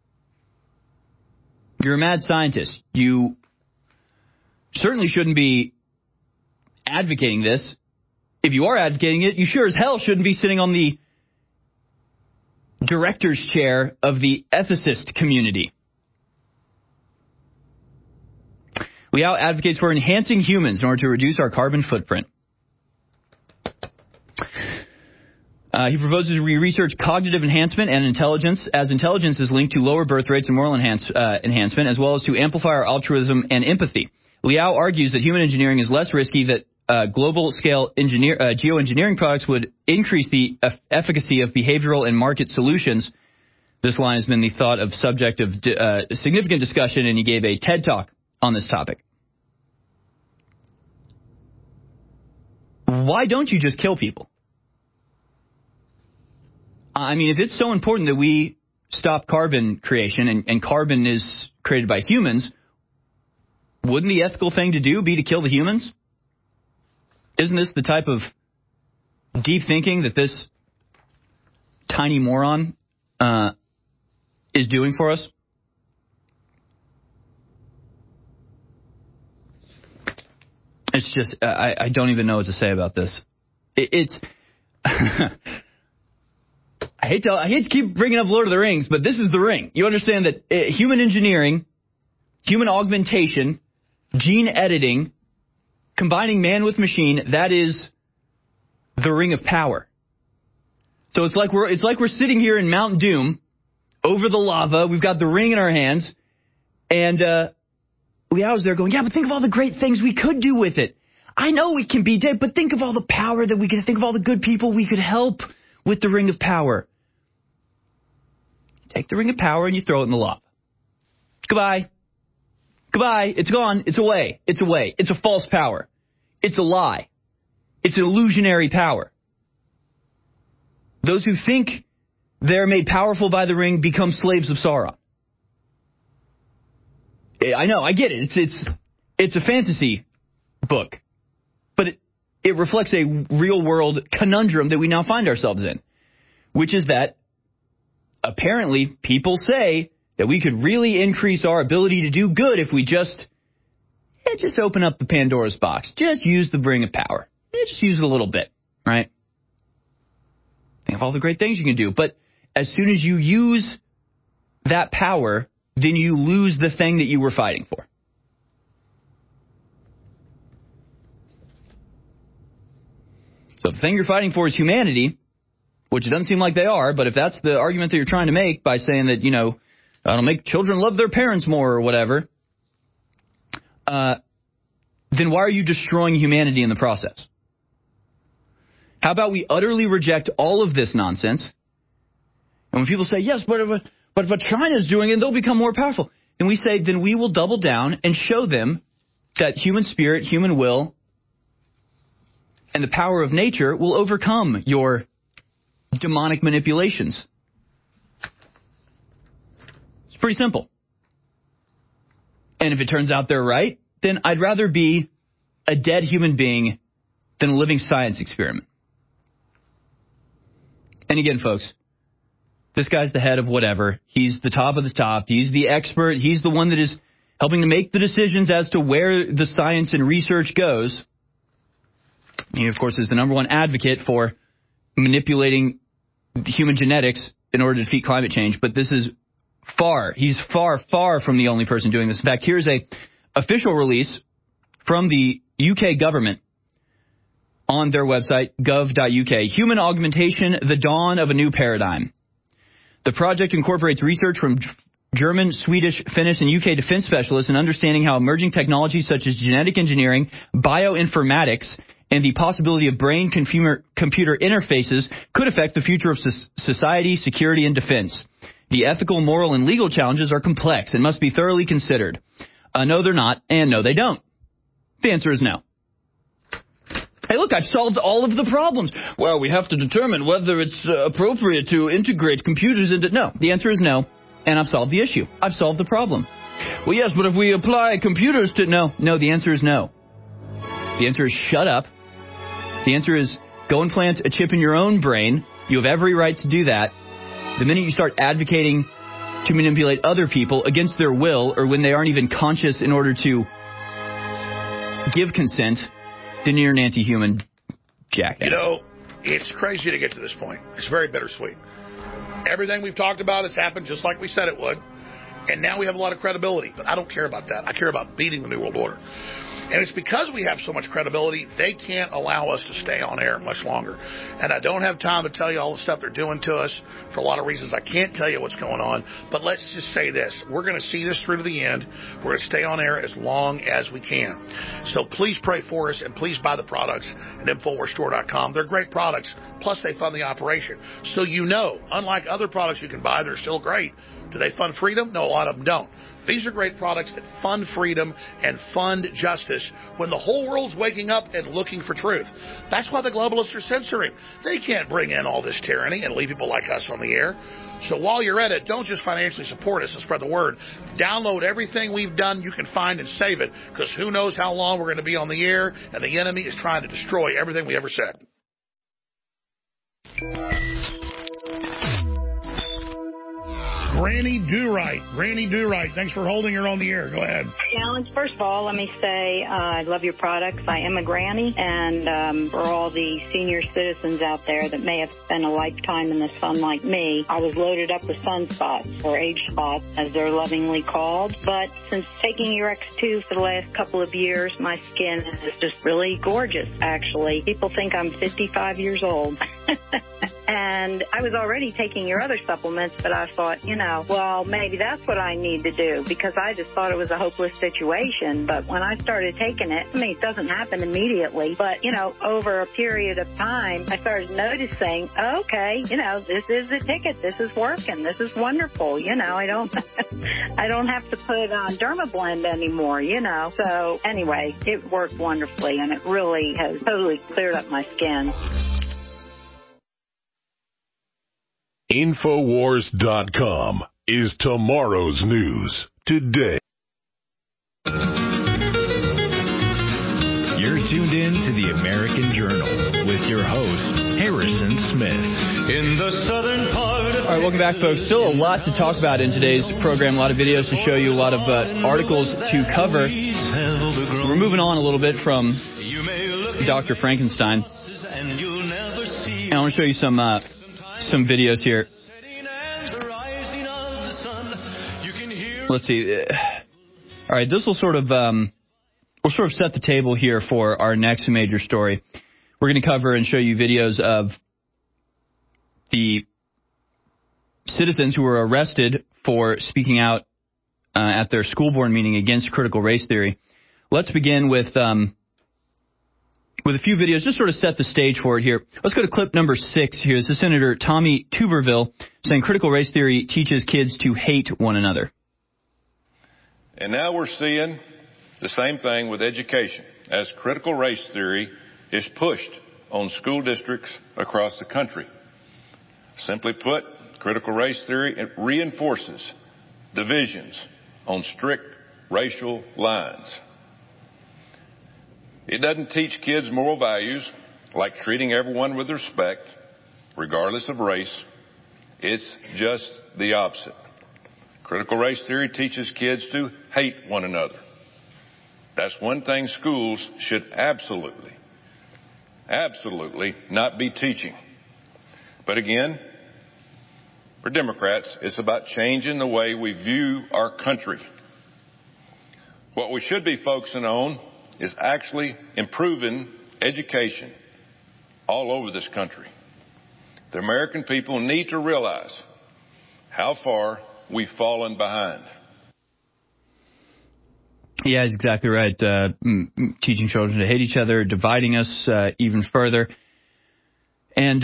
Speaker 15: You're a mad scientist. You certainly shouldn't be advocating this. If you are advocating it, you sure as hell shouldn't be sitting on the director's chair of the ethicist community. Liao advocates for enhancing humans in order to reduce our carbon footprint. He proposes we research cognitive enhancement and intelligence, as intelligence is linked to lower birth rates and moral enhancement, as well as to amplify our altruism and empathy. Liao argues that human engineering is less risky, that global-scale geoengineering products would increase the efficacy of behavioral and market solutions. This line has been the thought of subject of significant discussion, and he gave a TED Talk on this topic. Why don't you just kill people? I mean, if it's so important that we stop carbon creation and carbon is created by humans, wouldn't the ethical thing to do be to kill the humans? Isn't this the type of deep thinking that this tiny moron is doing for us? It's just, I don't even know what to say about this. It's, I hate to keep bringing up Lord of the Rings, but this is the ring. You understand that human engineering, human augmentation, gene editing, combining man with machine, that is the ring of power. So it's like we're sitting here in Mount Doom over the lava. We've got the ring in our hands, and Liao's there going, yeah, but think of all the great things we could do with it. I know we can be dead, but think of all the power that we could, think of all the good people we could help with the ring of power. Take the ring of power and you throw it in the lava. Goodbye. Goodbye. It's gone. It's away. It's away. It's a false power. It's a lie. It's an illusionary power. Those who think they're made powerful by the ring become slaves of Sauron. I know, I get it. It's a fantasy book. But it reflects a real-world conundrum that we now find ourselves in, which is that apparently people say that we could really increase our ability to do good if we just open up the Pandora's box. Just use the ring of power. Just use it a little bit, right? Think of all the great things you can do. But as soon as you use that power, then you lose the thing that you were fighting for. So the thing you're fighting for is humanity, which it doesn't seem like they are, but if that's the argument that you're trying to make by saying that, it'll make children love their parents more or whatever, then why are you destroying humanity in the process? How about we utterly reject all of this nonsense? And when people say, yes, but if China's doing it, they'll become more powerful. And we say, then we will double down and show them that human spirit, human will, and the power of nature will overcome your demonic manipulations. It's pretty simple. And if it turns out they're right, then I'd rather be a dead human being than a living science experiment. And again, folks, this guy's the head of whatever. He's the top of the top. He's the expert. He's the one that is helping to make the decisions as to where the science and research goes. He, of course, is the number one advocate for manipulating human genetics in order to defeat climate change. But this is he's far, far from the only person doing this. In fact, here's a official release from the UK government on their website, gov.uk. Human augmentation, the dawn of a new paradigm. The project incorporates research from German, Swedish, Finnish, and UK defense specialists in understanding how emerging technologies such as genetic engineering, bioinformatics, and the possibility of brain-computer interfaces could affect the future of society, security, and defense. The ethical, moral, and legal challenges are complex and must be thoroughly considered. No, they're not, and no, they don't. The answer is no. Hey, look, I've solved all of the problems. Well, we have to determine whether it's appropriate to integrate computers into... No, the answer is no, and I've solved the issue. I've solved the problem. Well, yes, but if we apply computers to... No, the answer is no. The answer is shut up. The answer is go and plant a chip in your own brain. You have every right to do that. The minute you start advocating to manipulate other people against their will or when they aren't even conscious in order to give consent, then you're an anti-human jackass.
Speaker 16: It's crazy to get to this point. It's very bittersweet. Everything we've talked about has happened just like we said it would. And now we have a lot of credibility. But I don't care about that. I care about beating the New World Order. And it's because we have so much credibility, they can't allow us to stay on air much longer. And I don't have time to tell you all the stuff they're doing to us for a lot of reasons. I can't tell you what's going on. But let's just say this. We're going to see this through to the end. We're going to stay on air as long as we can. So please pray for us and please buy the products at InfoWarsStore.com. They're great products. Plus, they fund the operation. So unlike other products you can buy, they're still great. Do they fund freedom? No, a lot of them don't. These are great products that fund freedom and fund justice when the whole world's waking up and looking for truth. That's why the globalists are censoring. They can't bring in all this tyranny and leave people like us on the air. So while you're at it, don't just financially support us and spread the word. Download everything we've done you can find and save it, because who knows how long we're going to be on the air, and the enemy is trying to destroy everything we ever said. Granny Do Right. Thanks for holding her on the air. Go ahead.
Speaker 21: Challenge. First of all, let me say I love your products. I am a granny, and for all the senior citizens out there that may have spent a lifetime in the sun like me, I was loaded up with sunspots, or age spots, as they're lovingly called. But since taking your X2 for the last couple of years, my skin is just really gorgeous, actually. People think I'm 55 years old. And I was already taking your other supplements, but I thought, well, maybe that's what I need to do, because I just thought it was a hopeless situation. But when I started taking it, it doesn't happen immediately, but, over a period of time, I started noticing, okay, this is the ticket. This is working. This is wonderful. I don't I don't have to put on Dermablend anymore, So anyway, it worked wonderfully, and it really has totally cleared up my skin.
Speaker 2: Infowars.com is tomorrow's news today.
Speaker 1: You're tuned in to the American Journal with your host, Harrison Smith.
Speaker 15: In the southern part of... All right, welcome back, folks. Still a lot to talk about in today's program. A lot of videos to show you, a lot of articles to cover. We're moving on a little bit from Dr. Frankenstein. And I want to show you some videos here. Let's see. All right, this will sort of we'll sort of set the table here for our next major story. We're going to cover and show you videos of the citizens who were arrested for speaking out at their school board meeting against critical race theory. Let's begin with a few videos, just sort of set the stage for it here. Let's go to clip number 6 here. This is Senator Tommy Tuberville saying critical race theory teaches kids to hate one another.
Speaker 5: And now we're seeing the same thing with education, as critical race theory is pushed on school districts across the country. Simply put, critical race theory reinforces divisions on strict racial lines. It doesn't teach kids moral values like treating everyone with respect, regardless of race. It's just the opposite. Critical race theory teaches kids to hate one another. That's one thing schools should absolutely not be teaching. But again, for Democrats, it's about changing the way we view our country. What we should be focusing on is actually improving education all over this country. The American people need to realize how far we've fallen behind.
Speaker 15: Yeah, he's exactly right. Teaching children to hate each other, dividing us even further. And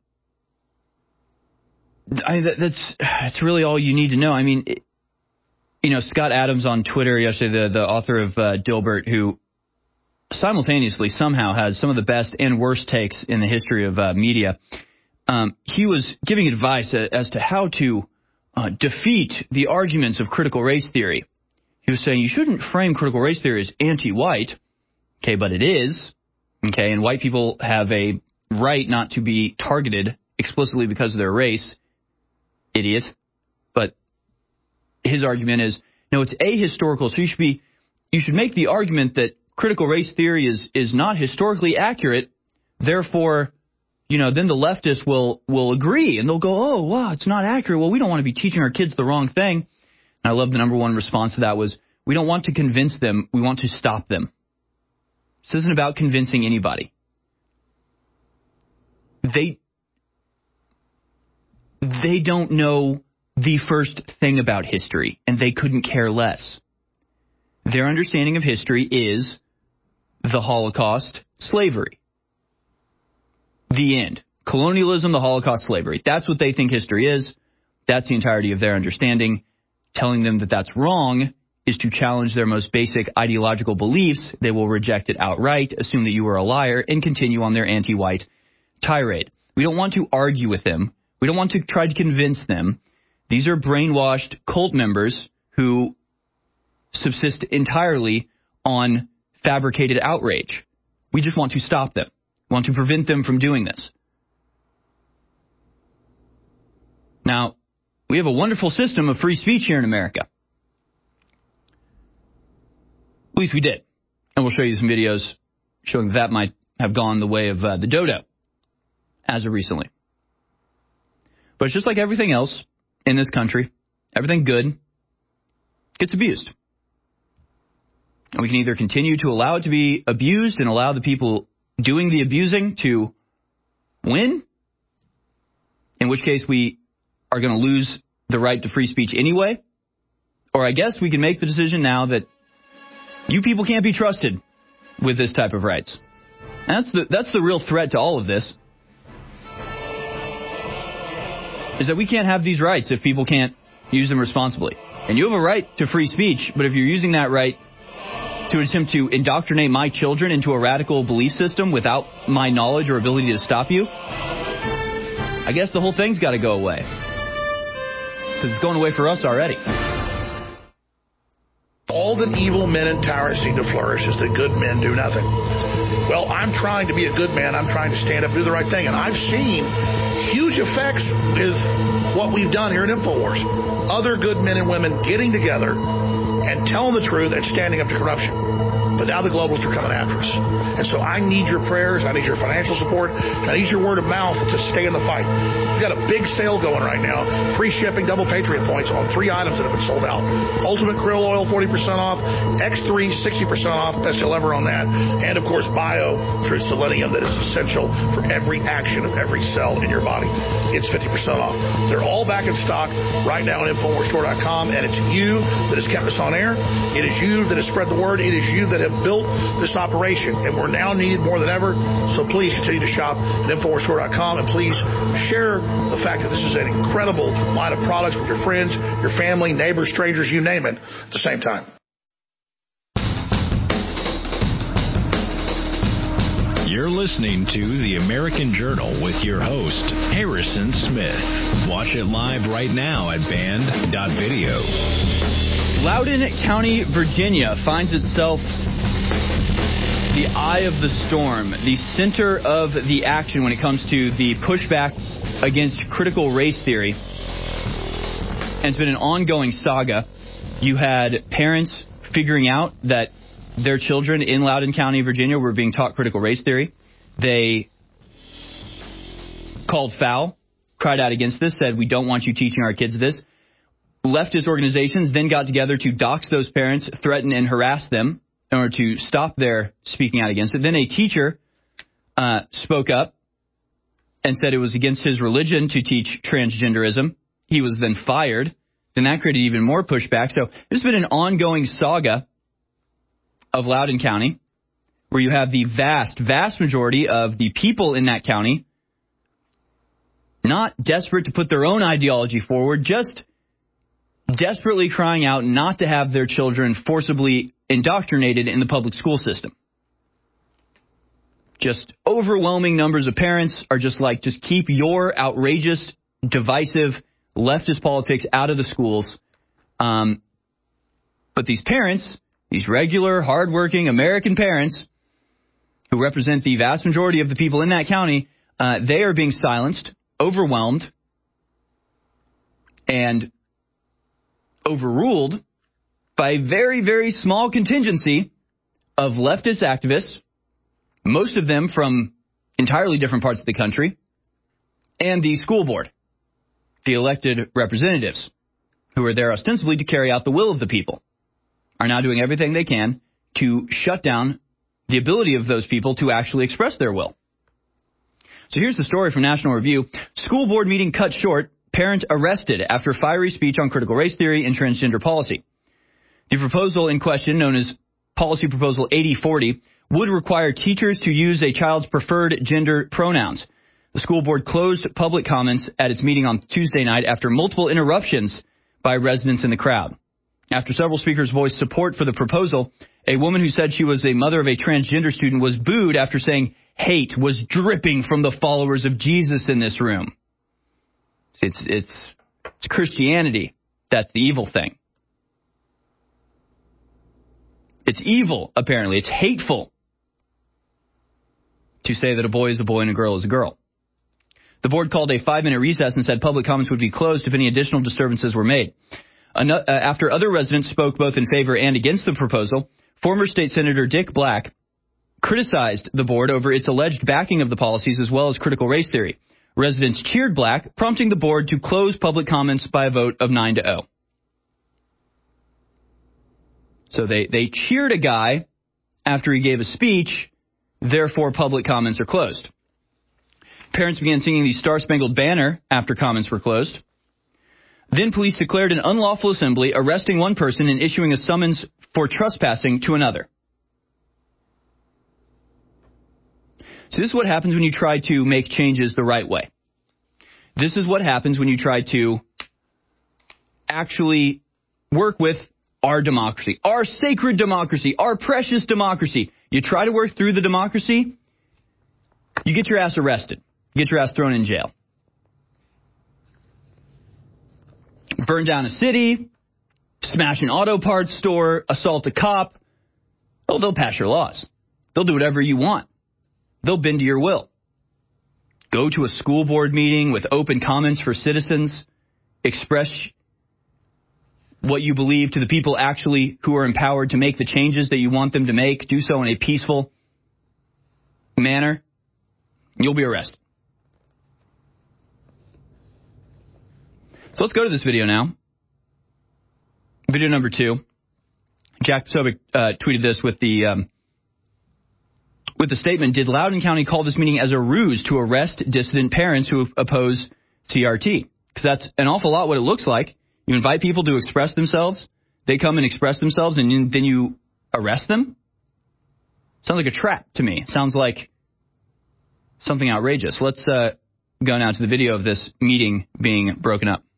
Speaker 15: that's really all you need to know. I mean, Scott Adams on Twitter yesterday, the author of Dilbert, who simultaneously somehow has some of the best and worst takes in the history of media, he was giving advice as to how to defeat the arguments of critical race theory. He was saying you shouldn't frame critical race theory as anti-white, okay, but it is, okay, and white people have a right not to be targeted explicitly because of their race, idiot. But his argument is, no, it's ahistorical, so you should make the argument that critical race theory is not historically accurate, therefore, then the leftists will agree, and they'll go, oh, wow, it's not accurate. Well, we don't want to be teaching our kids the wrong thing. And I love the number one response to that was, we don't want to convince them, we want to stop them. This isn't about convincing anybody. They don't know the first thing about history, and they couldn't care less. Their understanding of history is the Holocaust, slavery. The end. Colonialism, the Holocaust, slavery. That's what they think history is. That's the entirety of their understanding. Telling them that that's wrong is to challenge their most basic ideological beliefs. They will reject it outright, assume that you are a liar, and continue on their anti-white tirade. We don't want to argue with them. We don't want to try to convince them. These are brainwashed cult members who subsist entirely on fabricated outrage. We just want to stop them. We want to prevent them from doing this. Now, we have a wonderful system of free speech here in America. At least we did. And we'll show you some videos showing that might have gone the way of the dodo as of recently. But it's just like everything else in this country. Everything good gets abused. And we can either continue to allow it to be abused and allow the people doing the abusing to win, in which case we are going to lose the right to free speech anyway. Or I guess we can make the decision now that you people can't be trusted with this type of rights. That's the real threat to all of this, is that we can't have these rights if people can't use them responsibly. And you have a right to free speech, but if you're using that right to attempt to indoctrinate my children into a radical belief system without my knowledge or ability to stop you, I guess the whole thing's got to go away. Because it's going away for us already.
Speaker 16: All that evil men in power seem to flourish is that good men do nothing. Well, I'm trying to be a good man. I'm trying to stand up and do the right thing. And I've seen huge effects with what we've done here at InfoWars. Other good men and women getting together and telling the truth and standing up to corruption. But now the globalists are coming after us. And so I need your prayers. I need your financial support. I need your word of mouth to stay in the fight. We've got a big sale going right now. Free shipping, double Patriot points on 3 items that have been sold out. Ultimate Krill Oil, 40% off. X3, 60% off. Best deal ever on that. And, of course, Bio True Selenium that is essential for every action of every cell in your body. It's 50% off. They're all back in stock right now at InfoWarsStore.com. And it's you that has kept us on air. It is you that has spread the word. It is you that have built this operation, and we're now needed more than ever. So please continue to shop at InfoWarsStore.com, and please share the fact that this is an incredible line of products with your friends, your family, neighbors, strangers, you name it, at the same time.
Speaker 1: You're listening to The American Journal with your host, Harrison Smith. Watch it live right now at band.video.
Speaker 15: Loudoun County, Virginia finds itself the eye of the storm, the center of the action when it comes to the pushback against critical race theory. And it's been an ongoing saga. You had parents figuring out that their children in Loudoun County, Virginia, were being taught critical race theory. They called foul, cried out against this, said, we don't want you teaching our kids this. Leftist organizations then got together to dox those parents, threaten and harass them in order to stop their speaking out against it. Then a teacher spoke up and said it was against his religion to teach transgenderism. He was then fired. Then that created even more pushback. So there's been an ongoing saga of Loudoun County where you have the vast majority of the people in that county not desperate to put their own ideology forward, just desperately crying out not to have their children forcibly indoctrinated in the public school system. Just overwhelming numbers of parents are just like, just keep your outrageous, divisive, leftist politics out of the schools. But these parents, these regular, hardworking American parents who represent the vast majority of the people in that county, they are being silenced, overwhelmed, and overruled by a very, very small contingency of leftist activists, most of them from entirely different parts of the country, and the school board, the elected representatives, who are there ostensibly to carry out the will of the people, are now doing everything they can to shut down the ability of those people to actually express their will. So here's the story from National Review. School board meeting cut short. Parent arrested after fiery speech on critical race theory and transgender policy. The proposal in question, known as Policy Proposal 8040, would require teachers to use a child's preferred gender pronouns. The school board closed public comments at its meeting on Tuesday night after multiple interruptions by residents in the crowd. After several speakers voiced support for the proposal, a woman who said she was a mother of a transgender student was booed after saying hate was dripping from the followers of Jesus in this room. It's Christianity that's the evil thing. It's evil, apparently. It's hateful to say that a boy is a boy and a girl is a girl. The board called a 5-minute recess and said public comments would be closed if any additional disturbances were made. After other residents spoke both in favor and against the proposal, former State Senator Dick Black criticized the board over its alleged backing of the policies as well as critical race theory. Residents cheered Black, prompting the board to close public comments by a vote of 9-0. So they cheered a guy after he gave a speech, therefore public comments are closed. Parents began singing the Star-Spangled Banner after comments were closed. Then police declared an unlawful assembly, arresting one person and issuing a summons for trespassing to another. So this is what happens when you try to make changes the right way. This is what happens when you try to actually work with our democracy, our sacred democracy, our precious democracy. You try to work through the democracy, you get your ass arrested. You get your ass thrown in jail. Burn down a city, smash an auto parts store, assault a cop. Oh, they'll pass your laws. They'll do whatever you want. They'll bend to your will. Go to a school board meeting with open comments for citizens. Express what you believe to the people actually who are empowered to make the changes that you want them to make. Do so in a peaceful manner. You'll be arrested. So let's go to this video now. Video number 2. Jack Posobiec tweeted this with the statement, did Loudoun County call this meeting as a ruse to arrest dissident parents who oppose CRT? Because that's an awful lot what it looks like. You invite people to express themselves. They come and express themselves, and then you arrest them? Sounds like a trap to me. Sounds like something outrageous. Let's go now to the video of this meeting being broken up.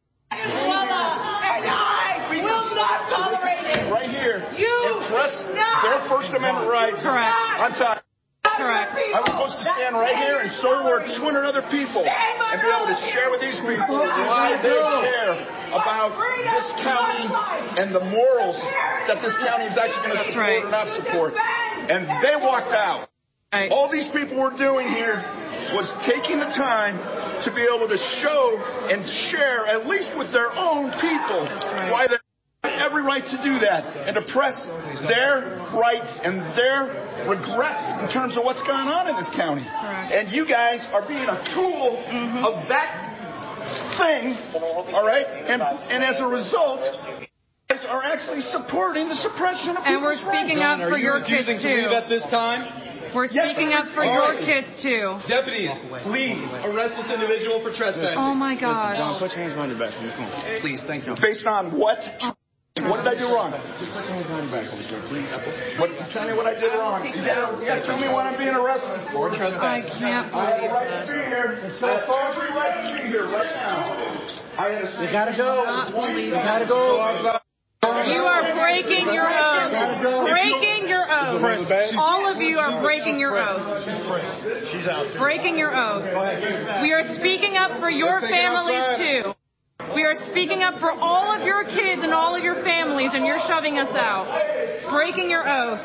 Speaker 10: Their First Amendment rights.
Speaker 11: Correct.
Speaker 10: I'm tired.
Speaker 11: Correct.
Speaker 10: I was supposed to stand right here and so were 200 other people and be able to share with these people why they care about this county and the morals that this county is actually going to support or not support. And they walked out.
Speaker 11: Right.
Speaker 10: All these people were doing here was taking the time to be able to show and share, at least with their own people, why they have every right to do that and to press their rights and their regrets in terms of what's going on in this county.
Speaker 11: Correct.
Speaker 10: And you guys are being a tool of that thing, all right? And as a result, you guys are actually supporting the suppression of
Speaker 11: and we're
Speaker 10: people's rights.
Speaker 11: speaking up for your kids too.
Speaker 12: At this time?
Speaker 11: We're speaking up for your kids too.
Speaker 12: Deputies, please arrest this individual for trespassing.
Speaker 11: Oh my God.
Speaker 10: John, put your hands behind your back.
Speaker 12: Please, thank you.
Speaker 10: Based on what? What did I do wrong? Just put your hands behind your back, sir, please. Tell me what I did wrong. You gotta tell me what I'm being arrested for.
Speaker 11: I can't believe this.
Speaker 10: I have every right to be here right now. You gotta go. You gotta go.
Speaker 11: You are breaking your oath. Breaking your oath. All of you are breaking your oath.
Speaker 10: She's out.
Speaker 11: Breaking your oath. We are speaking up for your families too. We are speaking up for all of your kids and all of your families, and you're shoving us out. Breaking your oath.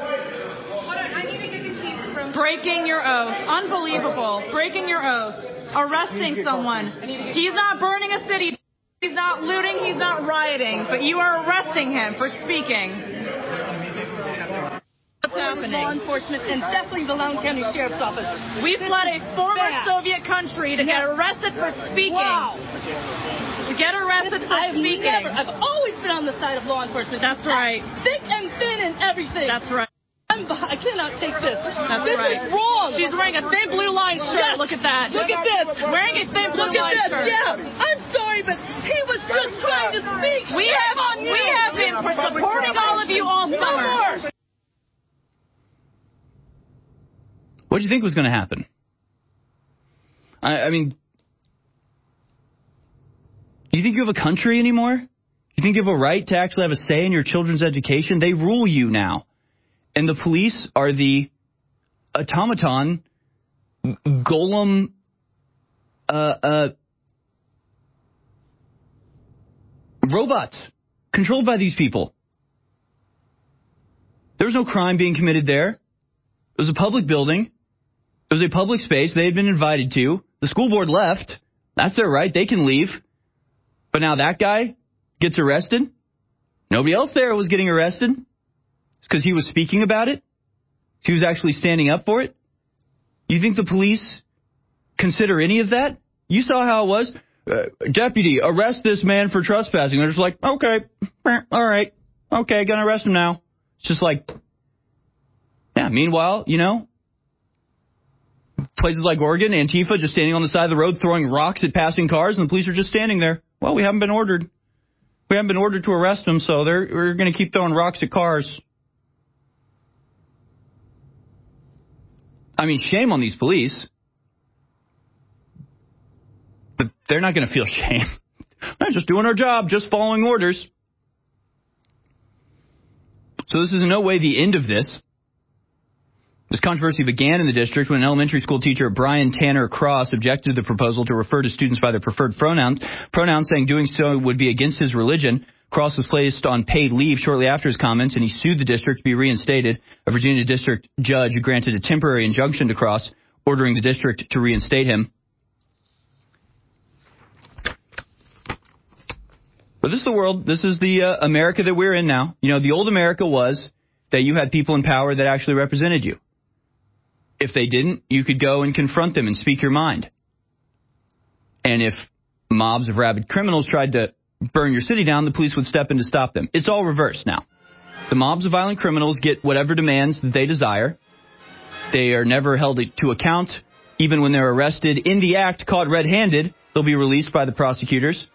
Speaker 11: Breaking your oath. Unbelievable. Breaking your oath. Arresting someone. He's not burning a city. He's not looting. He's not rioting. But you are arresting him for speaking. What's happening?
Speaker 13: Law enforcement and definitely the Loudoun County Sheriff's Office.
Speaker 11: We fled a former Soviet country to get arrested for speaking.
Speaker 13: Wow.
Speaker 11: To get arrested for speaking.
Speaker 13: I've always been on the side of law enforcement.
Speaker 11: That's right.
Speaker 13: Thick and thin and everything.
Speaker 11: That's right.
Speaker 13: I cannot take this.
Speaker 11: That's
Speaker 13: this
Speaker 11: right.
Speaker 13: is wrong.
Speaker 11: She's wearing a thin blue line shirt.
Speaker 13: Yes.
Speaker 11: Look at that.
Speaker 13: Look at this.
Speaker 11: Wearing a thin blue line shirt.
Speaker 13: Yeah. I'm sorry, but he was just trying to speak.
Speaker 11: We have been supporting all of you all summer.
Speaker 15: What do you think was going to happen? I mean, you think you have a country anymore? You think you have a right to actually have a say in your children's education? They rule you now. And the police are the automaton, golem, robots controlled by these people. There was no crime being committed there. It was a public building. It was a public space they had been invited to. The school board left. That's their right. They can leave. But now that guy gets arrested. Nobody else there was getting arrested. It's because he was speaking about it. He was actually standing up for it. You think the police consider any of that? You saw how it was. Deputy, arrest this man for trespassing. They're just like, okay, all right, okay, gonna arrest him now. It's just like, yeah, meanwhile, places like Oregon, Antifa just standing on the side of the road throwing rocks at passing cars, and the police are just standing there. Well, we haven't been ordered. We haven't been ordered to arrest them, so we're going to keep throwing rocks at cars. I mean, shame on these police. But they're not going to feel shame. They're just doing our job, just following orders. So this is in no way the end of this. This controversy began in the district when an elementary school teacher, Brian Tanner Cross, objected to the proposal to refer to students by their preferred pronouns, saying doing so would be against his religion. Cross was placed on paid leave shortly after his comments, and he sued the district to be reinstated. A Virginia district judge granted a temporary injunction to Cross, ordering the district to reinstate him. But this is the world. This is the America that we're in now. You know, the old America was that you had people in power that actually represented you. If they didn't, you could go and confront them and speak your mind. And if mobs of rabid criminals tried to burn your city down, the police would step in to stop them. It's all reversed now. The mobs of violent criminals get whatever demands that they desire. They are never held to account. Even when they're arrested in the act, caught red-handed, they'll be released by the prosecutors.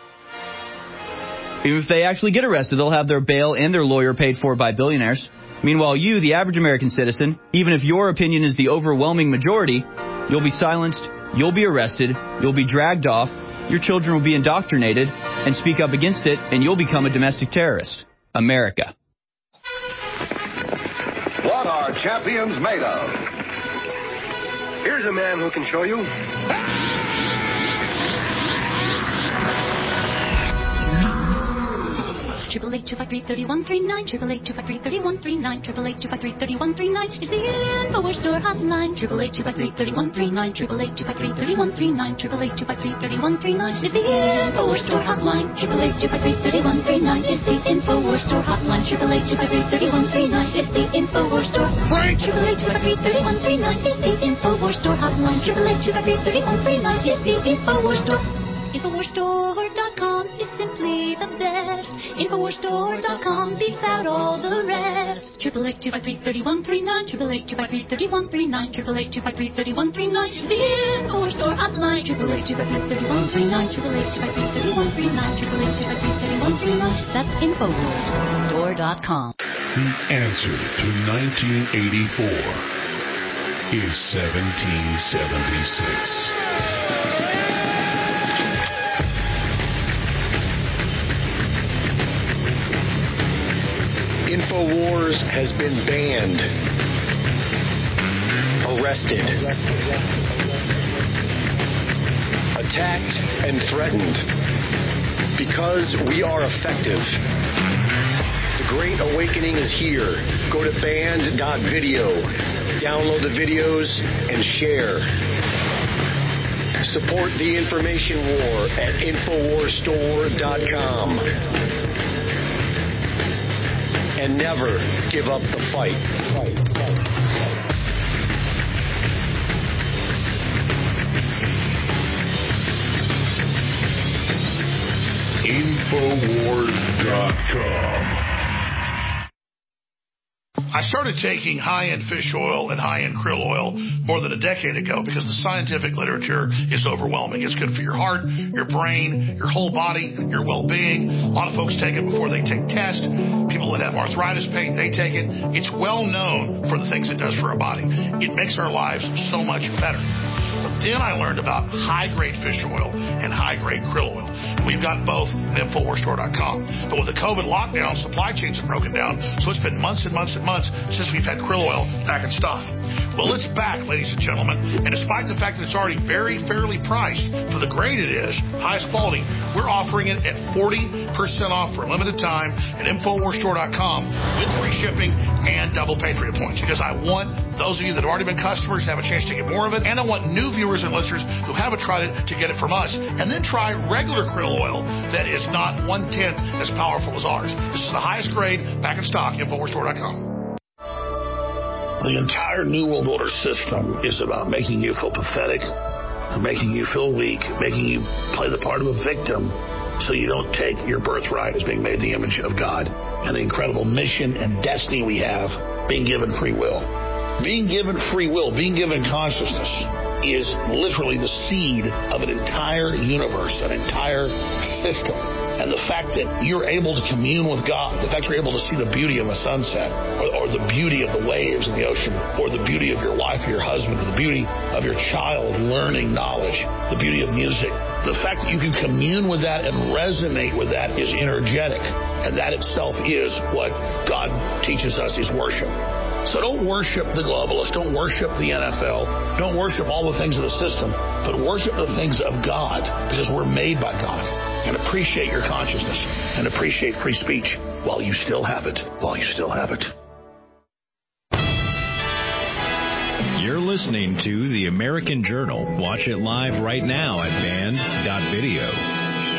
Speaker 15: Even if they actually get arrested, they'll have their bail and their lawyer paid for by billionaires. Meanwhile, you, the average American citizen, even if your opinion is the overwhelming majority, you'll be silenced, you'll be arrested, you'll be dragged off, your children will be indoctrinated and speak up against it, and you'll become a domestic terrorist. America.
Speaker 17: What are champions made of? Here's a man who can show you.
Speaker 18: 888-253-3139, 888-253-3139, 888-253-3139 is the InfoWars Store hotline. 888-253-3139, 888-253-3139, 888-253-3139 is the InfoWars Store hotline. 888-253-3139 is the InfoWars Store hotline. 888-253-3139 is the InfoWars Store.
Speaker 16: Frank!
Speaker 18: 888-253-3139 is the InfoWars Store hotline. 888-253-3139 is the InfoWars Store. InfoWarsStore.com is simply the best. InfoWarsStore.com beats out all the rest. 888-253-3139, 888-253-3139, 888-253-3139 is the InfoWars Store hotline. 888-253-3139, 888-253-3139, 888-253-3139. That's InfoWarsStore.com.
Speaker 2: The answer to 1984 is 1776.
Speaker 4: InfoWars has been banned, arrested, attacked, and threatened because we are effective. The Great Awakening is here. Go to band.video, download the videos, and share. Support the information war at InfoWarsStore.com. And never give up the fight.
Speaker 2: InfoWars.com.
Speaker 16: I started taking high-end fish oil and high-end krill oil more than a decade ago because the scientific literature is overwhelming. It's good for your heart, your brain, your whole body, your well-being. A lot of folks take it before they take tests. People that have arthritis pain, they take it. It's well known for the things it does for our body. It makes our lives so much better. But then I learned about high-grade fish oil and high-grade krill oil. We've got both at InfoWarsStore.com. But with the COVID lockdown, supply chains have broken down, so it's been months and months and months since we've had krill oil back in stock. Well, it's back, ladies and gentlemen, and despite the fact that it's already very fairly priced for the grade it is, highest quality, we're offering it at 40% off for a limited time at InfoWarsStore.com with free shipping and double Patriot points, because I want those of you that have already been customers to have a chance to get more of it, and I want new viewers and listeners who haven't tried it to get it from us, and then try regular krill oil that is not 1/10 as powerful as ours. This is the highest grade, back in stock, InfoWarsStore.com. The entire New World Order system is about making you feel pathetic, making you feel weak, making you play the part of a victim so you don't take your birthright as being made in the image of God, and the incredible mission and destiny we have being given free will. Being given free will, being given consciousness, is literally the seed of an entire universe, an entire system. And the fact that you're able to commune with God, the fact you're able to see the beauty of a sunset, or the beauty of the waves in the ocean, or the beauty of your wife or your husband, or the beauty of your child learning knowledge, the beauty of music, the fact that you can commune with that and resonate with that is energetic. And that itself is what God teaches us is worship. So don't worship the globalists, don't worship the NFL, don't worship all the things of the system, but worship the things of God, because we're made by God. And appreciate your consciousness and appreciate free speech while you still have it,
Speaker 1: You're listening to The American Journal. Watch it live right now at band.video.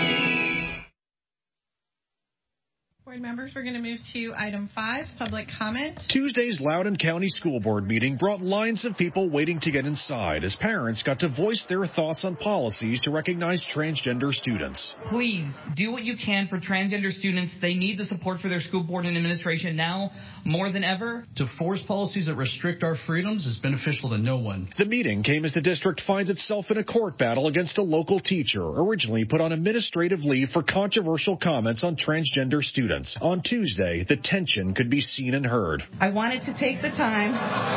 Speaker 14: Board members, we're going to move to item 5, public comment.
Speaker 22: Tuesday's Loudoun County School Board meeting brought lines of people waiting to get inside as parents got to voice their thoughts on policies to recognize transgender students.
Speaker 23: Please do what you can for transgender students. They need the support for their school board and administration now more than ever.
Speaker 24: To force policies that restrict our freedoms is beneficial to no one.
Speaker 22: The meeting came as the district finds itself in a court battle against a local teacher, originally put on administrative leave for controversial comments on transgender students. On Tuesday, the tension could be seen and heard.
Speaker 14: I wanted to take the time.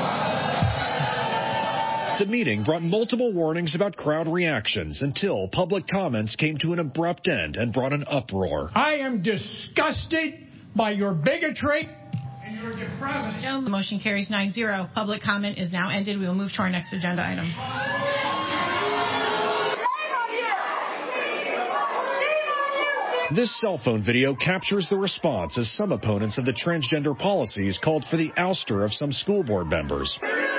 Speaker 22: The meeting brought multiple warnings about crowd reactions until public comments came to an abrupt end and brought an uproar.
Speaker 25: I am disgusted by your bigotry and your depravity.
Speaker 14: The motion carries 9-0. Public comment is now ended. We will move to our next agenda item.
Speaker 22: This cell phone video captures the response as some opponents of the transgender policies called for the ouster of some school board members.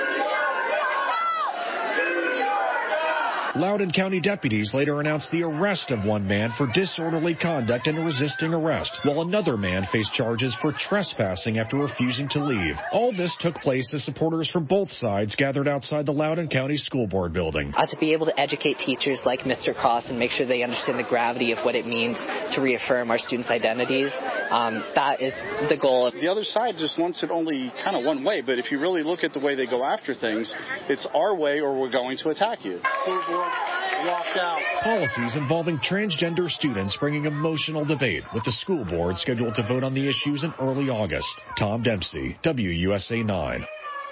Speaker 22: Loudoun County deputies later announced the arrest of one man for disorderly conduct and resisting arrest, while another man faced charges for trespassing after refusing to leave. All this took place as supporters from both sides gathered outside the Loudoun County School Board building.
Speaker 26: To be able to educate teachers like Mr. Cross and make sure they understand the gravity of what it means to reaffirm our students' identities, that is the goal.
Speaker 27: The other side just wants it only kind of one way, but if you really look at the way they go after things, it's our way or we're going to attack you. Walked out.
Speaker 22: Policies involving transgender students bringing emotional debate, with the school board scheduled to vote on the issues in early August. Tom Dempsey, WUSA 9.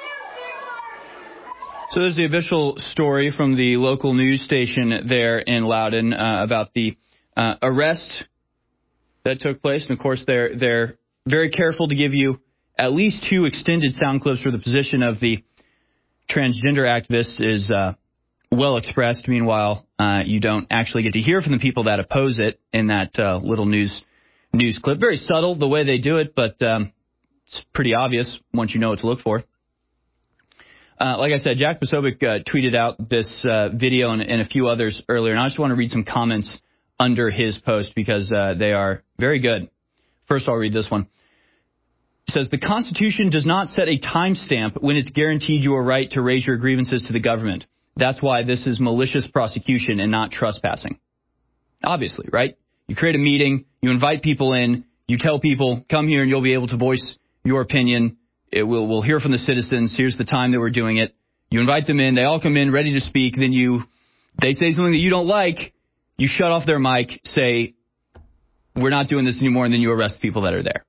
Speaker 15: So there's the official story from the local news station there in Loudoun about the arrest that took place. And, of course, they're very careful to give you at least 2 extended sound clips where the position of the transgender activist is well expressed. Meanwhile, you don't actually get to hear from the people that oppose it in that little news clip. Very subtle the way they do it, but it's pretty obvious once you know what to look for. Like I said, Jack Posobiec tweeted out this video and a few others earlier, and I just want to read some comments under his post because they are very good. First, I'll read this one. It says, the Constitution does not set a timestamp when it's guaranteed you a right to raise your grievances to the government. That's why this is malicious prosecution and not trespassing. Obviously, right? You create a meeting, you invite people in, you tell people, come here and you'll be able to voice your opinion. We'll hear from the citizens. Here's the time that we're doing it. You invite them in, they all come in ready to speak. Then they say something that you don't like. You shut off their mic, say, we're not doing this anymore, and then you arrest people that are there.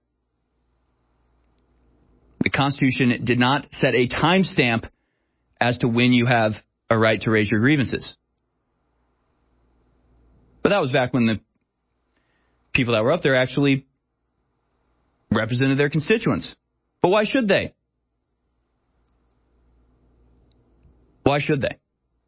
Speaker 15: The Constitution did not set a timestamp as to when you have a right to raise your grievances. But that was back when the people that were up there actually represented their constituents. But why should they? Why should they?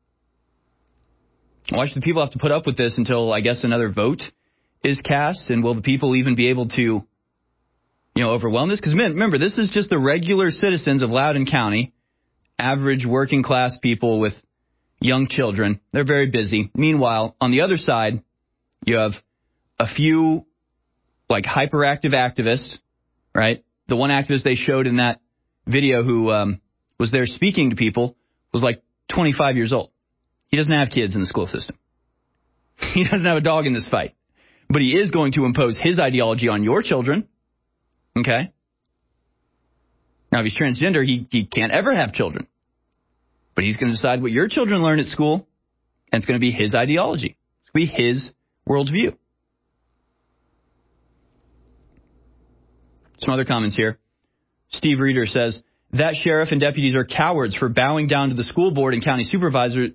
Speaker 15: Why should the people have to put up with this until, I guess, another vote is cast? And will the people even be able to, overwhelm this? Because remember, this is just the regular citizens of Loudoun County, average working class people with young children. They're very busy. Meanwhile, on the other side, you have a few hyperactive activists, right? The one activist they showed in that video who was there speaking to people was 25 years old. He doesn't have kids in the school system. He doesn't have a dog in this fight. But he is going to impose his ideology on your children. Okay? Now, if he's transgender, he can't ever have children. But he's going to decide what your children learn at school, and it's going to be his ideology. It's going to be his worldview. Some other comments here. Steve Reeder says, that sheriff and deputies are cowards for bowing down to the school board and county supervisors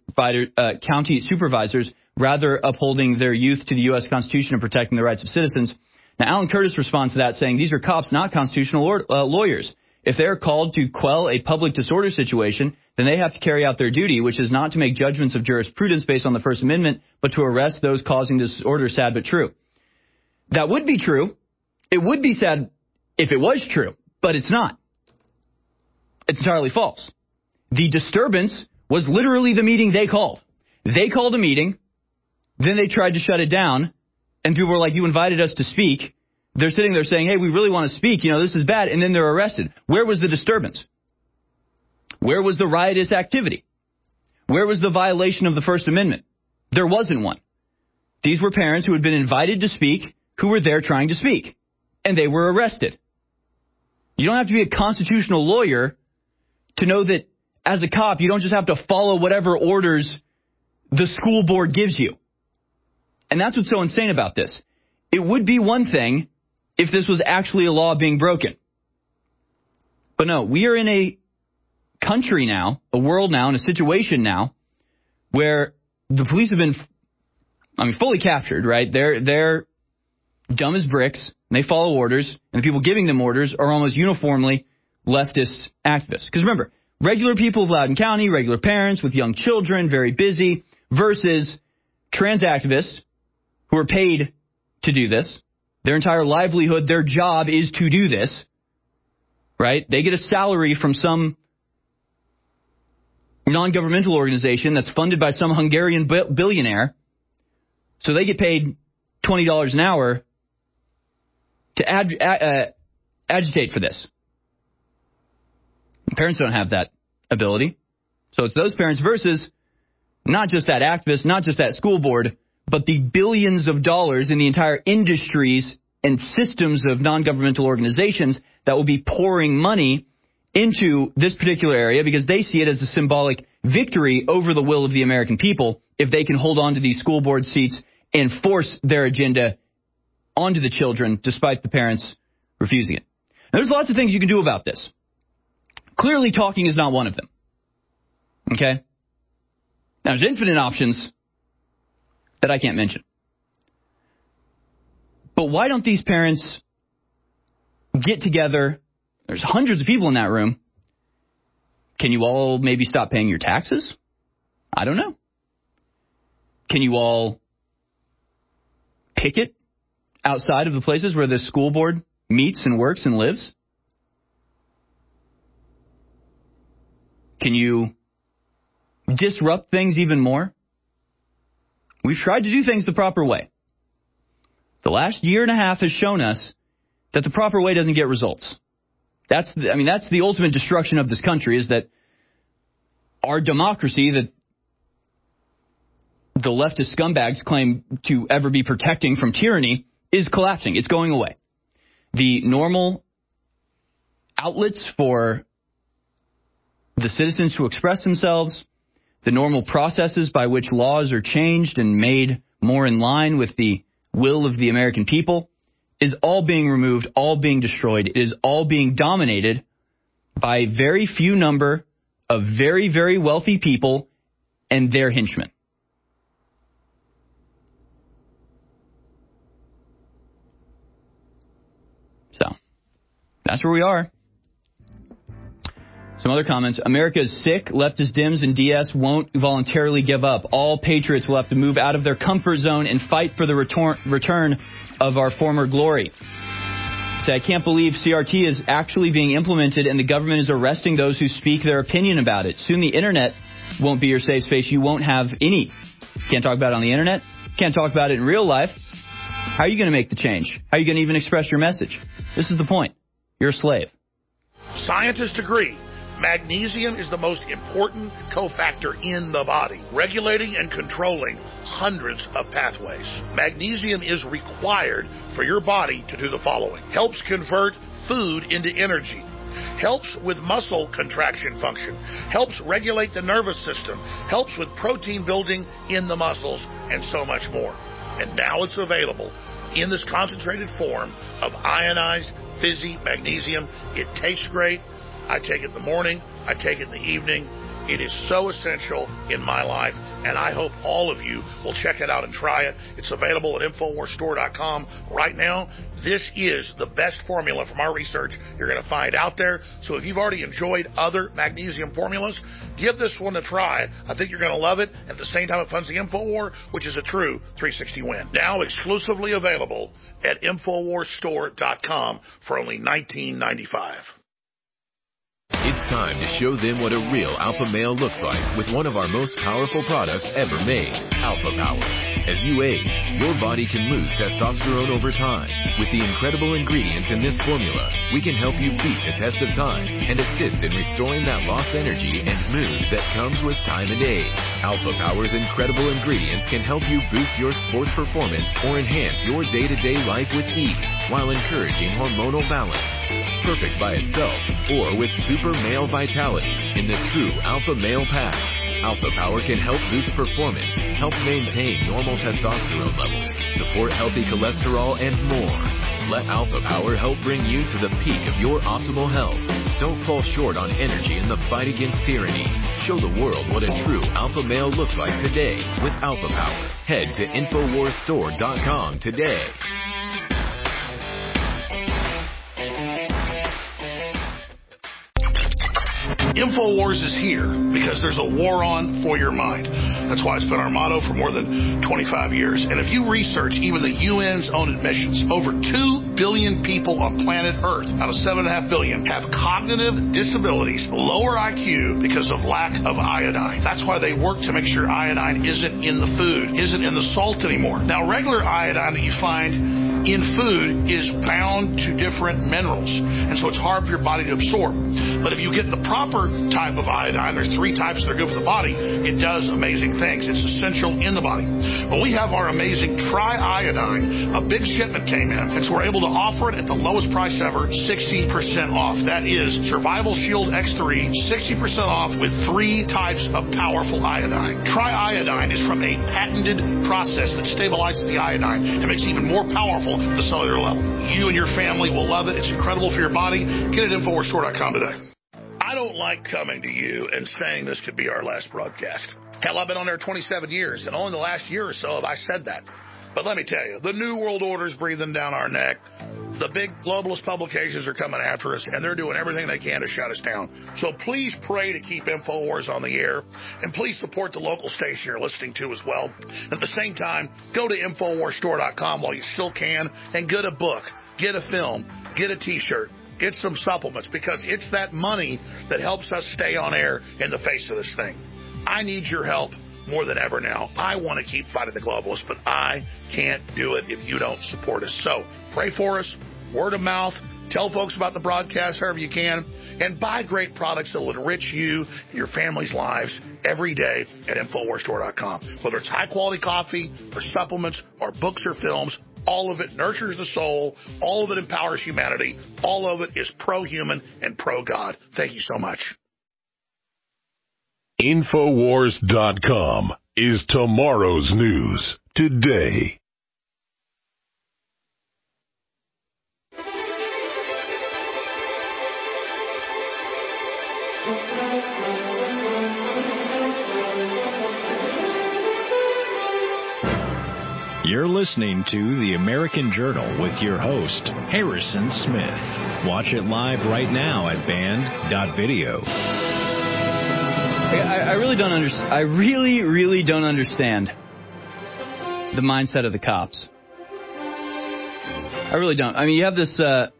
Speaker 15: rather upholding their youth to the U.S. Constitution and protecting the rights of citizens. Now, Alan Curtis responds to that saying, these are cops, not constitutional lawyers. If they are called to quell a public disorder situation, then they have to carry out their duty, which is not to make judgments of jurisprudence based on the First Amendment, but to arrest those causing disorder. Sad but true. That would be true. It would be sad if it was true, but it's not. It's entirely false. The disturbance was literally the meeting they called. They called a meeting, then they tried to shut it down, and people were like, you invited us to speak. They're sitting there saying, hey, we really want to speak, this is bad, and then they're arrested. Where was the disturbance? Where was the riotous activity? Where was the violation of the First Amendment? There wasn't one. These were parents who had been invited to speak, who were there trying to speak, and they were arrested. You don't have to be a constitutional lawyer to know that as a cop, you don't just have to follow whatever orders the school board gives you. And that's what's so insane about this. It would be one thing if this was actually a law being broken. But no, we are in a country now, a world now, in a situation now where the police have been, fully captured, right? They're dumb as bricks, and they follow orders, and the people giving them orders are almost uniformly leftist activists. Because remember, regular people of Loudoun County, regular parents with young children, very busy, versus trans activists who are paid to do this. Their entire livelihood, their job is to do this, right? They get a salary from some non-governmental organization that's funded by some Hungarian billionaire. So they get paid $20 an hour to agitate for this. Parents don't have that ability. So it's those parents versus not just that activist, not just that school board, but the billions of dollars in the entire industries and systems of non-governmental organizations that will be pouring money into this particular area because they see it as a symbolic victory over the will of the American people if they can hold on to these school board seats and force their agenda onto the children despite the parents refusing it. Now, there's lots of things you can do about this. Clearly, talking is not one of them. Okay? Now, there's infinite options that I can't mention. But why don't these parents get together? There's hundreds of people in that room. Can you all maybe stop paying your taxes? I don't know. Can you all picket outside of the places where the school board meets and works and lives? Can you disrupt things even more? We've tried to do things the proper way. The last year and a half has shown us that the proper way doesn't get results. That's the ultimate destruction of this country, is that our democracy that the leftist scumbags claim to ever be protecting from tyranny is collapsing. It's going away. The normal outlets for the citizens to express themselves, the normal processes by which laws are changed and made more in line with the will of the American people, is all being removed, all being destroyed. It is all being dominated by a very few number of very, very wealthy people and their henchmen. So, that's where we are. Some other comments. America is sick. Leftist Dems and DS won't voluntarily give up. All patriots will have to move out of their comfort zone and fight for the return of our former glory. Say, I can't believe CRT is actually being implemented and the government is arresting those who speak their opinion about it. Soon the internet won't be your safe space. You won't have any. Can't talk about it on the internet. Can't talk about it in real life. How are you going to make the change? How are you going to even express your message? This is the point. You're a slave.
Speaker 16: Scientists agree. Magnesium is the most important cofactor in the body, regulating and controlling hundreds of pathways. Magnesium is required for your body to do the following. Helps convert food into energy. helps with muscle contraction function, helps regulate the nervous system, helps with protein building in the muscles, and so much more. And now it's available in this concentrated form of ionized Fizzy magnesium. It tastes great. I take it in the morning. I take it in the evening. It is so essential in my life, and I hope all of you will check it out and try it. It's available at InfoWarsStore.com right now. This is the best formula from our research you're going to find out there. So if you've already enjoyed other magnesium formulas, give this one a try. I think you're going to love it. At the same time, it funds the InfoWar, which is a true 360 win. Now exclusively available at InfoWarsStore.com for only $19.95.
Speaker 3: It's time to show them what a real alpha male looks like with one of our most powerful products ever made, Alpha Power. As you age, your body can lose testosterone over time. With the incredible ingredients in this formula, we can help you beat the test of time and assist in restoring that lost energy and mood that comes with time and age. Alpha Power's incredible ingredients can help you boost your sports performance or enhance your day-to-day life with ease while encouraging hormonal balance. Perfect by itself or with super male vitality in the true Alpha Male Pack. Alpha Power can help boost performance, help maintain normal testosterone levels, support healthy cholesterol, and more. Let Alpha Power help bring you to the peak of your optimal health. Don't fall short on energy in the fight against tyranny. Show the world what a true alpha male looks like today with Alpha Power. Head to InfoWarsStore.com today.
Speaker 16: InfoWars is here because there's a war on for your mind. That's why it's been our motto for more than 25 years. And if you research even the UN's own admissions, over 2 billion people on planet Earth out of 7.5 billion have cognitive disabilities, lower IQ because of lack of iodine. That's why they work to make sure iodine isn't in the food, isn't in the salt anymore. Now, regular iodine that you find in food is bound to different minerals, and so it's hard for your body to absorb. But if you get the proper type of iodine, there's 3 types that are good for the body, it does amazing things. It's essential in the body. But we have our amazing Tri-Iodine. A big shipment came in, and so we're able to offer it at the lowest price ever, 60% off. That is Survival Shield X3, 60% off with 3 types of powerful iodine. Tri-Iodine is from a patented process that stabilizes the iodine and makes it even more powerful at the cellular level. You and your family will love it. It's incredible for your body. Get it at InfoWarsStore.com today. I don't like coming to you and saying this could be our last broadcast. Hell, I've been on there 27 years, and only the last year or so have I said that. But let me tell you, the New World Order's breathing down our neck. The big globalist publications are coming after us, and they're doing everything they can to shut us down. So please pray to keep InfoWars on the air, and please support the local station you're listening to as well. At the same time, go to InfoWarsStore.com while you still can, and get a book, get a film, get a T-shirt, get some supplements, because it's that money that helps us stay on air in the face of this thing. I need your help more than ever now. I want to keep fighting the globalists, but I can't do it if you don't support us. So pray for us, word of mouth, tell folks about the broadcast however you can, and buy great products that will enrich you and your family's lives every day at InfoWarsStore.com. Whether it's high-quality coffee or supplements or books or films, all of it nurtures the soul, all of it empowers humanity, all of it is pro-human and pro-God. Thank you so much.
Speaker 2: InfoWars.com is tomorrow's news today.
Speaker 1: You're listening to The American Journal with your host, Harrison Smith. Watch it live right now at band.video.
Speaker 15: I really don't understand. I really don't understand the mindset of the cops. I really don't. I mean, you have this.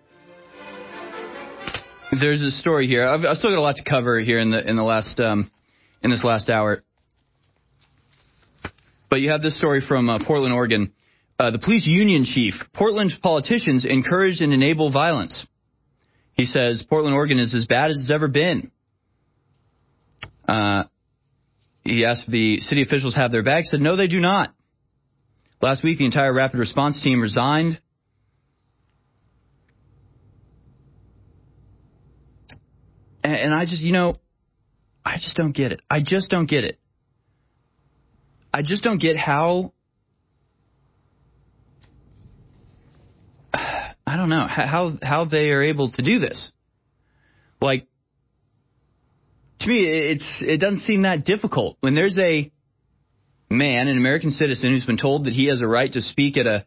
Speaker 15: There's a story here. I've still got a lot to cover here in this last hour. But you have this story from Portland, Oregon. The police union chief, Portland's politicians encourage and enable violence. He says Portland, Oregon is as bad as it's ever been. He asked if the city officials have their back. Said, no, they do not. Last week, the entire rapid response team resigned. And I just, I just don't get it. I just don't get it. I just don't get how, I don't know, how they are able to do this. Like, to me, it doesn't seem that difficult. When there's a man, an American citizen, who's been told that he has a right to speak at a,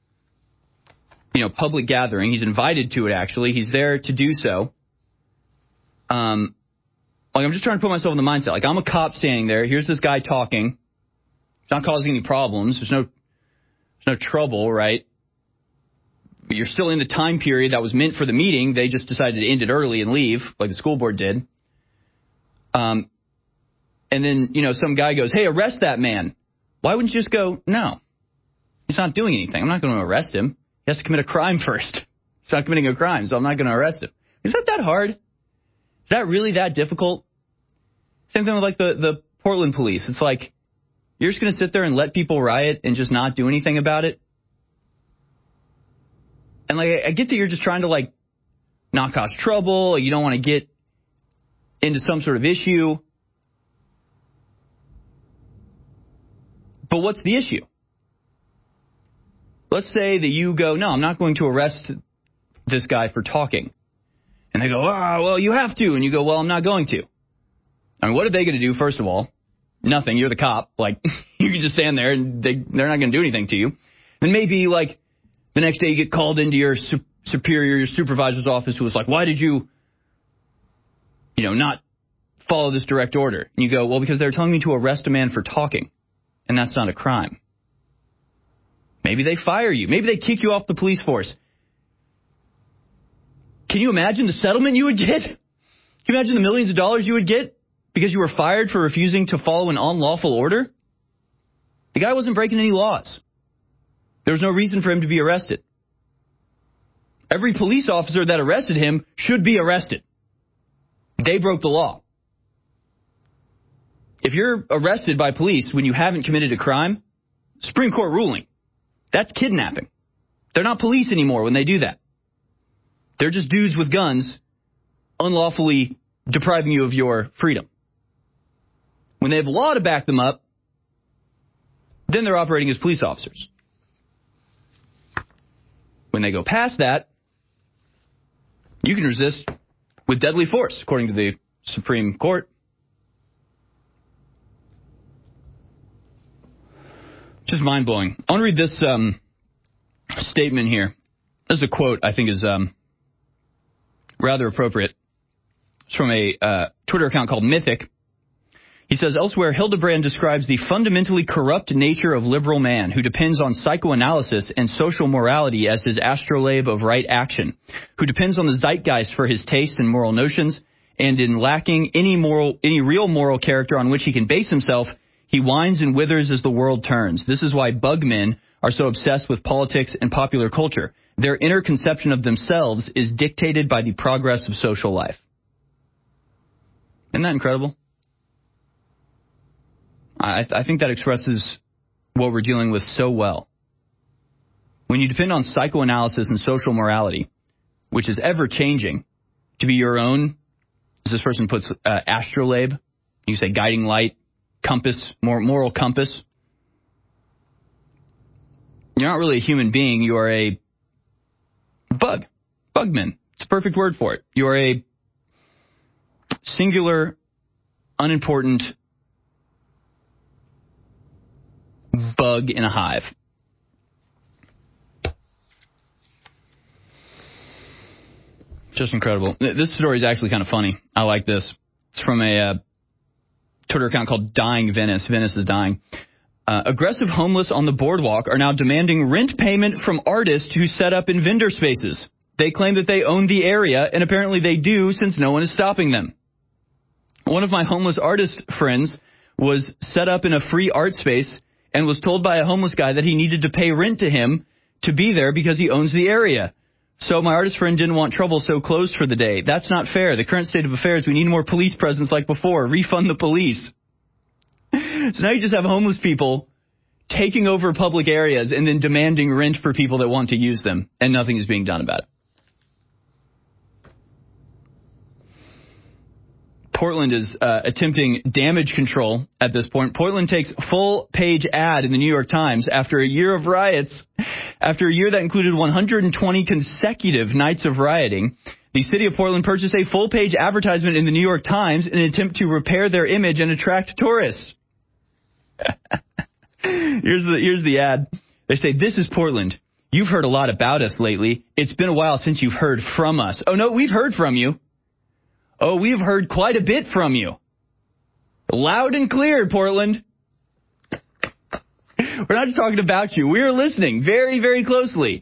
Speaker 15: public gathering. He's invited to it, actually. He's there to do so. I'm just trying to put myself in the mindset. Like, I'm a cop standing there. Here's this guy talking. It's not causing any problems. There's no trouble, right? But you're still in the time period that was meant for the meeting. They just decided to end it early and leave, like the school board did. And then, some guy goes, hey, arrest that man. Why wouldn't you just go, no, he's not doing anything. I'm not going to arrest him. He has to commit a crime first. He's not committing a crime, so I'm not going to arrest him. Is that hard? Is that really that difficult? Same thing with, like, the Portland police. It's like, you're just going to sit there and let people riot and just not do anything about it? And, like, I get that you're just trying to, like, not cause trouble. You don't want to get into some sort of issue. But what's the issue? Let's say that you go, no, I'm not going to arrest this guy for talking. And they go, well, you have to. And you go, well, I'm not going to. I mean, what are they going to do, first of all? Nothing. You're the cop. Like, you can just stand there and they're not going to do anything to you. And maybe, like, the next day you get called into your superior, your supervisor's office, who was like, why did you, not follow this direct order? And you go, well, because they're telling me to arrest a man for talking. And that's not a crime. Maybe they fire you. Maybe they kick you off the police force. Can you imagine the settlement you would get? Can you imagine the millions of dollars you would get because you were fired for refusing to follow an unlawful order? The guy wasn't breaking any laws. There was no reason for him to be arrested. Every police officer that arrested him should be arrested. They broke the law. If you're arrested by police when you haven't committed a crime, Supreme Court ruling, that's kidnapping. They're not police anymore when they do that. They're just dudes with guns unlawfully depriving you of your freedom. When they have law to back them up, then they're operating as police officers. When they go past that, you can resist with deadly force, according to the Supreme Court. Just mind-blowing. I want to read this statement here. This is a quote I think is rather appropriate. It's from a Twitter account called Mythic. He says, elsewhere, Hildebrand describes the fundamentally corrupt nature of liberal man who depends on psychoanalysis and social morality as his astrolabe of right action, who depends on the zeitgeist for his taste and moral notions, and in lacking any real moral character on which he can base himself, he whines and withers as the world turns. This is why bugmen are so obsessed with politics and popular culture. Their inner conception of themselves is dictated by the progress of social life. Isn't that incredible? I think that expresses what we're dealing with so well. When you depend on psychoanalysis and social morality, which is ever-changing, to be your own, as this person puts, astrolabe, you say guiding light, compass, moral compass. You're not really a human being. You are a bugman. It's a perfect word for it. You are a singular, unimportant bug in a hive. Just incredible. This story is actually kind of funny. I like this. It's from a Twitter account called Dying Venice. Venice is dying. Aggressive homeless on the boardwalk are now demanding rent payment from artists who set up in vendor spaces. They claim that they own the area, and apparently they do since no one is stopping them. One of my homeless artist friends was set up in a free art space and was told by a homeless guy that he needed to pay rent to him to be there because he owns the area. So my artist friend didn't want trouble, so closed for the day. That's not fair. The current state of affairs, we need more police presence like before. Refund the police. So now you just have homeless people taking over public areas and then demanding rent for people that want to use them, and nothing is being done about it. Portland is attempting damage control at this point. Portland takes full-page ad in the New York Times after a year of riots. After a year that included 120 consecutive nights of rioting, the city of Portland purchased a full-page advertisement in the New York Times in an attempt to repair their image and attract tourists. Here's the ad. They say, "This is Portland. You've heard a lot about us lately. It's been a while since you've heard from us." Oh, no, we've heard from you. Oh, we've heard quite a bit from you. Loud and clear, Portland. We're not just talking about you. We're listening very, very closely.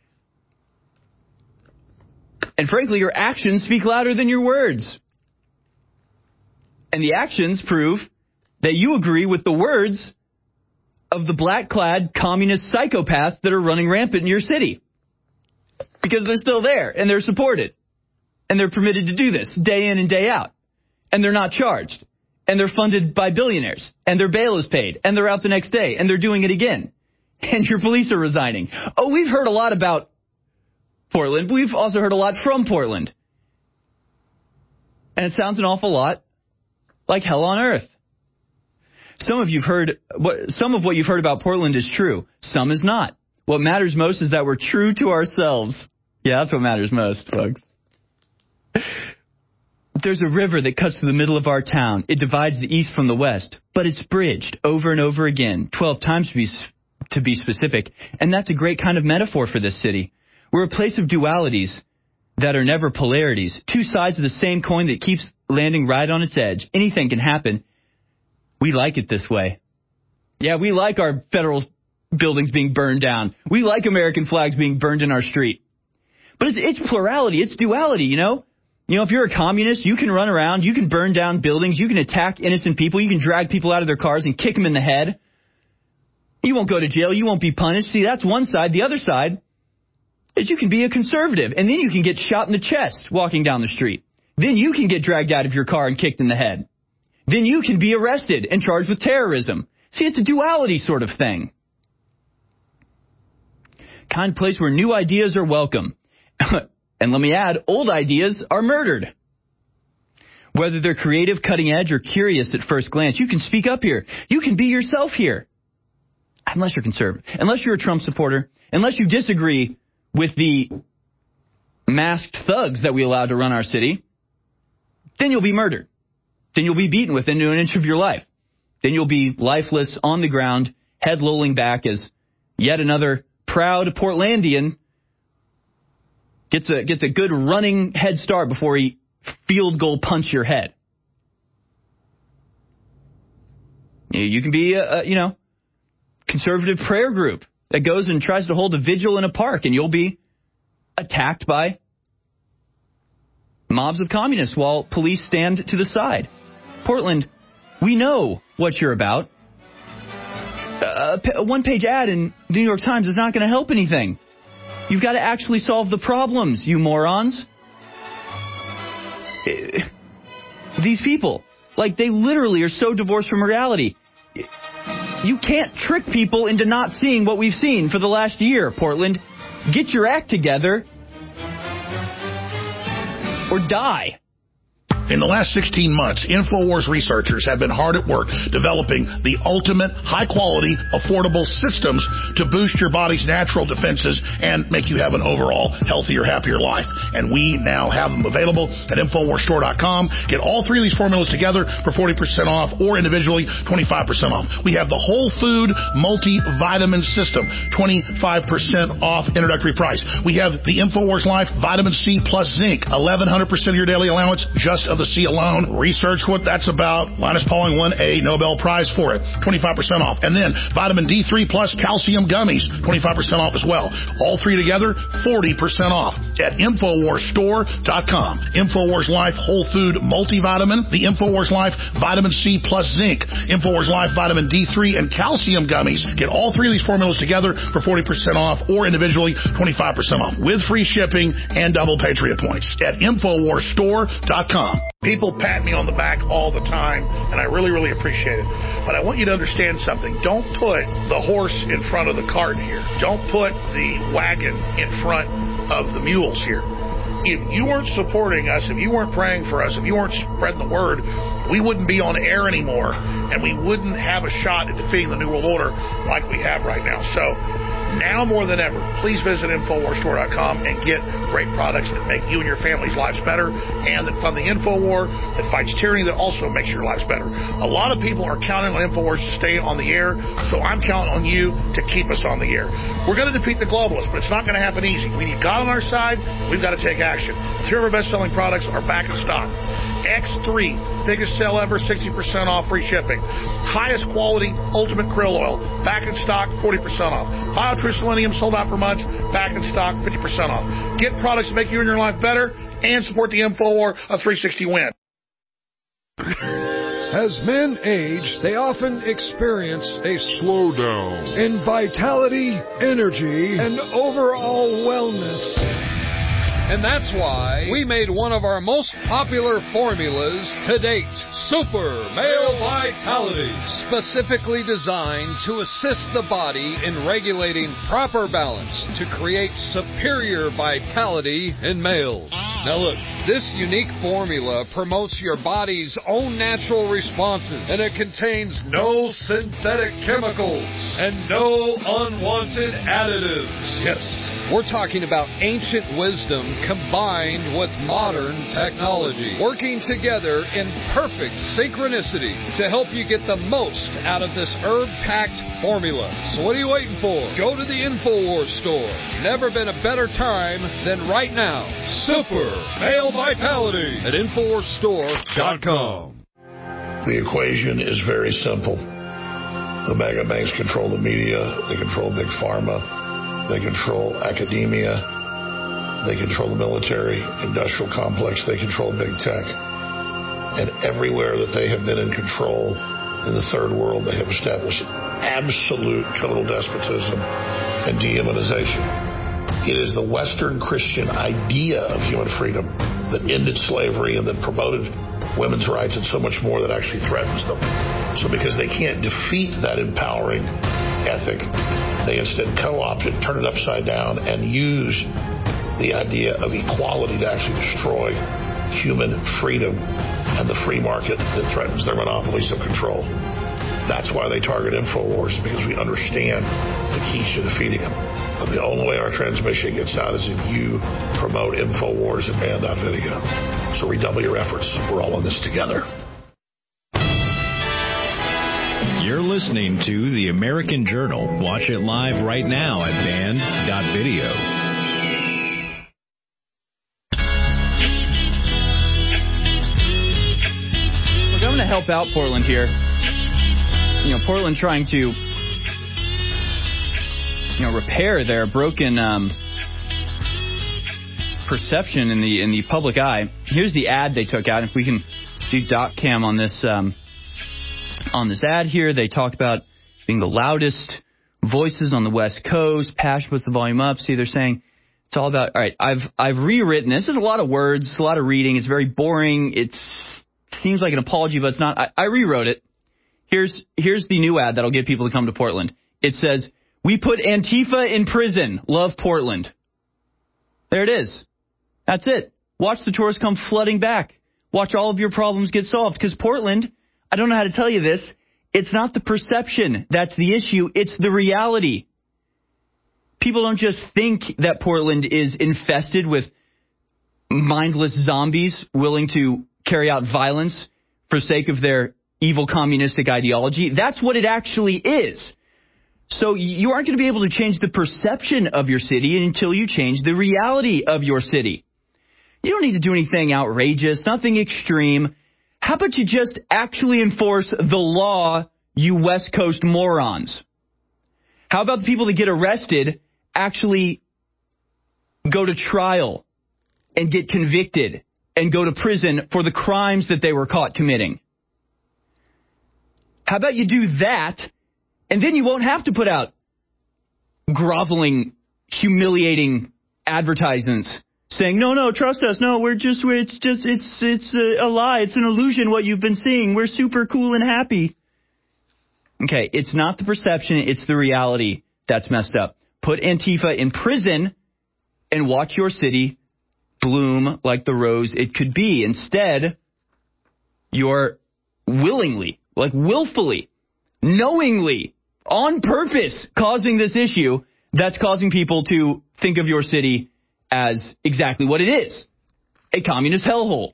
Speaker 15: And frankly, your actions speak louder than your words. And the actions prove that you agree with the words of the black-clad communist psychopaths that are running rampant in your city. Because they're still there, and they're supported. And they're permitted to do this day in and day out. And they're not charged. And they're funded by billionaires. And their bail is paid. And they're out the next day. And they're doing it again. And your police are resigning. Oh, we've heard a lot about Portland. We've also heard a lot from Portland. And it sounds an awful lot like hell on earth. Some of what you've heard about Portland is true. Some is not. What matters most is that we're true to ourselves. Yeah, that's what matters most, folks. There's a river that cuts through the middle of our town. It divides the east from the west, but it's bridged over and over again, 12 times to be specific, and that's a great kind of metaphor for this city. We're a place of dualities that are never polarities, two sides of the same coin that keeps landing right on its edge. Anything can happen. We like it this way. Yeah, we like our federal buildings being burned down. We like American flags being burned in our street. But it's plurality, it's duality, you know? You know, if you're a communist, you can run around, you can burn down buildings, you can attack innocent people, you can drag people out of their cars and kick them in the head. You won't go to jail, you won't be punished. See, that's one side. The other side is you can be a conservative, and then you can get shot in the chest walking down the street. Then you can get dragged out of your car and kicked in the head. Then you can be arrested and charged with terrorism. See, it's a duality sort of thing. Kind of place where new ideas are welcome. And let me add, old ideas are murdered. Whether they're creative, cutting edge, or curious at first glance, you can speak up here. You can be yourself here. Unless you're conservative. Unless you're a Trump supporter. Unless you disagree with the masked thugs that we allow to run our city. Then you'll be murdered. Then you'll be beaten within an inch of your life. Then you'll be lifeless on the ground, head lolling back as yet another proud Portlandian gets a good running head start before he field goal punch your head. You can be a conservative prayer group that goes and tries to hold a vigil in a park, and you'll be attacked by mobs of communists while police stand to the side. Portland, we know what you're about. A one-page ad in the New York Times is not going to help anything. You've got to actually solve the problems, you morons. These people, they literally are so divorced from reality. You can't trick people into not seeing what we've seen for the last year, Portland. Get your act together or die.
Speaker 16: In the last 16 months, InfoWars researchers have been hard at work developing the ultimate, high-quality, affordable systems to boost your body's natural defenses and make you have an overall healthier, happier life. And we now have them available at InfoWarsStore.com. Get all three of these formulas together for 40% off or individually 25% off. We have the Whole Food Multivitamin System, 25% off introductory price. We have the InfoWars Life Vitamin C plus Zinc, 1,100% of your daily allowance, just of the C alone. Research what that's about. Linus Pauling won a Nobel Prize for it. 25% off. And then Vitamin D3 plus Calcium Gummies, 25% off as well. All three together, 40% off at InfoWarsStore.com. InfoWars Life Whole Food Multivitamin, the InfoWars Life Vitamin C plus Zinc, InfoWars Life Vitamin D3 and Calcium Gummies. Get all three of these formulas together for 40% off or individually 25% off with free shipping and double Patriot points at InfoWarsStore.com. People pat me on the back all the time, and I really, really appreciate it. But I want you to understand something. Don't put the horse in front of the cart here. Don't put the wagon in front of the mules here. If you weren't supporting us, if you weren't praying for us, if you weren't spreading the word, we wouldn't be on air anymore, and we wouldn't have a shot at defeating the New World Order like we have right now. So now more than ever, please visit InfoWarsStore.com and get great products that make you and your family's lives better and that fund the InfoWar, that fights tyranny, that also makes your lives better. A lot of people are counting on InfoWars to stay on the air, so I'm counting on you to keep us on the air. We're going to defeat the globalists, but it's not going to happen easy. We need God on our side. We've got to take action. 3 of our best-selling products are back in stock. X3, biggest sale ever, 60% off, free shipping. Highest quality, ultimate krill oil, back in stock, 40% off. BioTrue Selenium, sold out for months, back in stock, 50% off. Get products that make you and your life better and support the InfoWar of 360 Win.
Speaker 6: As men age, they often experience a slowdown in vitality, energy, and overall wellness. And that's why we made one of our most popular formulas to date, Super Male Vitality, specifically designed to assist the body in regulating proper balance to create superior vitality in males. Now look, this unique formula promotes your body's own natural responses, and it contains no synthetic chemicals and no unwanted additives. Yes, we're talking about ancient wisdom combined with modern technology, working together in perfect synchronicity to help you get the most out of this herb-packed formula. So what are you waiting for? Go to the InfoWars store. Never been a better time than right now. Super Male Vitality at InfoWarsStore.com.
Speaker 16: The equation is very simple. The mega banks control the media. They control Big Pharma. They control academia. They control the military, industrial complex. They control big tech. And everywhere that they have been in control in the third world, they have established absolute total despotism and dehumanization. It is the Western Christian idea of human freedom that ended slavery and that promoted women's rights and so much more that actually threatens them. So because they can't defeat that empowering ethic, they instead co-opt it, turn it upside down, and use the idea of equality to actually destroy human freedom and the free market that threatens their monopolies of control. That's why they target InfoWars, because we understand the keys to defeating them. But the only way our transmission gets out is if you promote InfoWars and Band.video. So redouble your efforts. We're all in this together.
Speaker 1: You're listening to The American Journal. Watch it live right now at Band.video.
Speaker 15: Look, I'm going to help out Portland here. You know, Portland trying to, repair their broken perception in the public eye. Here's the ad they took out. If we can do dot cam on this ad here, they talked about being the loudest voices on the West Coast. Passion puts the volume up. See, they're saying it's all about. All right, I've rewritten this. There's a lot of words, a lot of reading. It's very boring. It seems like an apology, but it's not. I rewrote it. Here's the new ad that'll get people to come to Portland. It says, "We put Antifa in prison. Love Portland." There it is. That's it. Watch the tourists come flooding back. Watch all of your problems get solved. Because Portland, I don't know how to tell you this, it's not the perception that's the issue. It's the reality. People don't just think that Portland is infested with mindless zombies willing to carry out violence for sake of their evil communistic ideology. That's what it actually is. So you aren't going to be able to change the perception of your city until you change the reality of your city. You don't need to do anything outrageous, nothing extreme. How about you just actually enforce the law, you West Coast morons? How about the people that get arrested actually go to trial and get convicted and go to prison for the crimes that they were caught committing? How about you do that, and then you won't have to put out groveling, humiliating advertisements saying, no, trust us. No, it's a lie. It's an illusion what you've been seeing. We're super cool and happy. Okay, it's not the perception. It's the reality that's messed up. Put Antifa in prison and watch your city bloom like the rose it could be. Instead, you're willingly, like willfully, knowingly, on purpose, causing this issue that's causing people to think of your city as exactly what it is, a communist hellhole.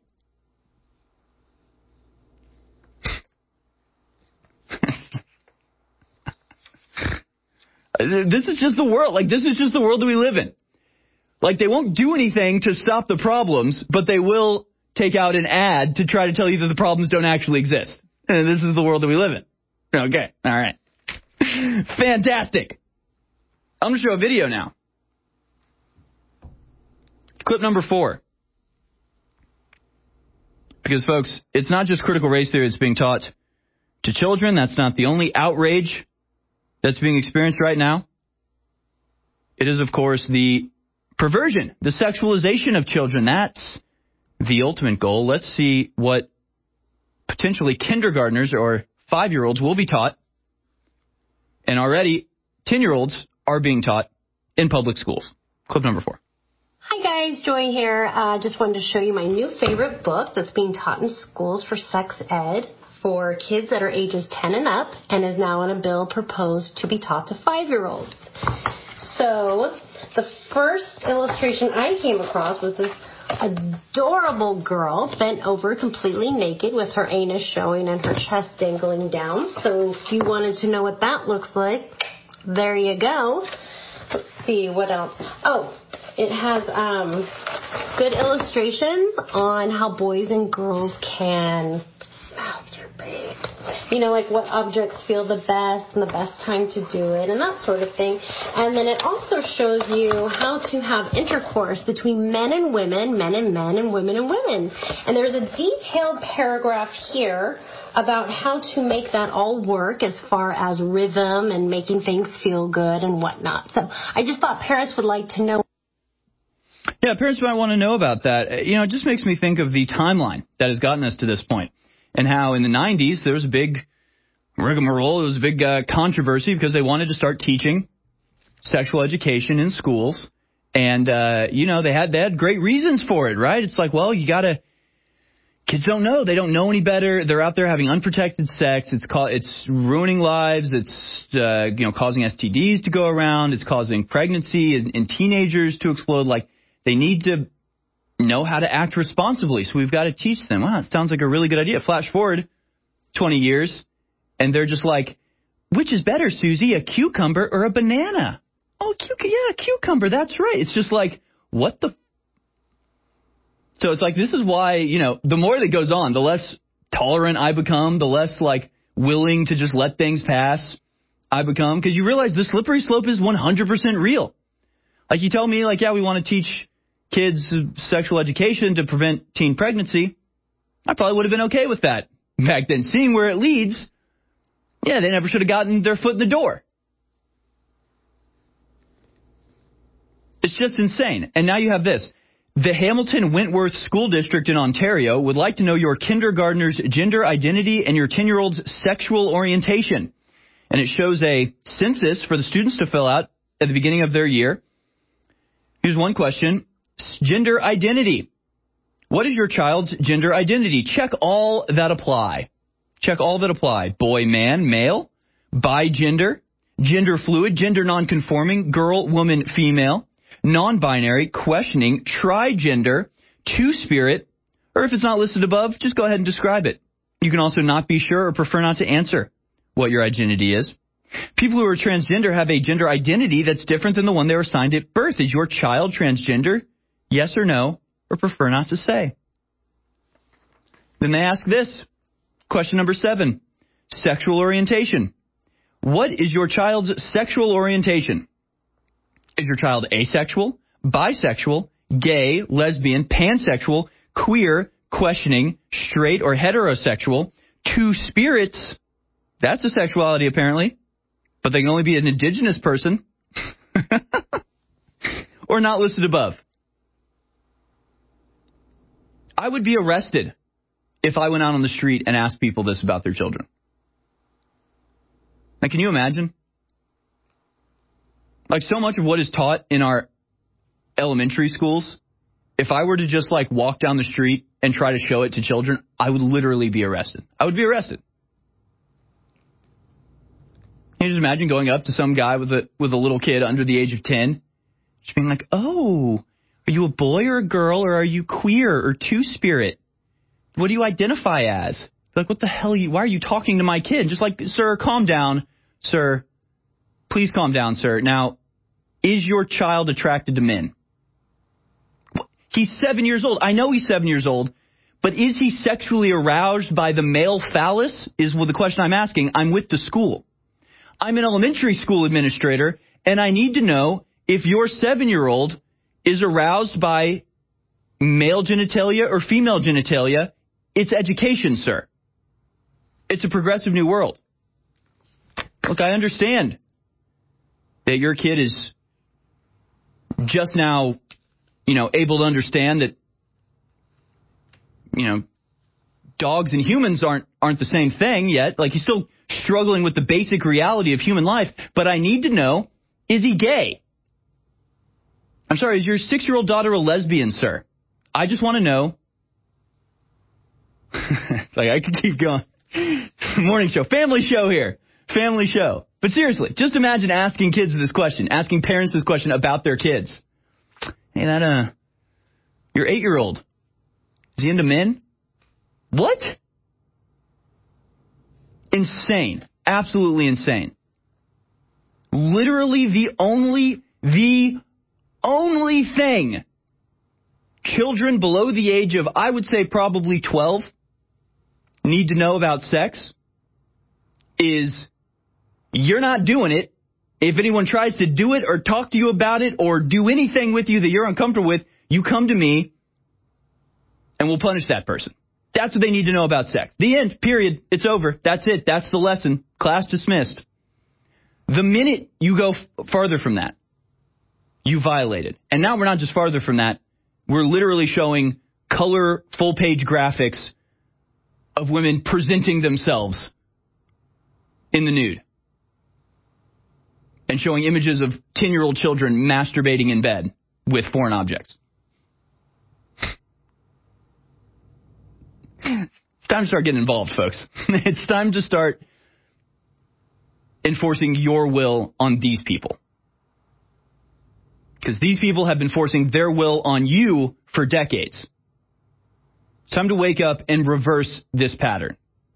Speaker 15: This is just the world. Like, this is just the world that we live in. Like, they won't do anything to stop the problems, but they will take out an ad to try to tell you that the problems don't actually exist. And this is the world that we live in. Okay. All right. Fantastic. I'm going to show a video now. Clip number 4. Because, folks, it's not just critical race theory that's being taught to children. That's not the only outrage that's being experienced right now. It is, of course, the perversion, the sexualization of children. That's the ultimate goal. Let's see what potentially kindergartners or 5-year-olds will be taught. And already 10-year-olds are being taught in public schools. Clip number 4.
Speaker 5: Hi guys, Joy here. Just wanted to show you my new favorite book that's being taught in schools for sex ed for kids that are ages 10 and up, and is now on a bill proposed to be taught to 5-year-olds. So the first illustration I came across was this adorable girl bent over completely naked with her anus showing and her chest dangling down. So if you wanted to know what that looks like, there you go. Let's see, what else? Oh, it has good illustrations on how boys and girls can masturbate. You know, like what objects feel the best and the best time to do it and that sort of thing. And then it also shows you how to have intercourse between men and women, men and men, and women and women. And there's a detailed paragraph here about how to make that all work as far as rhythm and making things feel good and whatnot. So I just thought parents would like to know.
Speaker 15: Yeah, parents might want to know about that. You know, it just makes me think of the timeline that has gotten us to this point, and how in the 90s there was a big rigmarole, there was a big controversy because they wanted to start teaching sexual education in schools, and you know, they had great reasons for it, right? It's like, well, you gotta. Kids don't know. They don't know any better. They're out there having unprotected sex. It's ruining lives. It's causing STDs to go around. It's causing pregnancy and teenagers to explode. Like, they need to know how to act responsibly. So we've got to teach them. Wow, it sounds like a really good idea. Flash forward 20 years, and they're just like, which is better, Susie, a cucumber or a banana? Oh, a cucumber. That's right. It's just like, what the. So it's like, this is why, you know, the more that goes on, the less tolerant I become, the less, like, willing to just let things pass I become. Because you realize the slippery slope is 100% real. Like, you tell me, like, yeah, we want to teach kids sexual education to prevent teen pregnancy. I probably would have been okay with that back then. Seeing where it leads, yeah, they never should have gotten their foot in the door. It's just insane. And now you have this. The Hamilton Wentworth School District in Ontario would like to know your kindergartner's gender identity and your 10-year-old's sexual orientation. And it shows a census for the students to fill out at the beginning of their year. Here's one question. Gender identity. What is your child's gender identity? Check all that apply. Check all that apply. Boy, man, male, bi-gender, gender fluid, gender nonconforming, girl, woman, female, non-binary, questioning, trigender, two-spirit, or if it's not listed above, just go ahead and describe it. You can also not be sure or prefer not to answer what your identity is. People who are transgender have a gender identity that's different than the one they were assigned at birth. Is your child transgender? Yes or no, or prefer not to say. Then they ask this. Question number 7. Sexual orientation. What is your child's sexual orientation? Is your child asexual, bisexual, gay, lesbian, pansexual, queer, questioning, straight, or heterosexual? Two spirits. That's a sexuality, apparently. But they can only be an indigenous person. Or not listed above. I would be arrested if I went out on the street and asked people this about their children. Now, can you imagine? Like, so much of what is taught in our elementary schools if I were to just like walk down the street and try to show it to children, I would literally be arrested. I would be arrested. Can you just imagine going up to some guy with a little kid under the age of 10, just being like, oh, are you a boy or a girl, or are you queer or two-spirit? What do you identify as? Like, what the hell why are you talking to my kid? Just like, sir, calm down, sir. Please calm down, sir. Now, is your child attracted to men? He's 7 years old. I know he's 7 years old, but is he sexually aroused by the male phallus is the question I'm asking. I'm with the school. I'm an elementary school administrator, and I need to know if your 7-year-old is aroused by male genitalia or female genitalia. It's education, sir. It's a progressive new world. Look, I understand that your kid is just now, able to understand that, dogs and humans aren't the same thing yet. Like, he's still struggling with the basic reality of human life. But I need to know, is he gay? I'm sorry, is your 6-year-old daughter a lesbian, sir? I just want to know. I could keep going. Morning show. Family show here. Family show. But seriously, just imagine asking kids this question, asking parents this question about their kids. Hey, your 8-year-old, is he into men? What? Insane. Absolutely insane. Literally the only thing children below the age of, I would say probably 12, need to know about sex is you're not doing it. If anyone tries to do it or talk to you about it or do anything with you that you're uncomfortable with, you come to me and we'll punish that person. That's what they need to know about sex. The end. Period. It's over. That's it. That's the lesson. Class dismissed. The minute you go farther from that, you violated. And now we're not just farther from that. We're literally showing color full-page graphics of women presenting themselves in the nude. And showing images of 10-year-old children masturbating in bed with foreign objects. It's time to start getting involved, folks. It's time to start enforcing your will on these people. Because these people have been forcing their will on you for decades. It's time to wake up and reverse this pattern.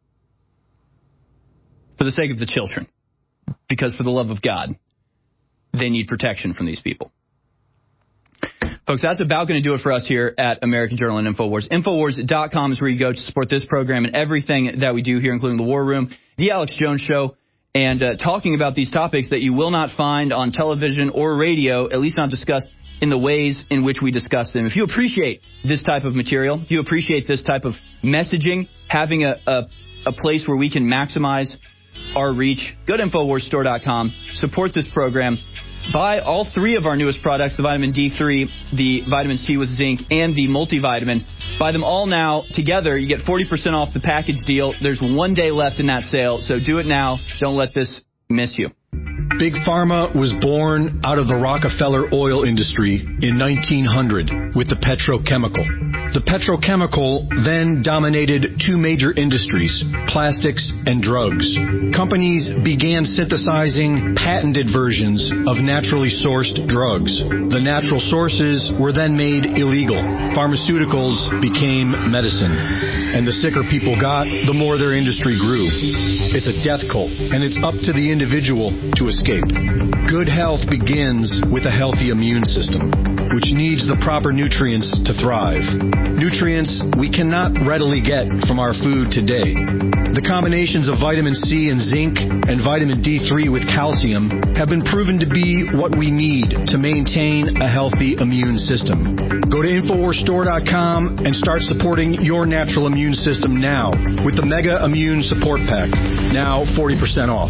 Speaker 15: For the sake of the children. Because for the love of God, they need protection from these people. Folks, that's about going to do it for us here at American Journal and InfoWars. InfoWars.com is where you go to support this program and everything that we do here, including the War Room, the Alex Jones Show, and talking about these topics that you will not find on television or radio, at least not discussed in the ways in which we discuss them. If you appreciate this type of material, if you appreciate this type of messaging, having a place where we can maximize our reach, go to InfoWarsStore.com, support this program, buy all 3 of our newest products, the vitamin D3, the vitamin C with zinc, and the multivitamin. Buy them all now together. You get 40% off the package deal. There's 1 day left in that sale, so do it now. Don't let this miss you.
Speaker 7: Big Pharma was born out of the Rockefeller oil industry in 1900 with the petrochemical. The petrochemical then dominated 2 major industries, plastics and drugs. Companies began synthesizing patented versions of naturally sourced drugs. The natural sources were then made illegal. Pharmaceuticals became medicine. And the sicker people got, the more their industry grew. It's a death cult, and it's up to the individual to escape. Good health begins with a healthy immune system, which needs the proper nutrients to thrive. Nutrients we cannot readily get from our food today. The combinations of vitamin C and zinc and vitamin D3 with calcium have been proven to be what we need to maintain a healthy immune system. Go to InfoWarsStore.com and start supporting your natural immune system now with the Mega Immune Support Pack, now 40% off.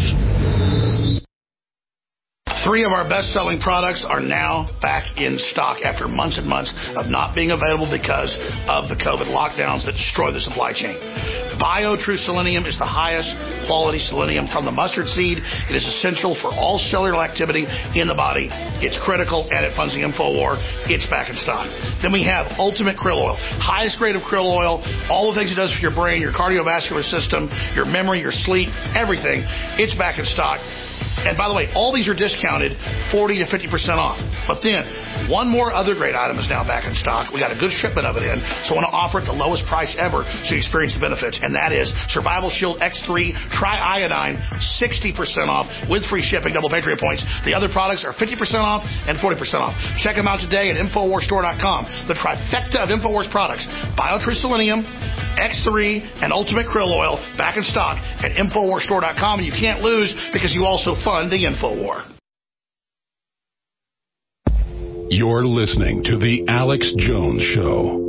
Speaker 16: 3 of our best-selling products are now back in stock after months and months of not being available because of the COVID lockdowns that destroy the supply chain. BioTrue Selenium is the highest quality selenium from the mustard seed. It is essential for all cellular activity in the body. It's critical, and it funds the InfoWar. It's back in stock. Then we have Ultimate Krill Oil, highest grade of krill oil, all the things it does for your brain, your cardiovascular system, your memory, your sleep, everything. It's back in stock. And by the way, all these are discounted 40 to 50% off. But then, one more other great item is now back in stock. We got a good shipment of it in, so I want to offer it the lowest price ever so you experience the benefits. And that is Survival Shield X3 Tri-Iodine, 60% off with free shipping, double Patriot points. The other products are 50% off and 40% off. Check them out today at InfoWarsStore.com. The trifecta of InfoWars products, BioTrue Selenium, X3, and Ultimate Krill Oil, back in stock at InfoWarsStore.com. And you can't lose because you also fund the InfoWar.
Speaker 2: You're listening to The Alex Jones Show.